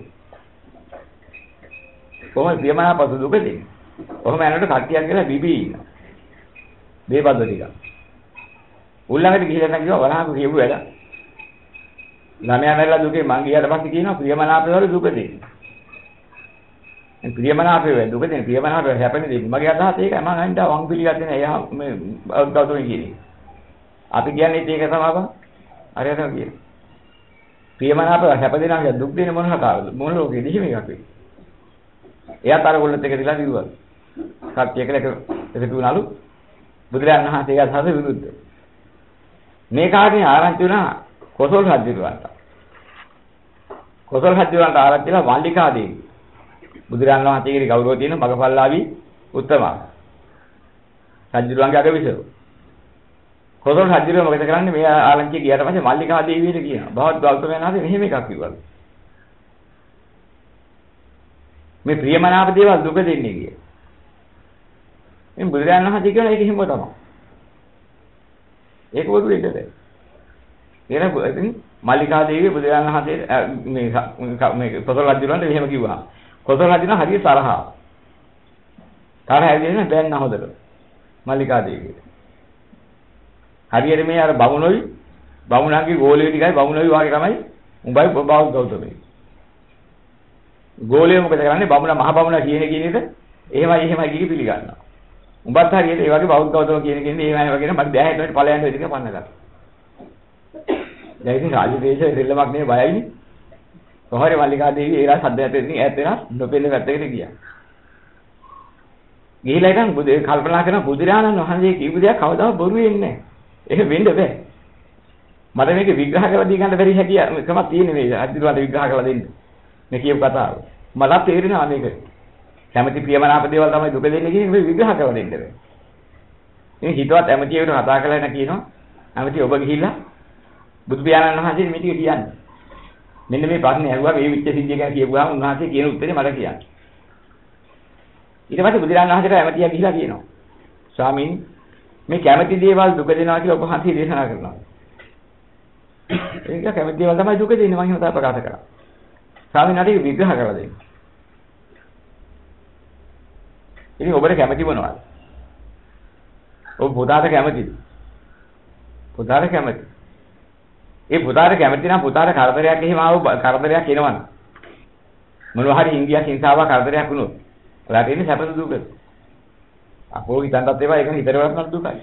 කොහොමද ප්‍රියමනාප වස්තු දුක දෙන්නේ? කොහොම යනකොට කට්ටියක් කියලා බිබී ඉන්නවා. මේබඳ ටික. උල්ලංඝට ගිහිල්ලා නම් කිව්වා වරහන් කියපු වැඩ. ළමයා මැරලා දුකේ මං ගියාට පස්සේ කියනවා ප්‍රියමනාප වල දුක දෙන්නේ. මේ ප්‍රියමනාපේ වෙ දුක දෙන්නේ ප්‍රියමනාපේ හැපෙන්නේ දෙන්නේ. මගේ අදහස ඒකයි මං අනිත් වං පිළිගත්තේ නෑ. එයා මේ ගෞතමී කියන්නේ. අපි කියන්නේ ඒක තමයි බං. හරියට කියන්නේ. ප්‍රියමනාප හැපදෙනවා දුක් දෙන මොන හකාරද? මොන ලෝකෙද එහෙම එකක් වෙන්නේ. එයාත් අර ගොල්ලත් එක දිලා දිරුවා. කට්ටිය කියලා එකතු වුණාලු. බුදුරජාණන් වහන්සේ ඒකට හද විරුද්ධ. මේ කාටේ ආරංචි වුණා කොසල් රජුලන්ට. කොසල් රජුලන්ට ආරංචිලා මල්ලිකා දේවි. බුදුරජාණන් වහන්සේගේ ගෞරවය තියෙන මගපල්ලාවි උත්තමා. රජුලන්ගේ අගවිසව. කොසල් රජුල මොකද කරන්නේ මේ ආරංචිය ගියාට පස්සේ මල්ලිකා දේවියට කියනවා. බවත් ගෞතමයන් වහන්සේ මෙහෙම එකක් කිව්වලු. මේ ප්‍රියමනාප දේවල් දුක දෙන්නේ කිය. මේ බුදුරජාණන් වහන්සේ කියන එක හිම තමයි. ඒක වුදු දෙන්නද? ඉතින් මල්ලිකා දේවිය බුදුරජාණන් වහන්සේ මේ කොසල් රජුලන්ට මෙහෙම කිව්වා. කොසල් රජුන හරිය තරහා. තරහ ඇවිල්ලා බෑන්න හොදට. මල්ලිකා දේවිය. හරියට මේ අර බමුණන්ගේ ගෝලිය ටිකයි බමුණෝයි වාගේ තමයි උඹයි බෞද්ධ ගෞතමයි. ගෝලිය මොකද කරන්නේ? බමුණ මහ බමුණ කියන කෙනෙක් එහෙමයි කිය පිළිගන්නවා. උඹත් හරියට ඒ වගේ බෞද්ධ ගෞතම කියන කෙනෙක් එහෙමයි වගේ නම් මට 10 හිටවට ඵලයන් වෙදික පන්න ගන්න. දැන් ඉතින් රාජදේශයේ දෙල්ලමක් නේ බයයිනේ. කොහොමද මල්ලිකා දේවිය ඒලා සද්දයට ඉතින් ඈත් වෙලා නොපෙනෙන පැත්තකට ගියා. ගිහිලා ඉතින් කල්පනා කරන බුදුරජාණන් වහන්සේ කියපු දේක් කවදාවත් බොරු වෙන්නේ නැහැ. එහෙම වෙන්න බෑ. මට මේක විග්‍රහ කරලා දී ගන්න බැරි හැකියාවක් තියෙන මේ අද්දිරවට විග්‍රහ කරලා දෙන්න. මේ කියපු කතාව. මට තේරෙනවා මේක. කැමැති ප්‍රියමනාප දේවල් තමයි දුක දෙන්නේ කියන එක විග්‍රහ කරලා දෙන්න බෑ. ඉතින් හිතවත් ඇමතියෙකුට කතා කරලා එන කියනවා ඇමති ඔබ ගිහිල්ලා බුදු පියාණන් වහන්සේ මේ ටික කියන්නේ. මෙන්න මේ ප්‍රශ්නේ ඇහුවා මේ විච්ඡ සිද්ධිය ගැන කියපුවාම උන්වහන්සේ කියන උත්තරේ මට කියන්න. ඊට පස්සේ බුදුරජාණන් වහන්සේට ඇමතියා ගිහිලා කියනවා. ස්වාමීන් මේ කැමැති දේවල් දුක දෙනවා කියලා ඔබ වහන්සේ දේශනා කරනවා. ඒක කැමැති දේවල් තමයි දුක දෙන්නේ මම එහෙම තමයි ප්‍රකාශ කරා. ස්වාමීන් වහන්සේ විග්‍රහ කරලා දෙන්න. ඉතින් ඔබට කැමැති මොනවද? ඔබ පුතාට කැමැතිද? පුතාට කැමැති. ඒ පුතාට කැමැති නම් පුතාට කරදරයක් එහෙම ආව කරදරයක් එනවනම් මොනවා හරි හිංගියක් හිංසාවක් කරදරයක් වුණොත් ඔයාට එන්නේ සැපද දුකද? අපෝ හිතන්නත් ඒවා ඒක හිතරවත් දුකයි.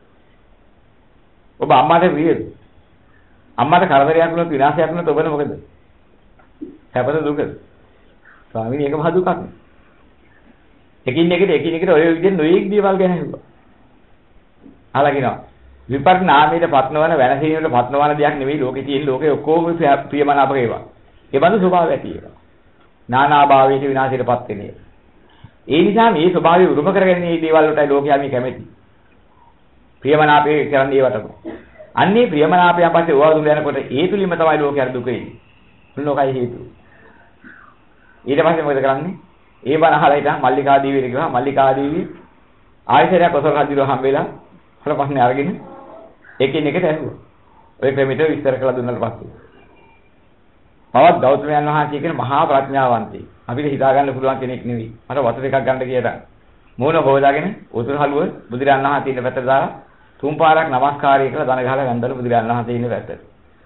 ඔබ අම්මාට ප්‍රියද? අම්මාට කරදරයක් වුණොත් විනාශයක් වුණොත් ඔබට මොකද? සැපද දුකද? ස්වාමීනි ඒක මහ දුකක්. එකින් එකට ඔය විදිහට නොයෙක් දේවල් ගැන හිතුවා. අහලාගෙනවා. විපරිණාමයට පත්නවන වෙනසීමට පත්නවන දෙයක් නෙවෙයි ලෝකේ තියෙන ලෝකේ ඔක්කොම ප්‍රියමනාප ඒවා. ඒ බඳු ස්වභාවය ඇති ඒවා. නානාභාවයට විනාශයටපත් වෙන්නේ. ඒ නිසා මේ ස්වභාවය උරුම කරගෙන මේ දේවල් වලටයි ලෝකයා මේ කැමති. ප්‍රියමනාපේ කරන්නේ ඒවට. අන්නේ ප්‍රියමනාපයන් පස්සේ ඕවා දුර යනකොට ඒ තුලින්ම තමයි ලෝකයට දුක එන්නේ. මොනෝකයි හේතුව. ඊට පස්සේ මොකද කරන්නේ? ඒ බණ අහලා ඉතින් මල්ලිකා දේවියට කිව්වා මල්ලිකා දේවිය ආයතරයක් කොසල් රජුව හම්බෙලා අර ප්‍රශ්නේ අරගෙන එකින් එකට ඇහුවා. ඔය ක්‍රමයට විස්තර කළා දුන්නාට පස්සේ. පවත් ගෞතමයන් වහන්සේ කියන මහා ප්‍රඥාවන්තයෙක්. අපිට හිතා ගන්න පුළුවන් කෙනෙක් නෙවෙයි. මට වතුර එකක් ගන්න කියලා. මූණ හොදාගෙන උතුරු හලුව බුදුරජාණන් වහන්සේ ඉන්න පැත්තට දාලා තුන් පාරක් නමස්කාරය කරලා දන ගහලා ගන්දල බුදුරජාණන් වහන්සේ ඉන්න පැත්තට.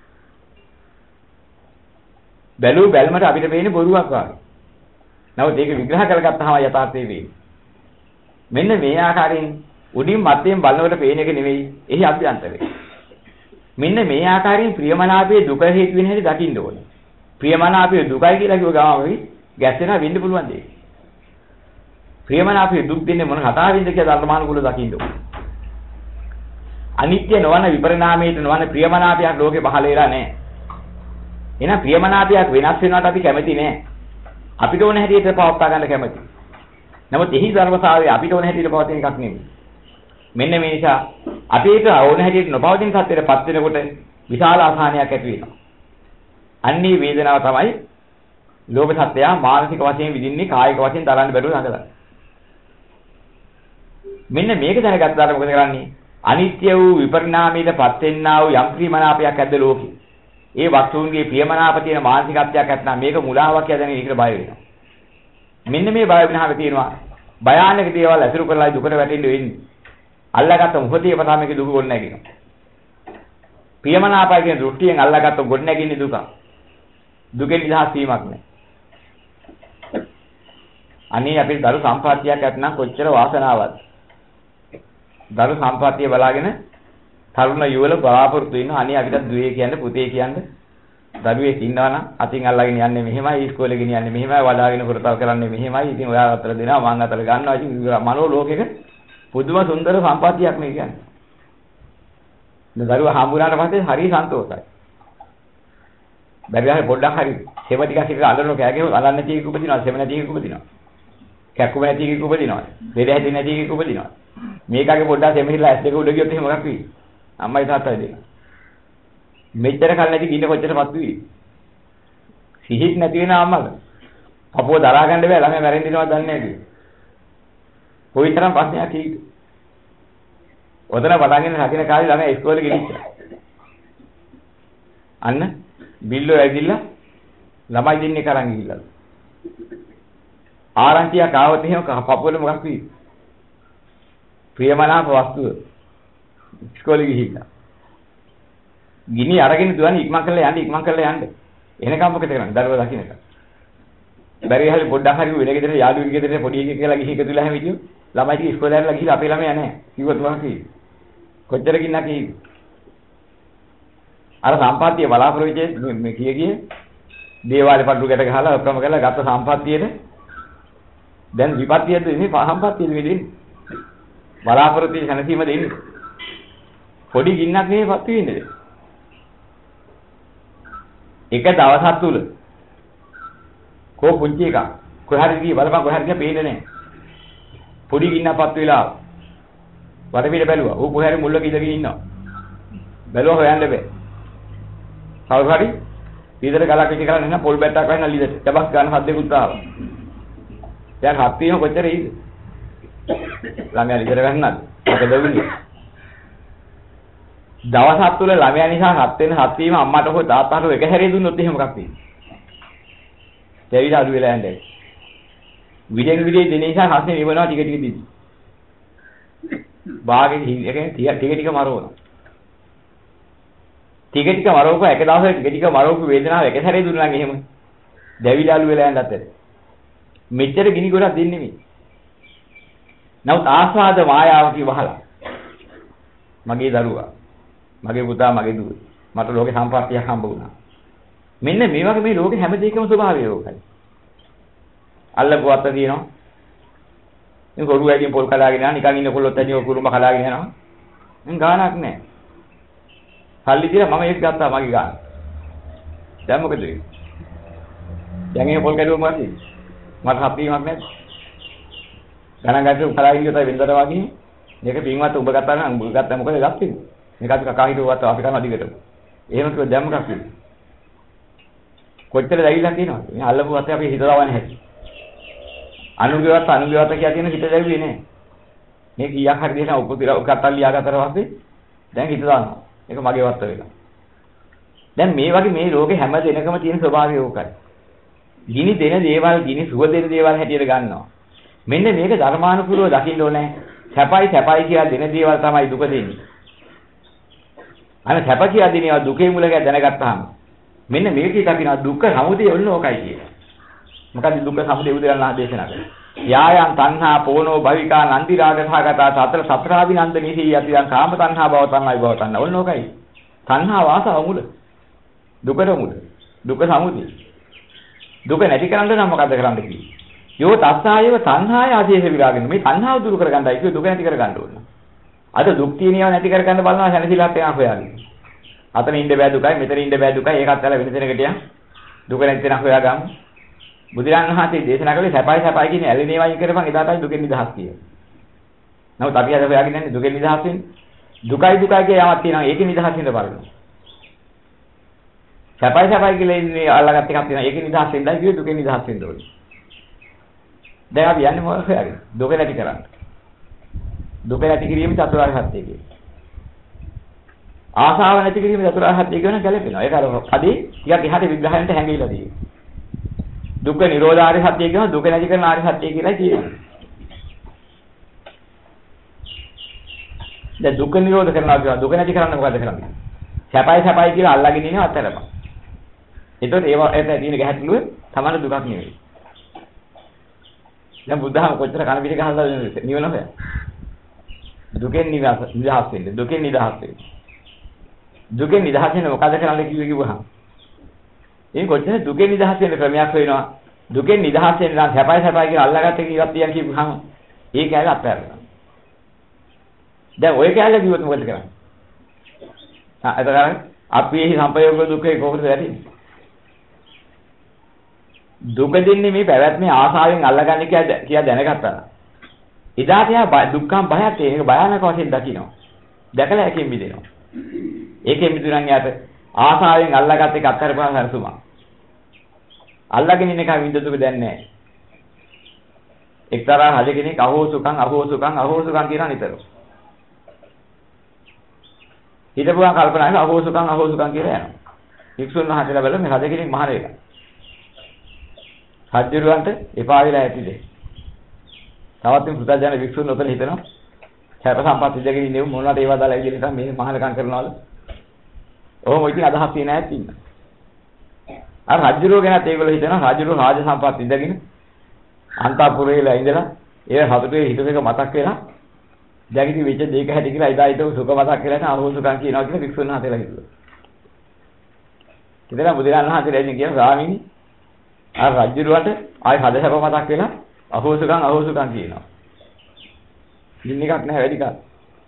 බැලුව බැලමට අපිට පේන්නේ බොරුවක් වගේ. නමුත් ඒක විග්‍රහ කරගත්තාම යථාර්ථය වෙන්නේ. මෙන්න මේ ආකාරයෙන් උඩින් මැදෙන් බලනකොට පේන එක නෙවෙයි එහි අභ්‍යන්තරය. මෙන්න මේ ආකාරයෙන් ප්‍රියමනාපයේ දුක හේතු වෙන හැටි දකින්න ඕනේ. ප්‍රියමනාපයේ දුකයි කියලා කිව්ව ගාම ගැස්සෙනා වෙන්න පුළුවන් දෙයක්. ප්‍රියමනාපයේ දුක් දෙන්නේ මොන හතාවින්ද කියලා ධර්මානුකූලව දකින්න ඕනේ. අනිත්‍ය නොවන විපරිණාමයට නොවන ප්‍රියමනාපයක් ලෝකේ පහළ වෙලා නැහැ. එහෙනම් ප්‍රියමනාපයක් වෙනස් වෙනවට අපි කැමති නැහැ. අපිට ඕන හැටියට පවත්වා ගන්න කැමති. නමුත් එහි ධර්මතාවය අපිට ඕන හැටියට පවතින එකක් නෙමෙයි. මෙන්න මේ නිසා අපිට ඕන හැටියට නොපවතින සත්‍යයටපත් වෙනකොට විශාල අසහනයක් ඇති වෙනවා. අන්නේ වේදනාව තමයි ලෝක සත්‍යය මානසික වශයෙන් විඳින්නේ කායික වශයෙන් දරන්න බැරුව නැගලා. මෙන්න මේක දැනගත්තාට මොකද කරන්නේ? අනිත්‍ය වූ විපරිණාමයටපත් වෙන්නා වූ යම් ප්‍රියමනාපයක් ඇද්ද ලෝකේ. ඒ වස්තුන්ගේ ප්‍රියමනාප තියෙන මානසිකත්වයක් නැත්නම් මේක මුලාවක් කියලා දැනගෙන ඒකට බය වෙනවා. මෙන්න මේ බය වෙනාම තියෙනවා. භයානක දේවල් අසුරු කරලා දුකට වැටෙන්න වෙන්නේ. අල්ලාගත්ත මොහොතේ පතා මේක දුක ගොඩ නැගිනවා. ප්‍රියමනාපය කියන දෘෂ්ටියෙන් අල්ලාගත්ත ගොඩ නැගින්නේ දුක. දුකෙන් නිදහස් වීමක් නෑ. අනේ අපේ දරු සම්ප්‍රාප්තියක් නැත්නම් කොච්චර වාසනාවක්ද. දරු සම්ප්‍රාප්තිය බලාගෙන තරුණ යුවල බලාපොරොත්තු වෙන අනේ අපිට දුවේ කියන්නේ පුතේ කියන්නේ දරුවෙක් ඉන්නවා නම් අතින් අල්ලගෙන යන්නේ මෙහෙමයි ඉස්කෝලේ ගෙනියන්නේ මෙහෙමයි වඩාගෙන පුරතල් කරන්නේ මෙහෙමයි ඉතින් ඔයා අතර දෙනවා මං අතර ගන්නවා ඉතින් මනෝ ලෝකෙක පුදුම සුන්දර සම්පත්තියක් මේ කියන්නේ. දරුවා හම්බුනාට පස්සේ හරි සන්තෝෂයි. බැරිහරි පොඩ්ඩක් හරි සෙම ටිකක් එක අඳුරන කෑගෙම අලන්න නැති එක උපදිනවා සෙම නැති එක උපදිනවා. කැක්කුම නැති එක උපදිනවා. දෙද හැදෙන්නේ නැති එක උපදිනවා. මේකගේ පොඩ්ඩක් සෙම හිලා ඇස් දෙක උඩ ගියොත් එහෙම මොකක් වෙයි? අම්මයි තාත්තයි දෙන්න. මෙච්චර කල් නැති ගින්න කොච්චරපත් වෙයි? සිහිත් නැති වෙන අම්මල. අපුව දරා ගන්න බෑ ළමයා මැරෙන්න ඉනවද දන්නේ නැහැ කිව්වා. කොයිතරම් ප්‍රශ්නයක් කීද? ඔතන පටන්ගෙන රකින්න කාලේ ළමයා ඉස්කෝලේ ගිහිච්චා. අන්න බිල්ලෝ ඇවිල්ලා ළමයි දෙන්නේ කරන් ගිහිල්ලා. ආරංචියක් ආවොත් එහෙම පපුවල මොකක් වෙයි? ප්‍රියමනාප වස්තුව ඉස්කෝලේ ගිහිල්ලා. ගිනි අරගෙන දුවන්නේ ඉක්මන් කරලා යන්න. එනකම් මොකද කරන්නේ? දරුවා දකින්නක. බැරි හරි පොඩ්ඩක් හරි වෙන ගෙදර යාළුවෙක් ගෙදර පොඩි එකෙක් කියලා ගිහින් එකතුලා හැමිටියෝ. ළමයි ටික ඉස්කෝලේ යනවා ගිහින් අපේ ළමයා නැහැ. කිව්වොත් මොකක්ද කිව්වේ? කොච්චර කින්නක් කිව්වේ? අර සම්පත්තිය බලාපොරොත්තු මේ කියේ දේවාලේ පටු ගැට ගහලා ඔක්කොම කරලා ගත්ත සම්පත්තියේද දැන් විපත්තියද ඉන්නේ සම්පත්තියද මේ දෙන්නේ. බලාපොරොත්තු සැනසීම දෙන්නේ. පොඩි ගින්නක් නෙවෙයි පත්තු වෙන්නේ. එක දවසක් තුල කෝ පුංචි එකක් කොහරි ගිහ බලපන් කොහරි ගිහ පේන්නේ නැහැ. පොඩි ගින්නක් පත්තු වෙලා වටපිට බැලුවා. ඌ කොහරි මුල්ලක ඉඳගෙන ඉන්නවා. බැලුවා හොයන්න බෑ. කවුරු හරි ඊදර ගලක් එක කරලා නැත්නම් පොල් බැට්ටක් වහිනා ලිදට. ටබක් ගන්න හද්දෙකුත් ආවා. දැන් හත් වීම කොච්චර ඉද? ළමයා ලිදර ගන්නත්. මොකද වෙන්නේ? දවස් 7 තුල ළමයා නිසා හත් වීම අම්මට හෝ තාත්තට හෝ එක හැරේ දුන්නොත් එහෙම මොකක් වෙන්නේ? දෙවිලා අඩු වෙලා යන්නේ. විදෙන් විදේ දෙන නිසා හස්නේ නිවනවා ටික ටික දිදි. භාගෙ එකෙන් ටික ටික මරවනවා. ටික ටික මරවක එක දවසක ටික ටික මරවක වේදනාව එක සැරේ දුන්නා නම් එහෙම දෙවිලා අඩු වෙලා යන්නත් ඇත. මෙච්චර ගිනි ගොඩක් දෙන්නේ මේ. නමුත් ආස්වාද මායාවකී වහලා. මගේ දරුවා, මගේ පුතා, මගේ දුව. මට ලෝකේ සම්ප්‍රාප්තියක් හම්බ වුණා. මෙන්න මේ වගේ මේ ලෝකේ හැම දෙයකම ස්වභාවය ඕකයි. අල්ලපුවත් තියෙනවා. මේ ගොරුවැඩියෙන් පොල් කලාගෙන යනවා, නිකන් ඉන්න කොල්ලොත් ඇදී කුරුම කලාගෙන යනවා. මං ගානක් නැහැ. සල්ලි දීලා මම ඒක ගත්තා මගේ ගාන. දැන් මොකද වෙන්නේ? දැන් මේ පොල් කැඩුවම මොකද? මට හප්පීමක් නැහැ. ගණන් ගන්න කලාගෙන ගියොත් වෙනදට වගේ මේක පින්වත් ඔබ ගත්තා නම් ඔබ ගත්තා මොකද ගත්තේ? මේක අපි කකා හිතුවත් අපි කරන අදිකට. එහෙම කිව්ව දැන් මොකක්ද? කොච්චර දැවිලා තියෙනවද? මේ අල්ලපුවත් අපි හිත දාවන්නේ හැටි. අනුගේවත් කියලා තියෙන හිත දැවිවේ නෑ. මේ කීයක් හරි දෙනා උපතිර උකටල් ලියාගත්තට පස්සේ දැන් හිත දානවා. ඒක මගේ වත්ත වෙලා. දැන් මේ වගේ මේ ලෝකේ හැම දෙනකම තියෙන ස්වභාවය ඕකයි. ගිනි දෙන දේවල්, ගිනි සුව දෙන දේවල් හැටියට ගන්නවා. මෙන්න මේක ධර්මානුකූලව දකින්න ඕනේ. සැපයි කියලා දෙන දේවල් තමයි දුක දෙන්නේ. අනේ සැප කියලා දෙන ඒවා දුකේ මුල ගැන දැනගත්තාම මෙන්න මේකේ දකින්න දුක්ඛ සමුදය ඔන්න ඕකයි කියන්නේ. මොකද දුක්ඛ සමුදය උදේලා දේශනා කරන්නේ. යායන් තණ්හා පෝනෝ භවිකා නන්දි රාගසහගතා සතර සතරාභිනන්දනී සියති යන් කාම තණ්හා භව තණ්හා විභව තණ්හා ඔන්න ඕකයි. තණ්හා වාසව මුල. දුකට මුල. දුක සමුදය. දුක නැති කරන්න නම් මොකද කරන්න කිව්වේ? යෝ තස්සායව තණ්හාය ආදේශ විරාගින මේ තණ්හාව දුරු කරගන්නයි කිව්වේ දුක නැති කරගන්න ඕන. අද දුක් තියෙනවා නැති කරගන්න බලනවා සැනසීලක් යනවා හොයාගෙන. අතන ඉන්න බෑ දුකයි මෙතන ඉන්න බෑ දුකයි ඒකත් ඇල වෙන තැනකට යන් දුක නැති තැනක් හොයාගමු. බුදුරන් වහන්සේ දේශනා කළේ සැපයි කියන ඇලෙනේ වයින් කරපන් එදා තමයි දුකෙන් නිදහස් කියේ. නමුත් අපි අද හොයාගෙන යන්නේ දුකෙන් නිදහස් වෙන්නේ. දුකයි කියලා යමක් තියෙනවා ඒකෙන් නිදහස් වෙන්න බලන්න. සැපයි කියලා ඉන්නේ අල්ලගත් එකක් තියෙනවා ඒකෙන් නිදහස් වෙන්නයි කිව්වේ දුකෙන් නිදහස් වෙන්න ඕනේ. දැන් අපි යන්නේ මොකද හොයාගෙන? දුක නැති කරන්න. දුක නැති කිරීම චතුරාර්ය සත්‍ය කියන්නේ. ආසාව නැති කිරීම චතුරාර්ය සත්‍ය කියන ගැලපෙනවා. ඒක අර අදී ටිකක් එහාට විග්‍රහයන්ට හැංගිලා තියෙනවා. දුක්ඛ නිරෝධාරි සත්‍ය කියන දුක නැති කරන ආරි සත්‍ය කියලා කියනවා. දැන් දුක්ඛ නිරෝධ කරනවා කියන දුක නැති කරන්න මොකද කරන්නේ? සැපයි කියලා අල්ලගෙන ඉන්නේ අතරම. ඒතකොට ඒව තියෙන ගැහැටලුව තමයි දුකක් නෙවෙයි. දැන් බුද්ධහම කොච්චර කන පිට ගහලා නිවන හොය. දුකෙන් නිදහස් වෙන්න. දුකෙන් නිදහස් වෙන්න. දුකෙන් නිදහස් වෙන්න මොකද කරන්න කිව්වහම. ඒ කොච්චර දුකෙන් නිදහස් වෙන්න ක්‍රමයක් වෙනවා. දුකෙන් නිදහස් වෙන්න නම් සැපයි කියලා අල්ලගත්ත කීවත් තියන් කියපුවාම ඒ කැලේ අත්හැරලා. දැන් ඔය කැලේ කිව්වොත් මොකද කරන්නේ? එතකොට අපි සම්පයෝග දුකේ කොහොමද වැඩින්නේ? දුක දෙන්නේ මේ පැවැත්මේ ආසාවෙන් අල්ලගන්නේ කියලා දැනගත්තා. ඉදාට යා දුක්ඛම් බයත් ඒක භයානක වශයෙන් දකිනවා. දැකලා ඒකෙන් මිදෙනවා. ඒකෙන් මිදුණන් යාට ආසාවෙන් අල්ලගත් එක අත්හැරපුවා හරසුමා. අල්ලගෙන ඉන්න එක විඳ දුක දැන්නේ නැහැ. එක්තරා හද කෙනෙක් අහෝ සුඛං කියනවා නිතර. හිතපුවා කල්පනා කරලා අහෝ සුඛං කියලා යනවා. වික්ෂුන් වහන්සේලා බැලුවා මේ හද කෙනෙක් මහර එක. හජ්ජරුවන්ට එපා වෙලා ඇතිද? තවත් මේ පුතජන වික්ෂුන් උතන හිතනවා. සැප සම්පත් ඉඳගෙන ඉන්නේ මොනවාට ඒවා දාලා ඉගෙන ගන්න මේ මහලකම් කරනවලු. ඔහොම ඉතින් අදහස් තියෙන ඇත් ඉන්න. අර රජුරෝ ගැනත් ඒගොල්ලෝ හිතනවා රජුරෝ රාජ සම්පත් ඉඳගෙන අන්තපුරේලා ඉඳලා ඒ හතුටේ හිතේක මතක් වෙලා දැන් ඉතින් වෙච්ච දෙයක හැටි කියලා එදා හිතව සුඛ මතක් කියලා නැහැ අරහොසුකම් කියනවා කියලා වික්ෂුන් වහන්සේලා හිතුවා. ඉතින් බුදුරජාණන් වහන්සේලා ඉතින් කියන ස්වාමීනි අර රජුරවට ආයි හදසප මතක් වෙලා අහෝසුකම් කියනවා. ඉන්න එකක් නැහැ වැඩි කාල.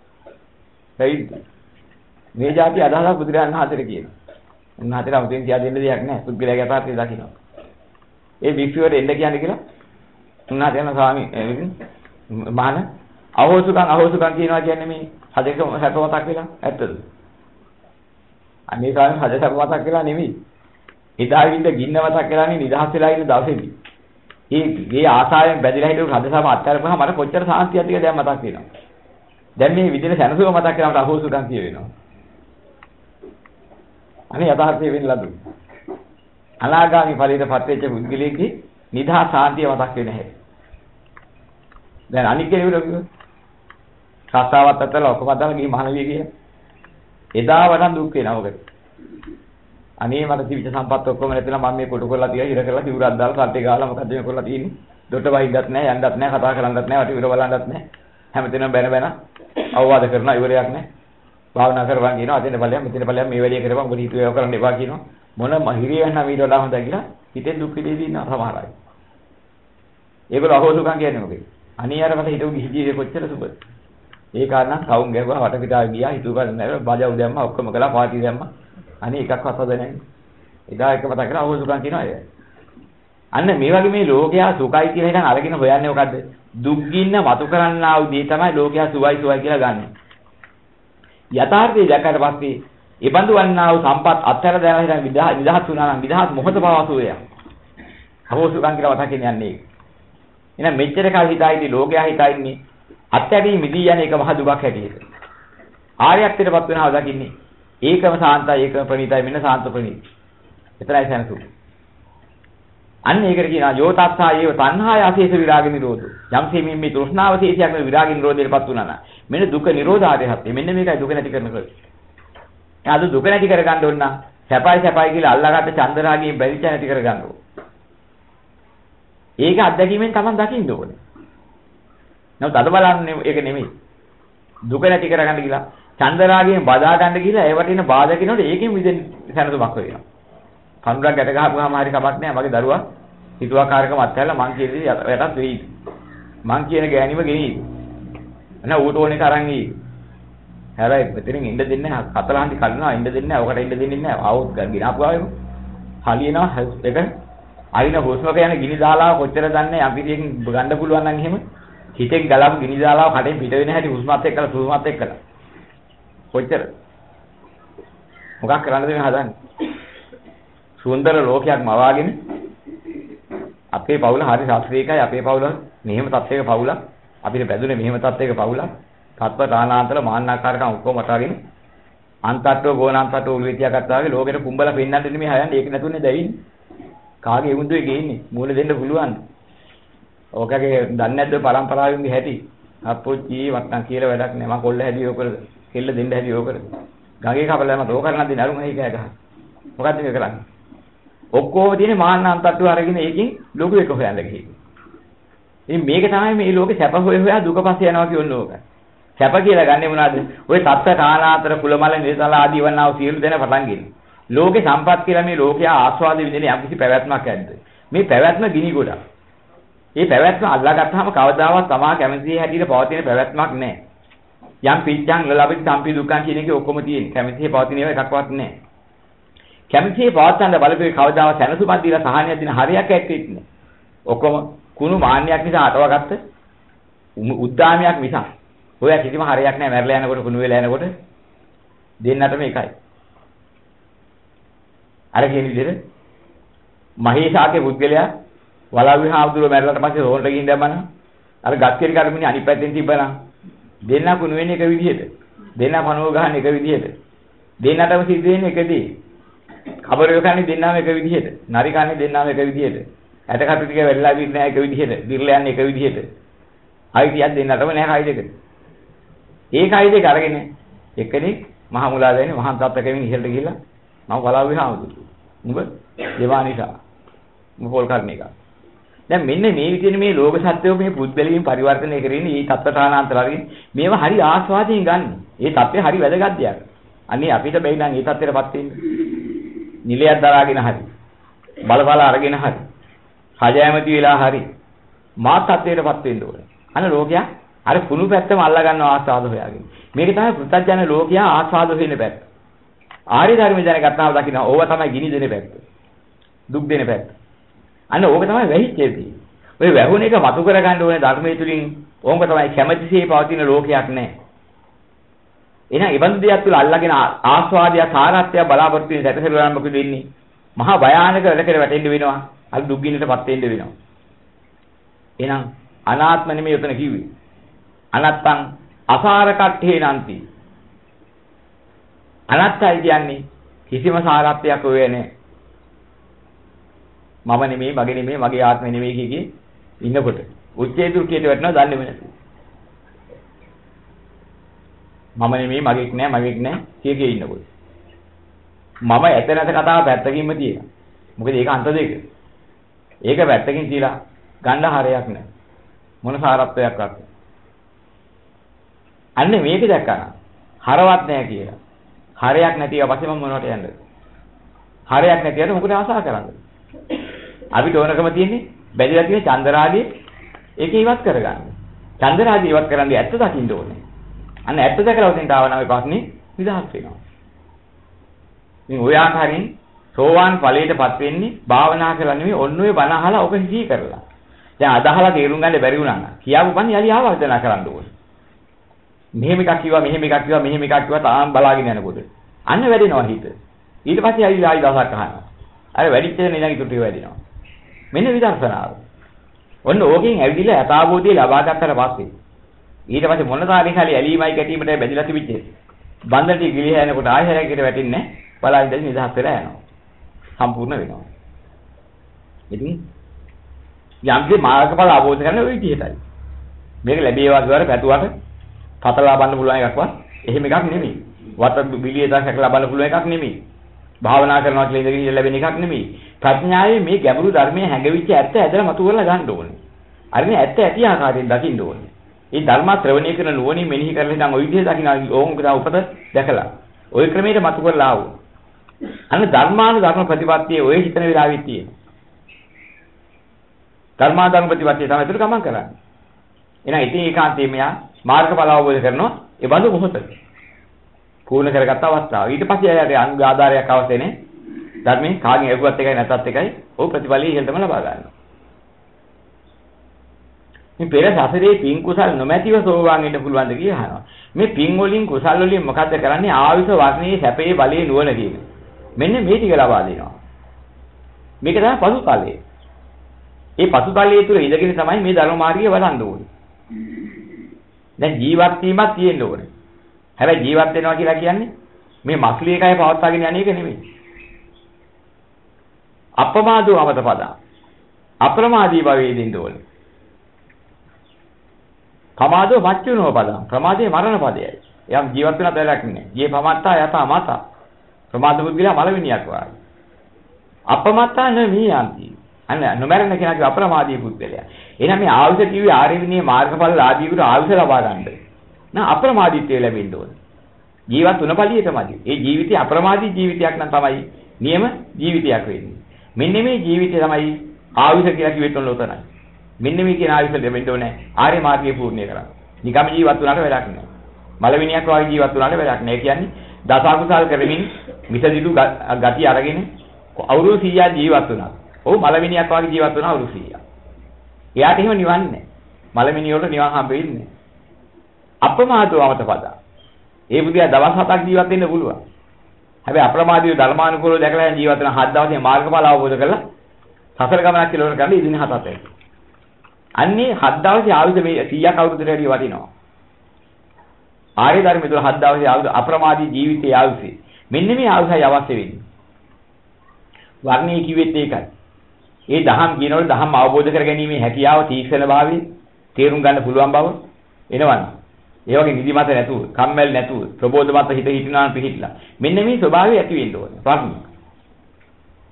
මේ જાති අදහසක් බුදුරජාණන් වහන්සේට කියනවා. උන්වහන්සේට 아무තෙන් කියා දෙන්න දෙයක් නැහැ. පුද්ගලයාගේ අතට දකින්න. ඒ වික්ෂුවට එන්න කියන්නේ කියලා උන්වහන්සේ යන ස්වාමී මහාන අහෝසුකම් කියනවා කියන්නේ මේ හදක සැප මතක් වෙලා ඇත්තද? අනේ ස්වාමී හද සැප මතක් වෙලා නෙමෙයි. ඉදාවින්ද ගින්න මතක් වෙලා නේ නිදහස් වෙලා ඉන්න දවසේදී. මේ ආසාවෙන් බැඳිලා හිටපු හදසම අත්හැරපුවාම මට කොච්චර සාන්තියක් ටික දැන් මතක් වෙනවා. දැන් මේ විදිහට සැනසුම මතක් කරනකොට අහෝසුකම් කිය වෙනවා. අනේ යථාර්ථය වෙන්නලා දුන්න. අනාගාමි ඵලයටපත් වෙච්ච පුද්ගලයෙක්ගේ නිදහස් සාන්තිය මතක් වෙන්නේ නැහැ. දැන් අනික් කෙනෙකුට කිව්වොත් ශාස්ත්‍රවත් අතල ඔක්කොම දාලා ගිහින් මහණවිය කියන. එදා වඩා දුක් වෙනවා ඔකට. අනේ මට තිබිච්ච සම්පත් ඔක්කොම නැතිලා මම මේ කොට කරලා තියලා ඉර කරලා සිවුරක් දාලා සල්ටේ ගහලා මොකද මේ කරලා තියෙන්නේ. දොට වහින්නත් නැහැ යන්නත් නැහැ කතා කරන්නත් නැහැ වටි විර බලන්නත් නැහැ. හැමතැනම බැන අවවාද කරනවා ඉවරයක් නැහැ. භාවනා කරවන් කියනවා අදින්න ඵලයක් මෙතන ඵලයක් මේ වැඩේ කරපන් ඔබ හිතුවේ ඒව කරන්න එපා කියනවා. මොන මහිරිය වෙනා ඊට වඩා හොඳයි කියලා හිතෙන් දුක් විඳින්න ඉන්නවා සමහර අය. ඒගොල්ලෝ අහෝසුකම් කියන්නේ මොකද? අනියාර මට හිතුව ගිහි ජීවිතේ කොච්චර සුබද? ඒ කාරණා කවුන් ගැහුවා වට පිටාව ගියා හිතුව ගන්න නැහැ බජව් දැම්මා ඔක්කොම කළා පාටි දැම්මා. අනේ එකක්වත් හද නැහැ. එදා එක මතක් කරලා අහෝසුකම් කියනවා අය. අන්න මේ වගේ මේ ලෝකයා සුඛයි කියලා හිතන් අරගෙන හොයන්නේ මොකද්ද? දුක් ගින්න වතු කරන්නා වූ දේ තමයි ලෝකයා සුවයි කියලා ගන්නෙ. යථාර්ථය දැක්කට පස්සේ ඒ බඳු වන්නා වූ සම්පත් අත්හැර දාලා හිටන් විදහාත් වුණා නම් විදහාත් මොහොත පවසුවේ. අහෝසුකම් කියලා වතකින් යන්නේ ඒක. එහෙනම් මෙච්චර කාල හිතායිදී ලෝකයා හිතයින්නේ අත්හැරී මිදී යන එක මහ දුකක් හැටියට. ආර්යත්වයටපත් වෙනවා දකින්නේ. ඒකම සාන්තයි ඒකම ප්‍රණීතයි මෙන්න සාන්ත ප්‍රණීත. එතරයි සැනසුම. අන්න ඒකට කියනවා යෝතත්සා ඒව තණ්හාය අශේෂ විරාග නිරෝධ. යම්සේ මේ තෘෂ්ණාව ශේෂයක් නේ විරාග නිරෝධයටපත් වුණා නම් මෙන්න දුක නිරෝධාරය හත්ය. මෙන්න මේකයි දුක නැති කරන ක්‍රමය. අද දුක නැති කර ගන්න ඕන නම් සැපයි කියලා අල්ලාගත්ත චන්දරාගයෙන් බැරිච නැති කර ගන්න ඕන. ඒක අත්දැකීමෙන් තමයි දකින්න ඕනේ. නමුත් අද බලන්නේ ඒක නෙමෙයි. දුක නැති කර ගන්න කියලා චන්දරාගයෙන් බදා ගන්න කියලා ඒවට ඉන්න බාධකිනොට ඒකෙන් විදෙන් සැනසුමක් වෙනවා. කඳුරක් ගැට ගහපුවාම හරි කමක් නැහැ. මගේ දරුවා හිතුවාකාරකම අත්හැරලා මං කියන දේ යටත් වෙයි. මං කියන ගෑණිම ගෙනී. එන ඌට ඕනේ තරම් ඊ. හැබැයි මෙතනින් ඉන්න දෙන්නේ නැහැ. කතලාන්ති කල්නවා ඉන්න දෙන්නේ නැහැ. ඔකට ඉන්න දෙන්නේ නැහැ. ආවොත් ගිනාපු ගාවෙම. හලියනවා ඒක අයින හොස්මක යන ගිනි දාලාව කොච්චර දන්නේ අපිටින් ගන්න පුළුවන් නම් එහෙම හිතෙන් ගලම් ගිනි දාලාව කටෙන් පිට වෙන හැටි හුස්මත් එක්කලා සුසුමත් එක්කලා. කොච්චර මොකක් කරන්නද මේ හදන්නේ? සුන්දර ලෝකයක් මවාගෙන අපේ පවුල හරි ශාස්ත්‍රීයයි අපේ පවුල මෙහෙම තත්ත්වයක පවුලක් අපිට බැඳුනේ මෙහෙම තත්ත්වයක පවුලක් තත්ත්ව තානාන්තර මාන්නාකාරකම් ඔක්කොම අතාගෙන අන්තට්ටෝ ගෝනාන්තට්ටෝ උල්විතිය ගත්තා වගේ ලෝකෙට කුඹලා පෙන්නන්න දෙන්නේ මේ හයන්නේ ඒක නැතුනේ දැවින්නේ කාගේ වුන්දුවේ ගේන්නේ මූල දෙන්න පුළුවන් ඕකගේ දන්නේ නැද්ද පරම්පරාවෙන්ගේ හැටි අප්පොච්චි වට්ටම් කියලා වැඩක් නෑ මම කොල්ල හැදී ඕකද කෙල්ල දෙන්න හැදී ඕකද ගඟේ කපලම තෝ කරන්න දෙන්නේ අරුම හේ කෑ ගහ මොකද්ද මේ කරන්නේ ඔක්කොම තියෙන්නේ මාන්නාන්තට්ටුව අරගෙන ඒකෙන් ලොකු එක හොයන්න ගිහින්. ඉතින් මේක තමයි මේ ලෝකේ සැප හොයා දුක පස්සේ යනවා කියන්නේ ඕක. සැප කියලා ගන්නෙ මොනවද? ওই සත්ත්ව කාලාතර කුලමල නිරතල ආදී වන්නා වූ සියලු දෙන පටන් ගන්න. ලෝකේ සම්පත් කියලා මේ ලෝකයා ආස්වාද විඳින යම්කිසි පැවැත්මක් ඇද්ද? මේ පැවැත්ම ගිනි ගොඩක්. මේ පැවැත්ම අල්ලාගත්තාම කවදාවත් තමා කැමති හැටියට පවතින පැවැත්මක් නැහැ. යම් පිච්ඡං ලලබිත සම්පි දුක්ඛං කියන එකේ ඔක්කොම තියෙන. කැමති පවතින ඒවා එකක්වත් නැහැ. කැමතිේ පවත්තන්න බලපෑවේ කවදාවත් සැනසුමක් දීලා සහනයක් දෙන හරියක් ඇත්තෙත් නෑ. ඔක්කොම කුණු මාන්නයක් නිසා අටවගත්ත උද්දාමයක් නිසා. ඔය කිසිම හරියක් නෑ මැරලා යනකොට කුණු වෙලා යනකොට දෙන්නටම එකයි. අර කියන විදිහට මහේශාගේ පුද්ගලයා වලාවි හාමුදුරුවෝ මැරලාට පස්සේ රෝල්ට ගිහින් දැම්මනම් අර ගස්කිරි කර්මිනේ අනිත් පැත්තෙන් තිබ්බනම් දෙන්න කුණු වෙන්නේ එක විදිහට. දෙන්න පණුව ගහන්නේ එක විදිහට. දෙන්නටම සිද්ධ වෙන්නේ එකදී. කබරේ කන්නේ දෙන්නාම එක විදිහට. නරි කන්නේ දෙන්නාම එක විදිහට. ඇට කටු ටික වෙල්ලා විදිහ නැහැ එක විදිහට. දිර්ලා යන්නේ එක විදිහට. අයිතියක් දෙන්නටම නැහැ කයි දෙක. ඒ කයි දෙක අරගෙන එක්කෙනෙක් මහා මුලා දැනේ මහා තත්ත්වකෙමින් ඉහළට ගිහිල්ලා මම වලාවි හාමුදුරුවෝ. උඹ දේවා නිසා. උඹ පොල් කරන එක. දැන් මෙන්න මේ විදිහේ මේ ලෝක සත්‍යෝ මේ පුද්ගලයන් පරිවර්තනය කරගෙන මේ තත්ත්වතානාන්තර අරගෙන මේවා හරි ආස්වාදයෙන් ගන්න. ඒ තත්ත්වය හරි වැදගත් දෙයක්. අනේ අපිට බැයි නම් ඒ තත්ත්වයටපත් වෙන්න. නිලයක් දරාගෙන හරි. බලබල අරගෙන හරි. රජයමති වෙලා හරි. මා තත්ත්වයටපත් වෙන්න ඕනේ. අන්න ලෝකයා අර කුණු පැත්තම අල්ලා ගන්නවා ආස්වාද හොයාගෙන. මේක තමයි පුත්තජන ලෝකයා ආස්වාද හොයන පැත්ත. ආර්ය ධර්ම දැනගත්තාම දකින්න ඕව තමයි ගිනි දෙන පැත්ත. දුක් දෙන පැත්ත. අන්න ඕක තමයි වැහිච්චේදී. ඔය වැහුණ එක වතු කර ගන්න ඕනේ ධර්මයේ තුලින්. ඕක තමයි කැමැතිසේ පවතින ලෝකයක් නැහැ. එහෙනම් ඉබඳු දෙයක් තුල අල්ලාගෙන ආස්වාදය සාරත්වය බලාපොරොත්තු වෙන සැපසෙලවම් මොකද වෙන්නේ? මහා භයානක වැඩකට වැටෙන්න වෙනවා. අර දුක් ගින්නටපත් වෙන්න වෙනවා. එහෙනම් අනාත්ම නෙමෙයි උතන කිව්වේ. අනත්තං අසාර කට්ඨේ නන්ති. අනත්තයි කියන්නේ කිසිම සාරත්වයක් ඔය නැහැ. මම නෙමෙයි, මගේ නෙමෙයි, මගේ ආත්මෙ නෙමෙයි කිය ඉන්නකොට උච්චේ දුක්ඛයට වැටෙනවා දන්නේ නැති. මම නෙමෙයි, මගේක් නෑ, මගේක් නෑ කිය ඉන්නකොට. මම ඇත නැත කතාව පැත්තකින්ම තියෙනවා. මොකද ඒක අන්ත දෙක. ඒක පැත්තකින් තියලා ගන්න හරයක් නෑ. මොන සාරත්වයක් අක්ක. අන්න මේක දැක්කා. හරවත් නෑ කියලා. හරයක් නැතිව පස්සේ මම මොනවට යන්නද? හරයක් නැතිවට මොකද ආසාව කරන්නේ? අපිට ඕනකම තියෙන්නේ බැඳලා තියෙන චන්දරාගයේ ඒක ඉවත් කරගන්න. චන්දරාගය ඉවත් කරන්නේ ඇත්ත දකින්න ඕනේ. අන්න ඇත්ත දැකලා උදෙන්ට ආවනම් ඒ ප්‍රශ්නේ නිදහස් වෙනවා. ඉතින් ඔය ආකාරයෙන් සෝවාන් ඵලයටපත් වෙන්නේ භාවනා කරලා නෙමෙයි ඔන්න ඔය බණ අහලා ඔක හිතී කරලා. දැන් අදහලා තේරුම් ගන්න බැරි වුණා නම් කියාපු බණ යලි ආවර්ජනා කරන්න ඕනේ. මෙහෙම එකක් කිව්වා මෙහෙම එකක් කිව්වා මෙහෙම එකක් කිව්වා තාම බලාගෙන යනකොට අන්න වැඩෙනවා හිත. ඊට පස්සේ ආයි දවසක් අහනවා. අර වැඩිච්ච දේ ඊළඟ ටික වැඩිනවා. මෙන්න විදර්ශනාව. ඔන්න ඕකෙන් ඇවිදලා යථාභූතය ලබා ගත්තට පස්සේ ඊට පස්සේ මොන තාලෙන් හරි ඇලීමයි කැටීමට බැඳලා තිබිච්චේ. බන්ධනටි ගිලිහ යනකොට ආයෙ හැරයකට වැටෙන්නේ නැහැ. බලන් ඉඳන් නිදහස් වෙලා යනවා. සම්පූර්ණ වෙනවා. ඉතින් යම්කේ මාර්ගඵල අවබෝධ කරගන්න ඔය විදිහටයි. මේක ලැබේවා කියලා පැතුවට පතලා බලන්න පුළුවන් එකක්වත් එහෙම එකක් නෙමෙයි. වත බිලියදා හැකලා බලන්න පුළුවන් එකක් නෙමෙයි. භාවනා කරනවා කියලා ඉඳගෙන ලැබෙන එකක් නෙමෙයි. ප්‍රඥාවේ මේ ගැඹුරු ධර්මයේ හැඟවිච්ච ඇත්ත ඇදලා මතු කරලා ගන්න ඕනේ. අරිනේ ඇත්ත ඇති ආකාරයෙන් දකින්න ඕනේ. මේ ධර්ම ශ්‍රවණය කරන නුවණින් මෙනෙහි කරලා ඉතින් ওই විදිහට දකින්න ඕංග දා උපත දැකලා. ওই ක්‍රමයට මතු කරලා ආවෝ. අන්න ධර්මානුධර්ම ප්‍රතිපත්තියේ ඔය හිතන වෙලාවෙත් තියෙන. ධර්මානුධර්ම ප්‍රතිපත්තිය තමයි ඒතර ගමන් කරන්නේ. එහෙනම් ඉතින් ඒකාන්තයෙන් මෙයා මාර්ගඵල අවබෝධ කරනවා ඒ බඳු මොහොතක. පූර්ණ කරගත්ත අවස්ථාව. ඊට පස්සේ එයාට අංග ආධාරයක් අවශ්‍ය නැහැ. ධර්මයෙන් කාගෙන් ඇහුවත් එකයි නැතත් එකයි ਉਹ ප්‍රතිඵලයේ ඉහෙලටම ලබා ගන්නවා. මේ පෙර සසරේ පින් කුසල් නොමැතිව සෝවාන් වෙන්න පුළුවන්ද කියලා අහනවා. මේ පින් වලින් කුසල් වලින් මොකද්ද කරන්නේ? ආවිස වර්ණයේ සැපේ බලයේ නුවණ කියන. මෙන්න මේ ටික ලබා දෙනවා. මේක තමයි පසුතලයේ. ඒ පසුතලයේ තුල ඉඳගෙන තමයි මේ ධර්ම මාර්ගය වඩන්න ඕනේ. දැන් ජීවත් වීමක් තියෙන්න ඕනේ. හැබැයි ජීවත් වෙනවා කියලා කියන්නේ මේ මස්ලී එකයි පවත්වාගෙන යන්නේ එක නෙමෙයි. අපමාදෝ අවතපදා. අප්‍රමාදී භවයේ දින්න ඕනේ. ප්‍රමාදෝ මච්චුනෝ පදං. ප්‍රමාදේ මරණ පදයයි. යම් ජීවත් වෙන බැලක් නෑ. ජී පමත්තා යතා මතා. ප්‍රමාද බුද්ධිලා මලවිනියක් වගේ. අපමත්තා නෙමියන්ති. අන්න නොමරණ කෙනාගේ අප්‍රමාදී බුද්ධලයා. එහෙනම් මේ ආයුෂ කිව්වේ ආර්යවිනී මාර්ගඵල ආදීකට ආයුෂ ලබා ගන්න. නා අප්‍රමාදීත්වය ලැබෙන්න ඕනේ. ජීවත් තුන පළියටමදී. ඒ ජීවිතය අප්‍රමාදී ජීවිතයක් නම් තමයි නියම ජීවිතයක් වෙන්නේ. මෙන්න මේ ජීවිතය තමයි ආයුෂ කියලා කිව්වෙත් උතනයි. මෙන්න මේ කියන ආයුෂ ලැබෙන්න ඕනේ ආර්ය මාර්ගය පූර්ණේ කරන්න. නිකම් ජීවත් වුණාට වැඩක් නැහැ. මලවිනියක් වගේ ජීවත් වුණාට වැඩක් නැහැ. ඒ කියන්නේ දස අකුසල් කරමින් මිසදිදු ගති අරගෙන අවුරුදු 100ක් ජීවත් වුණා. ඔව් මලවිනියක් වගේ ජීවත් වුණා අවුරුදු 100ක්. එයාට එහෙම නිවන් නැහැ. මලමිනිය වලට නිවන් හම්බ වෙන්නේ නැහැ. අප්‍රමාදව අවතපදා. ඒ බුදියා දවස් 7ක් ජීවත් වෙන්න පුළුවන්. හැබැයි අප්‍රමාදීව ධර්මානුකූලව දැකලා යන ජීවත් වෙන 7 දවසේ මාර්ගඵල අවබෝධ කරලා සසර ගමනක් කෙලවර කරන්න ඉදින 7ක් ඇති. අන්නේ 7 දවසේ ආයුධ මේ 100ක් අවුරුද්දට වැඩි වටිනවා. ආර්ය ධර්මයේ තුල 7 දවසේ ආයුධ අප්‍රමාදී ජීවිතයේ ආයුෂේ. මෙන්න මේ ආයුෂයි අවශ්‍ය වෙන්නේ. වර්ණයේ කිව්වෙත් ඒකයි. ඒ දහම් කියනවල දහම් අවබෝධ කරගැනීමේ හැකියාව තීක්ෂණ භාවය තේරුම් ගන්න පුළුවන් බව එනවනේ. ඒ වගේ නිදිමත නැතුව, කම්මැලි නැතුව, ප්‍රබෝධමත් හිත හිටිනාන් පිහිట్లా. මෙන්න මේ ස්වභාවය ඇති වෙන්න ඕනේ. ප්‍රශ්න.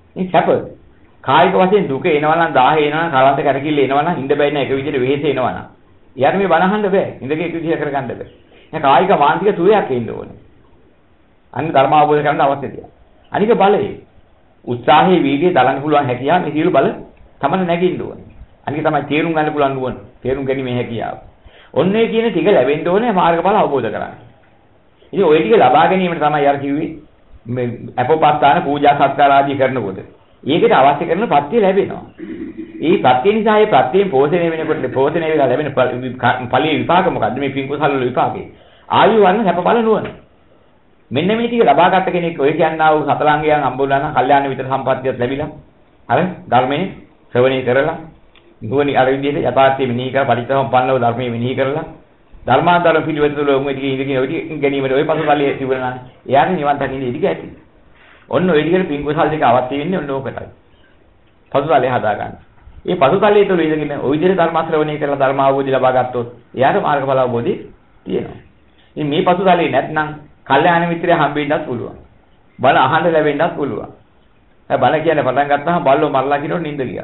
මේ සැප කායික වශයෙන් දුක එනවා නම් 10 එනවා නම් කලන්ත කරකිල්ල එනවා නම් ඉඳ බැහැ එක විදිහට වෙහෙස එනවා නම් යාර මේ බනහන්න බෑ ඉඳගේ එක විදිහට කරගන්න බෑ දැන් කායික මානසික සුවයක් එන්න ඕනේ අන්න ධර්ම අවබෝධ කරගන්න අවශ්‍ය දෙයක් අනික බලය උත්සාහයේ වීර්යය දරන්න පුළුවන් හැකියාව මේ සියලු බල තමන නැගින්න ඕනේ අනික තමයි තේරුම් ගන්න පුළුවන් නුවණ තේරුම් ගැනීමේ හැකියාව ඔන්නේ කියන ටික ලැබෙන්න ඕනේ මාර්ගඵල අවබෝධ කරගන්න ඉතින් ওই ටික ලබා ගැනීමට තමයි අර කිව්වේ මේ අපෝපස්ථාන පූජා සත්කාර ආදී කරනකොට ඒකට අවශ්‍ය කරන ප්‍රත්‍ය ලැබෙනවා. ඒ ප්‍රත්‍ය නිසා ඒ ප්‍රත්‍යයෙන් පෝෂණය වෙනකොට පෝෂණය වෙලා ලැබෙන ඵලයේ විපාක මොකද්ද මේ පින් කුසල වල විපාකේ? ආයු වර්ණ සැප බල නුවණ. මෙන්න මේ ටික ලබා ගන්න කෙනෙක් ඔය කියනවා වූ සතලංගයන් හම්බුනා නම් කල්යාණ මිත්‍ර සම්පත්තියත් ලැබිලා. හර ධර්මයේ ශ්‍රවණය කරලා නුවණ අර විදිහට යථාර්ථය මෙනෙහි කරලා පරිත්‍යාගම්පන්නව ධර්මයේ මෙනෙහි කරලා ධර්මාන්තර පිළිවෙත තුළ ඔය ටික ඉඳගෙන ඔය ටික ගැනීමට ඔය පසුතලයේ තිබුණා නම් එයාගේ නිවන් දකින්න ඉඩ ඇති. ඔන්න ඔය විදිහට පින් කුසල් දෙක අවශ්‍ය වෙන්නේ ඔන්න ඕකටයි. පසුතලයේ හදා ගන්න. මේ පසුතලයේ තුල ඉඳගෙන ඔය විදිහට ධර්ම ශ්‍රවණය කරලා ධර්ම අවබෝධය ලබා ගත්තොත් එයාට මාර්ගඵල අවබෝධය තියෙනවා. ඉතින් මේ පසුතලයේ නැත්නම් කල්යාණ මිත්‍රය හම්බෙන්නත් පුළුවන්. බල අහන්න ලැබෙන්නත් පුළුවන්. බල කියන්නේ පටන් ගත්තාම බල්ලෝ මරලා කියනොත් නිින්ද ගියා.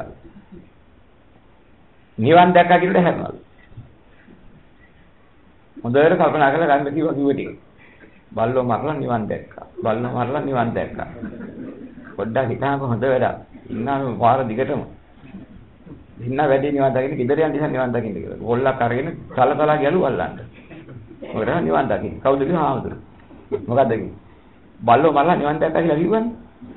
නිවන් දැක්කා කියනොත් හැරෙනවා. හොඳට කල්පනා කරලා ගන්න කිව්ව ටික. බල්ලෝ මරලා නිවන් දැක්කා. බල්ලෝ මරලා නිවන් දැක්කා. පොඩ්ඩක් හිතාම හොඳ වැඩක්. ඉන්නා පාර දිගටම. ඉන්න වැඩි නිවන් දකින්න ගෙදර යන නිසා නිවන් දකින්න කියලා. ගොල්ලක් අරගෙන තලතලා ගැලු අල්ලන්න. මොකද නිවන් දකින්න. කවුද කිව්වා ආවුදුර. මොකද්ද කිව්වේ? බල්ලෝ මරලා නිවන් දැක්කා කියලා කිව්වනේ.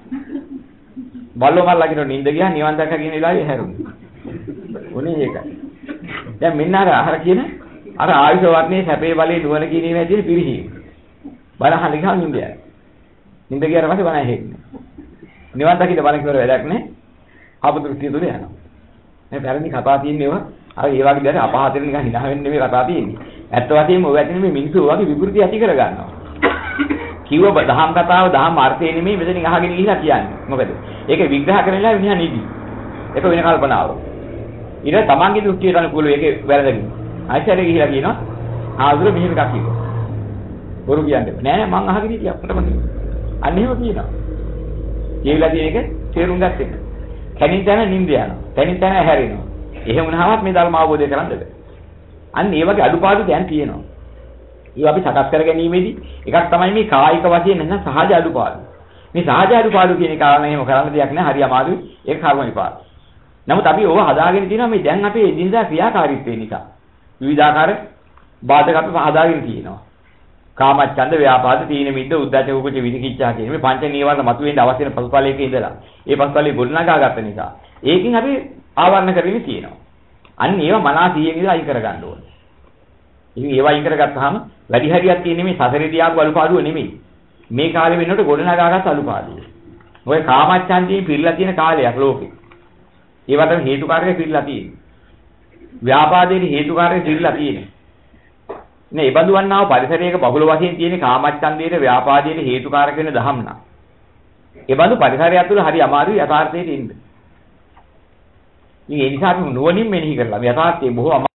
බල්ලෝ මරලා කියනොත් නිින්ද ගියා නිවන් දැක්කා කියන වෙලාවේ හැරුණා. උනේ ඒකයි. දැන් මෙන්න අර කියන අර ආයුෂ වර්ණයේ සැපේ බලේ නුවණ කියන හැටි පිරිහීම. බල අහන්න ගියාම නිින්ද යනවා. නිින්ද ගියාට පස්සේ බල ඇහෙන්නේ. නිවන් දකින්න බල කිව්වර වැඩක් නැහැ. ආපදෘෂ්ටිය තුල යනවා. මේ පැරණි කතා තියෙනේවා අර ඒ වගේ දෙයක් අපහාතෙන් නිකන් හිනා වෙන්නේ නෙමෙයි කතා තියෙන්නේ. ඇත්ත වශයෙන්ම ඔය ඇතිනේ මේ මිනිස්සු වගේ විකෘති ඇති කර ගන්නවා. කිව්ව දහම් කතාව දහම් අර්ථය නෙමෙයි මෙතනින් අහගෙන ගිහිලා කියන්නේ. මොකද? ඒක විග්‍රහ කරලා විනිහා නිදි. ඒක වෙන කල්පනාව. ඊට තමන්ගේ දෘෂ්ටියට අනුකූලව ඒකේ වැරදගෙන. ආශ්චර්ය ගිහිලා කියනවා ආදුර මෙහෙම එකක් කිව්වා. බොරු කියන්නේ නෑ මං අහගෙන හිටියා අපිටම කිව්වා. අන්න එහෙම කියනවා. කියවිලා තියෙන එක තේරුම් ගන්න එක. කැණින් තැන නිින්ද යනවා. කැණින් තැන හැරෙනවා. එහෙම වුණාම මේ ධර්ම අවබෝධය කරන්න බෑ. අන්න ඒ වගේ අඩුපාඩු දැන් තියෙනවා. ඒවා අපි සකස් කර ගැනීමේදී එකක් තමයි මේ කායික වශයෙන් නැත්නම් සහජ අඩුපාඩු. මේ සහජ අඩුපාඩු කියන කාරණා එහෙම කරන්න දෙයක් නෑ. හරි අමාරුයි. ඒක කර්ම විපාක. නමුත් අපි ඕව හදාගෙන තියෙනවා මේ දැන් අපේ එදිනදා ක්‍රියාකාරීත්වය නිසා. විවිධාකාර බාධක අපි හදාගෙන තියෙනවා. කාමච්ඡන්ද, ව්‍යාපාද, තීන මිද්ද, උද්ධච්ච, කුච්ච, විචිකිච්ඡා කියන මේ පංච නීවරණ මතුවෙන්න අවශ්‍ය වෙන පසුතලයක ඉඳලා ඒ පසුතලයේ ගොඩනගා ගන්න නිසා ඒකෙන් අපි ආවරණ කරගෙන තියෙනවා. අන්න ඒවා මනස 100 ඉඳලා අයින් කරගන්න ඕනේ. ඉතින් ඒවා අයින් කරගත්තාම වැඩි හරියක් තියෙන්නේ මේ සසරේදී ආපු අලුපාඩුව නෙමෙයි. මේ කාලෙ වෙනකොට ගොඩනගාගත් අලුපාඩුව. ඔය කාමච්ඡන්දයෙන් පිරලා තියෙන කාලයක් ලෝකේ. ඒවට හේතුකාරක පිරලා තියෙන්නේ. ව්‍යාපාදයේ හේතුකාරක පිරලා තියෙන්නේ. නේ ඒ බඳු වන්නාව පරිසරයක බහුල වශයෙන් තියෙන කාමච්ඡන්දයේ ව්‍යාපාදයේ හේතුකාරක වෙන දහම් නා. ඒ බඳු පරිසරයක් තුළ හරි අමාරුයි යථාර්ථයට ඉන්න. ඉතින් ඒ නිසා අපි නුවණින් මෙනෙහි කරලා යථාර්ථයේ බොහෝ